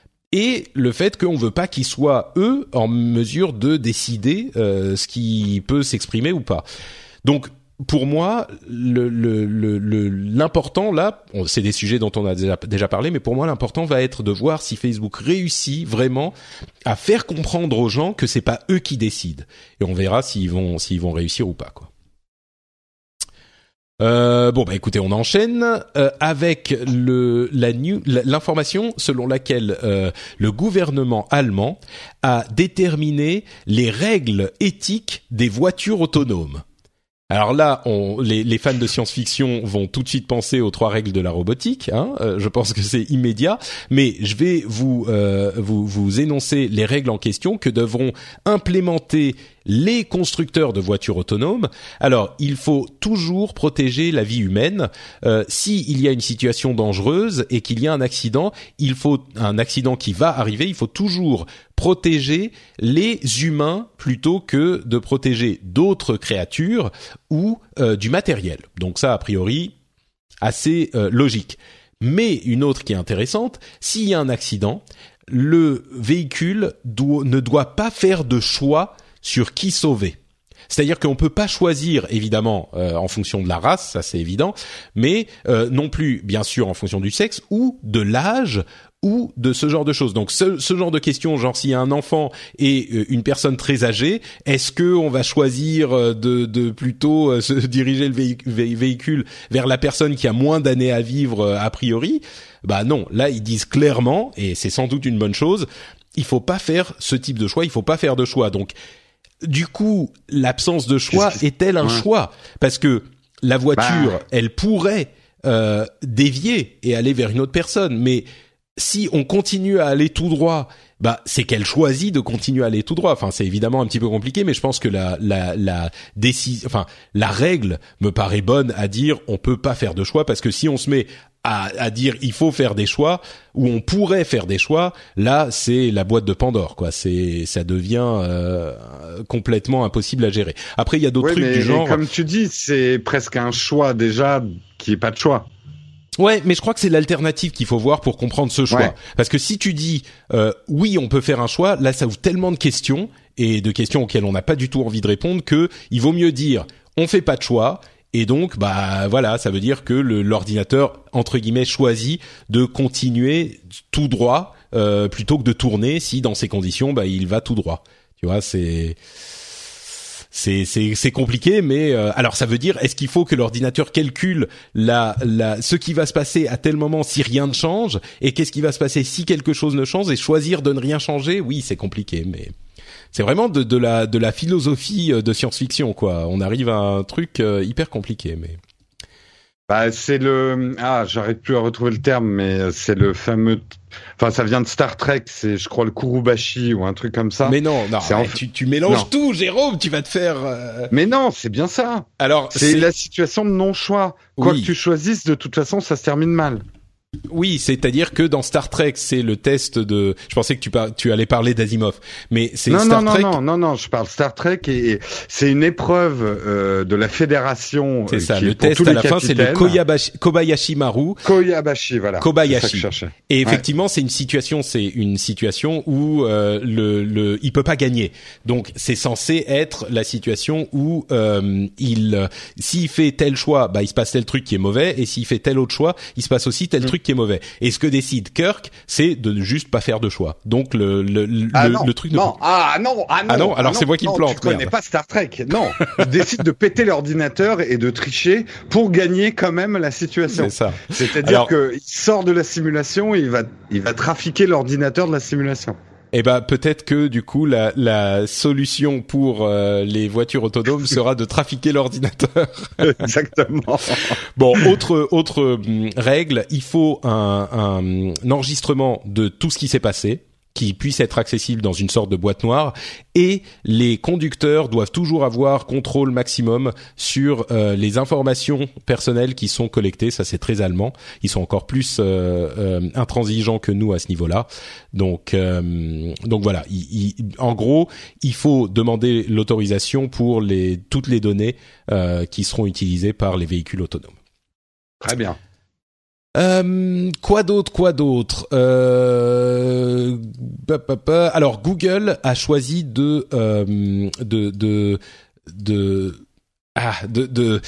et le fait qu'on veut pas qu'ils soient eux en mesure de décider euh, ce qui peut s'exprimer ou pas. Donc pour moi, le, le, le, le, l'important là, c'est des sujets dont on a déjà, déjà parlé, mais pour moi l'important va être de voir si Facebook réussit vraiment à faire comprendre aux gens que c'est pas eux qui décident, et on verra s'ils vont s'ils vont réussir ou pas, quoi. Euh, bon bah écoutez, on enchaîne euh, avec le la new, l'information selon laquelle euh, le gouvernement allemand a déterminé les règles éthiques des voitures autonomes. Alors là, on, les, les fans de science-fiction vont tout de suite penser aux trois règles de la robotique. Hein, euh, je pense que c'est immédiat, mais je vais vous, euh, vous vous énoncer les règles en question que devront implémenter les constructeurs de voitures autonomes. Alors, il faut toujours protéger la vie humaine. Euh, s'il y a une situation dangereuse et qu'il y a un accident, il faut un accident qui va arriver, il faut toujours protéger les humains plutôt que de protéger d'autres créatures ou euh, du matériel. Donc ça, a priori, assez euh, logique. Mais une autre qui est intéressante, s'il y a un accident, le véhicule doit, ne doit pas faire de choix sur qui sauver. C'est-à-dire qu'on peut pas choisir, évidemment, euh, en fonction de la race, ça c'est évident, mais euh, non plus, bien sûr, en fonction du sexe ou de l'âge ou de ce genre de choses. Donc, ce, ce genre de questions, genre s'il y a un enfant et euh, une personne très âgée, est-ce que on va choisir de, de plutôt euh, se diriger le véhic- véhicule vers la personne qui a moins d'années à vivre euh, a priori ? Bah non, là ils disent clairement, et c'est sans doute une bonne chose, il faut pas faire ce type de choix, il faut pas faire de choix. Donc du coup, l'absence de choix est-elle un ouais. choix ? Parce que la voiture, bah. elle pourrait euh, dévier et aller vers une autre personne, mais si on continue à aller tout droit, bah c'est qu'elle choisit de continuer à aller tout droit. Enfin, c'est évidemment un petit peu compliqué, mais je pense que la la la décision, enfin la règle me paraît bonne à dire on peut pas faire de choix, parce que si on se met à, à dire il faut faire des choix ou on pourrait faire des choix, là c'est la boîte de Pandore, quoi. C'est ça devient euh, complètement impossible à gérer. Après il y a d'autres oui, trucs mais, du genre. Comme tu dis, c'est presque un choix déjà qui est pas de choix. Ouais, mais je crois que c'est l'alternative qu'il faut voir pour comprendre ce choix. Ouais. Parce que si tu dis euh, oui, on peut faire un choix, là ça ouvre tellement de questions et de questions auxquelles on n'a pas du tout envie de répondre que il vaut mieux dire on fait pas de choix. Et donc, bah voilà, ça veut dire que le, l'ordinateur entre guillemets choisit de continuer tout droit euh, plutôt que de tourner si dans ces conditions, bah il va tout droit. Tu vois, c'est c'est c'est c'est compliqué, mais euh, alors ça veut dire est-ce qu'il faut que l'ordinateur calcule la la ce qui va se passer à tel moment si rien ne change, et qu'est-ce qui va se passer si quelque chose ne change, et choisir de ne rien changer? Oui, c'est compliqué, mais c'est vraiment de, de la de la philosophie de science-fiction, quoi. On arrive à un truc euh, hyper compliqué, mais bah c'est le ah j'arrive plus à retrouver le terme, mais c'est le fameux, enfin ça vient de Star Trek, c'est je crois le Kurubashi ou un truc comme ça. Mais non, non, c'est ouais, en... tu tu mélanges non. tout, Jérôme, tu vas te faire. Euh... Mais non, c'est bien ça. Alors c'est, c'est la situation de non-choix. Quoi oui. que tu choisisses, de toute façon, ça se termine mal. Oui, c'est-à-dire que dans Star Trek, c'est le test de. Je pensais que tu par... tu allais parler d'Asimov, mais c'est non, Star non, Trek. Non, non, non, non, je parle Star Trek et, et c'est une épreuve euh, de la fédération. C'est ça. Qui le est pour test tous à les la capitaines. fin, c'est le Koyabashi... Kobayashi Maru. Koyabashi, voilà. Kobayashi. C'est ça que je cherchais. Et effectivement, ouais. c'est une situation, c'est une situation où euh, le le il peut pas gagner. Donc c'est censé être la situation où euh, il s'il fait tel choix, bah il se passe tel truc qui est mauvais, et s'il fait tel autre choix, il se passe aussi tel mmh. truc qui est mauvais. Et ce que décide Kirk, c'est de juste pas faire de choix. Donc le le le, ah le, non, le truc. Non. De... Ah non, ah non. Ah non. Alors ah c'est non, moi qui non, me plante. Tu connais merde. pas Star Trek. Non. Il décide de péter l'ordinateur et de tricher pour gagner quand même la situation. C'est ça. C'est-à-dire Alors... que il sort de la simulation, et il va il va trafiquer l'ordinateur de la simulation. Eh ben peut-être que du coup la la solution pour euh, les voitures autonomes sera de trafiquer l'ordinateur. Exactement. Bon, autre autre hum, règle, il faut un, un, un enregistrement de tout ce qui s'est passé, qui puisse être accessible dans une sorte de boîte noire, et les conducteurs doivent toujours avoir contrôle maximum sur euh, les informations personnelles qui sont collectées. Ça, c'est très allemand. Ils sont encore plus euh, euh, intransigeants que nous à ce niveau-là. Donc, euh, donc voilà. Il, il, en gros, il faut demander l'autorisation pour les toutes les données euh, qui seront utilisées par les véhicules autonomes. Très bien. Euh, quoi d'autre, quoi d'autre euh, Alors Google a choisi de euh, de de de ah de, de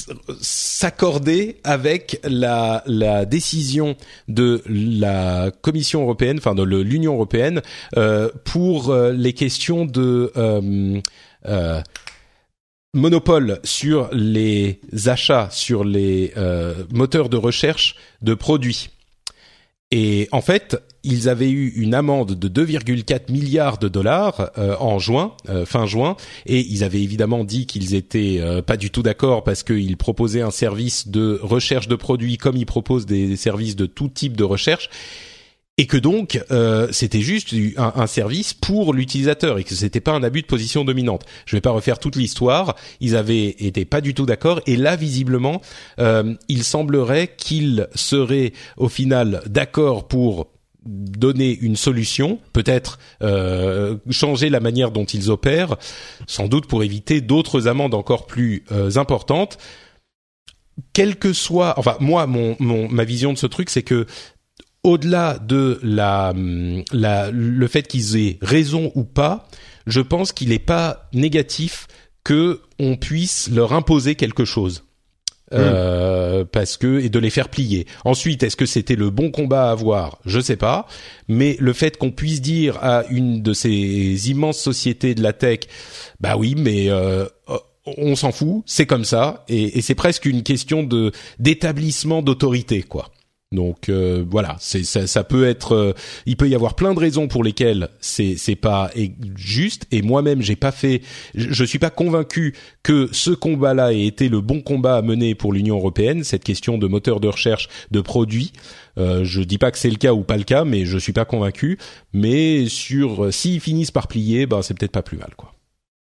s'accorder avec la la décision de la Commission européenne, enfin de l'Union européenne, euh, pour euh, les questions de euh, euh, monopole sur les achats sur les euh, moteurs de recherche de produits. Et en fait, ils avaient eu une amende de deux virgule quatre milliards de dollars euh, en juin, euh, fin juin, et ils avaient évidemment dit qu'ils étaient euh, pas du tout d'accord parce qu'ils proposaient un service de recherche de produits comme ils proposent des services de tout type de recherche. Et que donc euh, c'était juste un, un service pour l'utilisateur et que c'était pas un abus de position dominante. Je vais pas refaire toute l'histoire. Ils avaient été pas du tout d'accord, et là visiblement, euh, il semblerait qu'ils seraient au final d'accord pour donner une solution, peut-être euh, changer la manière dont ils opèrent, sans doute pour éviter d'autres amendes encore plus euh, importantes. Quel que soit, enfin moi mon, mon ma vision de ce truc, c'est que au-delà de la, la, le fait qu'ils aient raison ou pas, je pense qu'il n'est pas négatif que on puisse leur imposer quelque chose. Euh, mmh. Parce que et de les faire plier. Ensuite, est-ce que c'était le bon combat à avoir ? Je sais pas. Mais le fait qu'on puisse dire à une de ces immenses sociétés de la tech, bah oui, mais euh, on s'en fout, c'est comme ça, et, et c'est presque une question de d'établissement d'autorité, quoi. Donc euh, voilà, c'est ça, ça peut être, euh, il peut y avoir plein de raisons pour lesquelles c'est c'est pas juste. Et moi-même, j'ai pas fait, je, je suis pas convaincu que ce combat-là ait été le bon combat à mener pour l'Union européenne. Cette question de moteur de recherche de produits, euh, je dis pas que c'est le cas ou pas le cas, mais je suis pas convaincu. Mais sur euh, s'ils finissent par plier, ben c'est peut-être pas plus mal, quoi.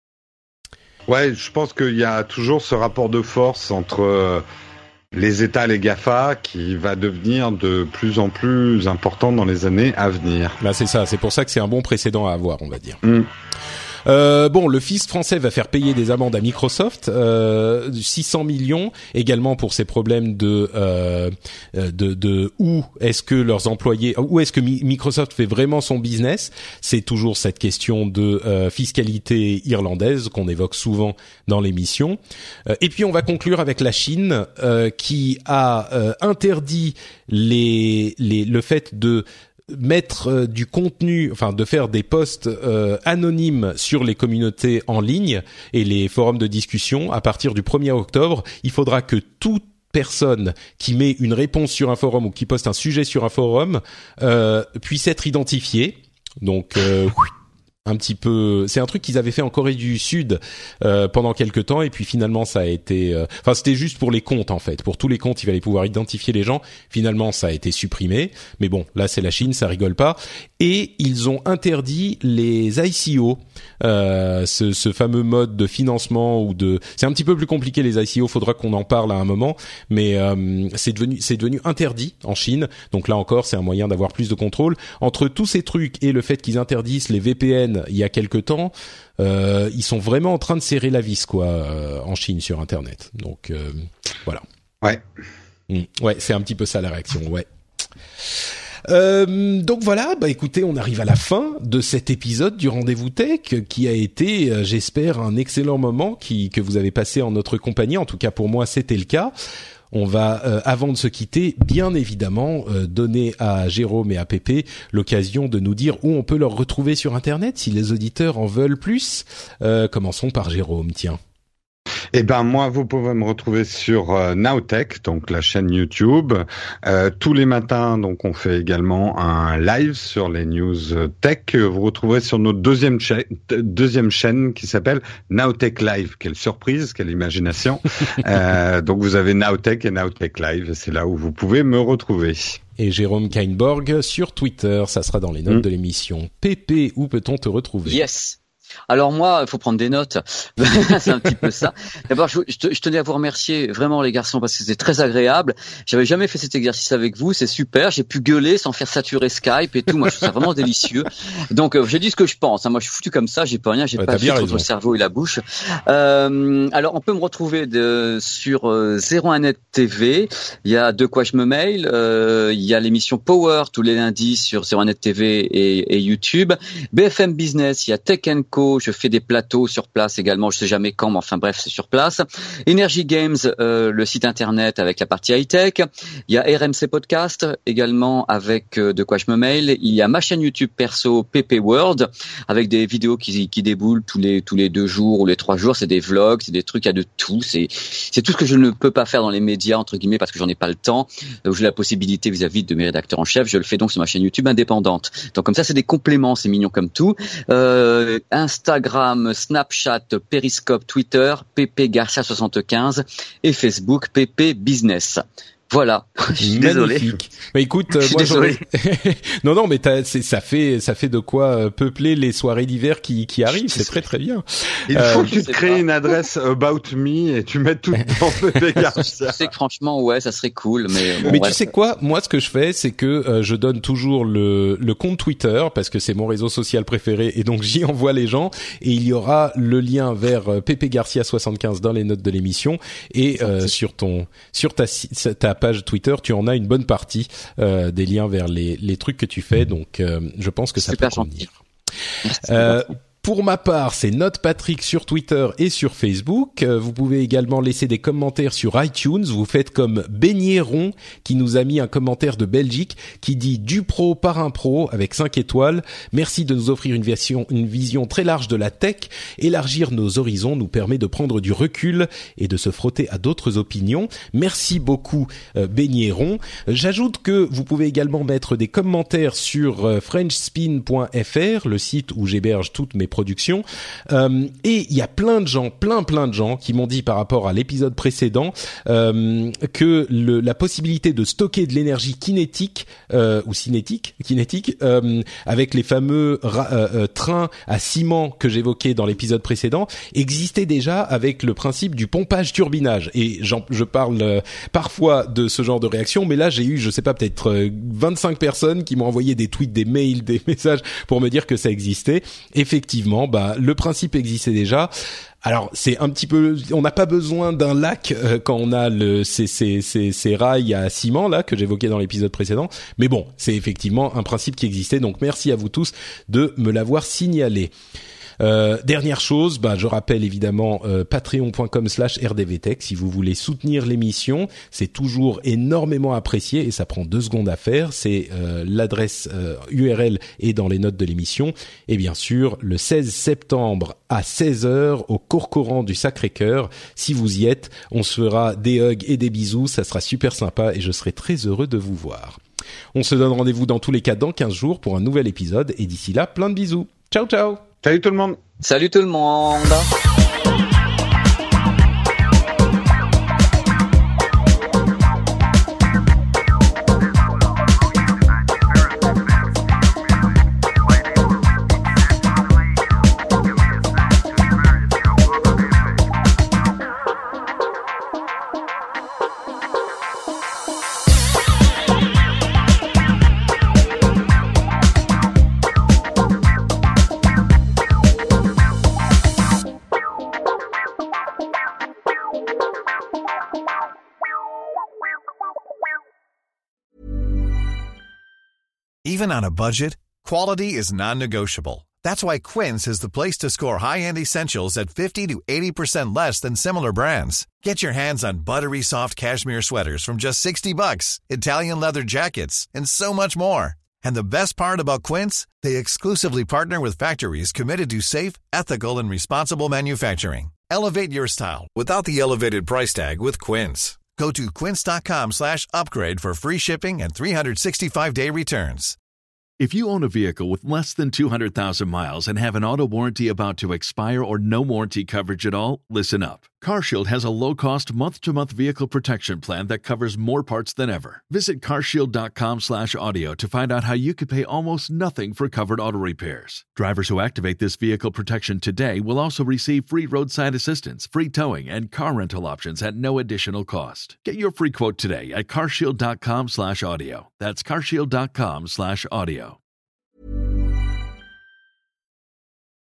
Ouais, je pense qu'il y a toujours ce rapport de force entre euh, les États, les GAFA, qui va devenir de plus en plus important dans les années à venir. Là, c'est ça. C'est pour ça que c'est un bon précédent à avoir, on va dire. Mmh. Euh, bon, le fisc français va faire payer des amendes à Microsoft, euh, six cents millions, également pour ces problèmes de euh, de, de où est-ce que leurs employés, où est-ce que Mi- Microsoft fait vraiment son business. C'est toujours cette question de euh, fiscalité irlandaise qu'on évoque souvent dans l'émission. Euh, et puis on va conclure avec la Chine euh, qui a euh, interdit les, les le fait de mettre euh, du contenu, enfin de faire des posts euh, anonymes sur les communautés en ligne et les forums de discussion. À partir du premier octobre, il faudra que toute personne qui met une réponse sur un forum ou qui poste un sujet sur un forum euh, puisse être identifiée. Donc euh, un petit peu, c'est un truc qu'ils avaient fait en Corée du Sud euh, pendant quelques temps, et puis finalement ça a été, euh, enfin c'était juste pour les comptes en fait, pour tous les comptes il fallait pouvoir identifier les gens. Finalement ça a été supprimé, mais bon là c'est la Chine, ça rigole pas. Et ils ont interdit les I C O, euh, ce, ce fameux mode de financement ou de, c'est un petit peu plus compliqué les I C O, faudra qu'on en parle à un moment, mais euh, c'est devenu c'est devenu interdit en Chine. Donc là encore c'est un moyen d'avoir plus de contrôle. Entre tous ces trucs et le fait qu'ils interdisent les V P N il y a quelque temps, euh, ils sont vraiment en train de serrer la vis quoi euh, en Chine sur Internet. Donc euh, voilà. Ouais. Mmh. Ouais, c'est un petit peu ça la réaction. Ouais. Euh, donc voilà, bah écoutez, on arrive à la fin de cet épisode du Rendez-vous Tech qui a été, euh, j'espère, un excellent moment qui que vous avez passé en notre compagnie. En tout cas pour moi, c'était le cas. On va, euh, avant de se quitter, bien évidemment, euh, donner à Jérôme et à Pépé l'occasion de nous dire où on peut leur retrouver sur Internet, si les auditeurs en veulent plus. Euh, commençons par Jérôme, tiens. Eh ben moi, vous pouvez me retrouver sur euh, Nowtech, donc la chaîne YouTube. Euh, tous les matins, donc on fait également un live sur les news tech que vous retrouverez sur notre deuxième, cha- deuxième chaîne qui s'appelle Nowtech Live. Quelle surprise, quelle imagination. euh, donc vous avez Nowtech et Nowtech Live, c'est là où vous pouvez me retrouver. Et Jérôme Kainborg sur Twitter, ça sera dans les notes mmh. de l'émission. Pépé, où peut-on te retrouver ? Yes. Alors moi, il faut prendre des notes. C'est un petit peu ça. D'abord, je, je, je tenais à vous remercier vraiment les garçons parce que c'était très agréable. J'avais jamais fait cet exercice avec vous, c'est super. J'ai pu gueuler sans faire saturer Skype et tout. Moi, je trouve ça vraiment délicieux. Donc, euh, j'ai dit ce que je pense. Hein. Moi, je suis foutu comme ça. J'ai pas rien. J'ai ouais, pas filtre entre le cerveau et la bouche. Euh, alors, on peut me retrouver de, sur euh, zéro un net T V. Il y a De quoi je me mail. Euh, il y a l'émission Power tous les lundis sur zéro un net T V et, et YouTube. B F M Business. Il y a Tech and Co. Je fais des plateaux sur place également, je sais jamais quand, mais enfin bref, c'est sur place. Energy Games, euh, le site internet avec la partie high-tech. Il y a R M C Podcast également avec euh, De quoi je me mail. Il y a ma chaîne YouTube perso P P World avec des vidéos qui, qui déboulent tous les tous les deux jours ou les trois jours. C'est des vlogs, c'est des trucs, il y a de tout. C'est c'est tout ce que je ne peux pas faire dans les médias entre guillemets parce que j'en ai pas le temps. Donc j'ai la possibilité vis-à-vis de mes rédacteurs en chef. Je le fais donc sur ma chaîne YouTube indépendante. Donc comme ça, c'est des compléments, c'est mignon comme tout. Euh, Instagram, Snapchat, Periscope, Twitter, P P Garcia soixante-quinze et Facebook P P Business. Voilà. Je suis désolé. Mais écoute, je suis moi désolé. non, non, mais t'as, c'est, ça fait, ça fait de quoi peupler les soirées d'hiver qui, qui arrivent. C'est très, très bien. Il faut euh, que tu te crées pas. une adresse About Me et tu mettes tout dans P P Garcia. Je sais que franchement, ouais, ça serait cool, mais. Bon, mais ouais. Tu sais quoi? Moi, ce que je fais, c'est que euh, je donne toujours le, le compte Twitter parce que c'est mon réseau social préféré et donc j'y envoie les gens et il y aura le lien vers euh, P P Garcia soixante-quinze dans les notes de l'émission et euh, sur ton, sur ta, ta page Twitter, tu en as une bonne partie euh, des liens vers les, les trucs que tu fais. Donc, euh, je pense que ça Super peut gentil. convenir. Euh, Pour ma part, c'est Note Patrick sur Twitter et sur Facebook. Euh, vous pouvez également laisser des commentaires sur iTunes. Vous faites comme Beignéron qui nous a mis un commentaire de Belgique qui dit du pro par un pro avec cinq étoiles. Merci de nous offrir une vision, une vision très large de la tech. Élargir nos horizons nous permet de prendre du recul et de se frotter à d'autres opinions. Merci beaucoup euh, Beignéron. J'ajoute que vous pouvez également mettre des commentaires sur euh, french spin point f r, le site où j'héberge toutes mes production. Euh, et il y a plein de gens, plein plein de gens qui m'ont dit par rapport à l'épisode précédent euh, que le, la possibilité de stocker de l'énergie kinétique euh, ou cinétique, kinétique euh, avec les fameux ra- euh, trains à ciment que j'évoquais dans l'épisode précédent existait déjà avec le principe du pompage-turbinage. Et j'en, je parle euh, parfois de ce genre de réaction, mais là j'ai eu, je sais pas, peut-être euh, vingt-cinq personnes qui m'ont envoyé des tweets, des mails, des messages pour me dire que ça existait. Effectivement, bah le principe existait déjà. Alors c'est un petit peu, on n'a pas besoin d'un lac euh, quand on a le ces, ces ces ces rails à ciment là que j'évoquais dans l'épisode précédent. Mais bon, c'est effectivement un principe qui existait. Donc merci à vous tous de me l'avoir signalé. Euh, dernière chose, bah, je rappelle évidemment euh, patreon point com slash r d v tech si vous voulez soutenir l'émission, c'est toujours énormément apprécié et ça prend deux secondes à faire. C'est euh, l'adresse euh, U R L est dans les notes de l'émission. Et bien sûr, le seize septembre à seize heures au Courcoran du Sacré-Cœur. Si vous y êtes, on se fera des hugs et des bisous, ça sera super sympa et je serai très heureux de vous voir. On se donne rendez-vous dans tous les cas dans quinze jours pour un nouvel épisode et d'ici là, plein de bisous. Ciao ciao. Salut tout le monde. Salut tout le monde. Even on a budget, quality is non-negotiable. That's why Quince is the place to score high-end essentials at fifty to eighty percent less than similar brands. Get your hands on buttery soft cashmere sweaters from just sixty bucks, Italian leather jackets, and so much more. And the best part about Quince, they exclusively partner with factories committed to safe, ethical, and responsible manufacturing. Elevate your style without the elevated price tag with Quince. Go to quince.com slash upgrade for free shipping and three sixty-five day returns. If you own a vehicle with less than two hundred thousand miles and have an auto warranty about to expire or no warranty coverage at all, listen up. CarShield has a low-cost month-to-month vehicle protection plan that covers more parts than ever. Visit carshield.com slash audio to find out how you could pay almost nothing for covered auto repairs. Drivers who activate this vehicle protection today will also receive free roadside assistance, free towing, and car rental options at no additional cost. Get your free quote today at carshield.com slash audio. That's carshield.com slash audio.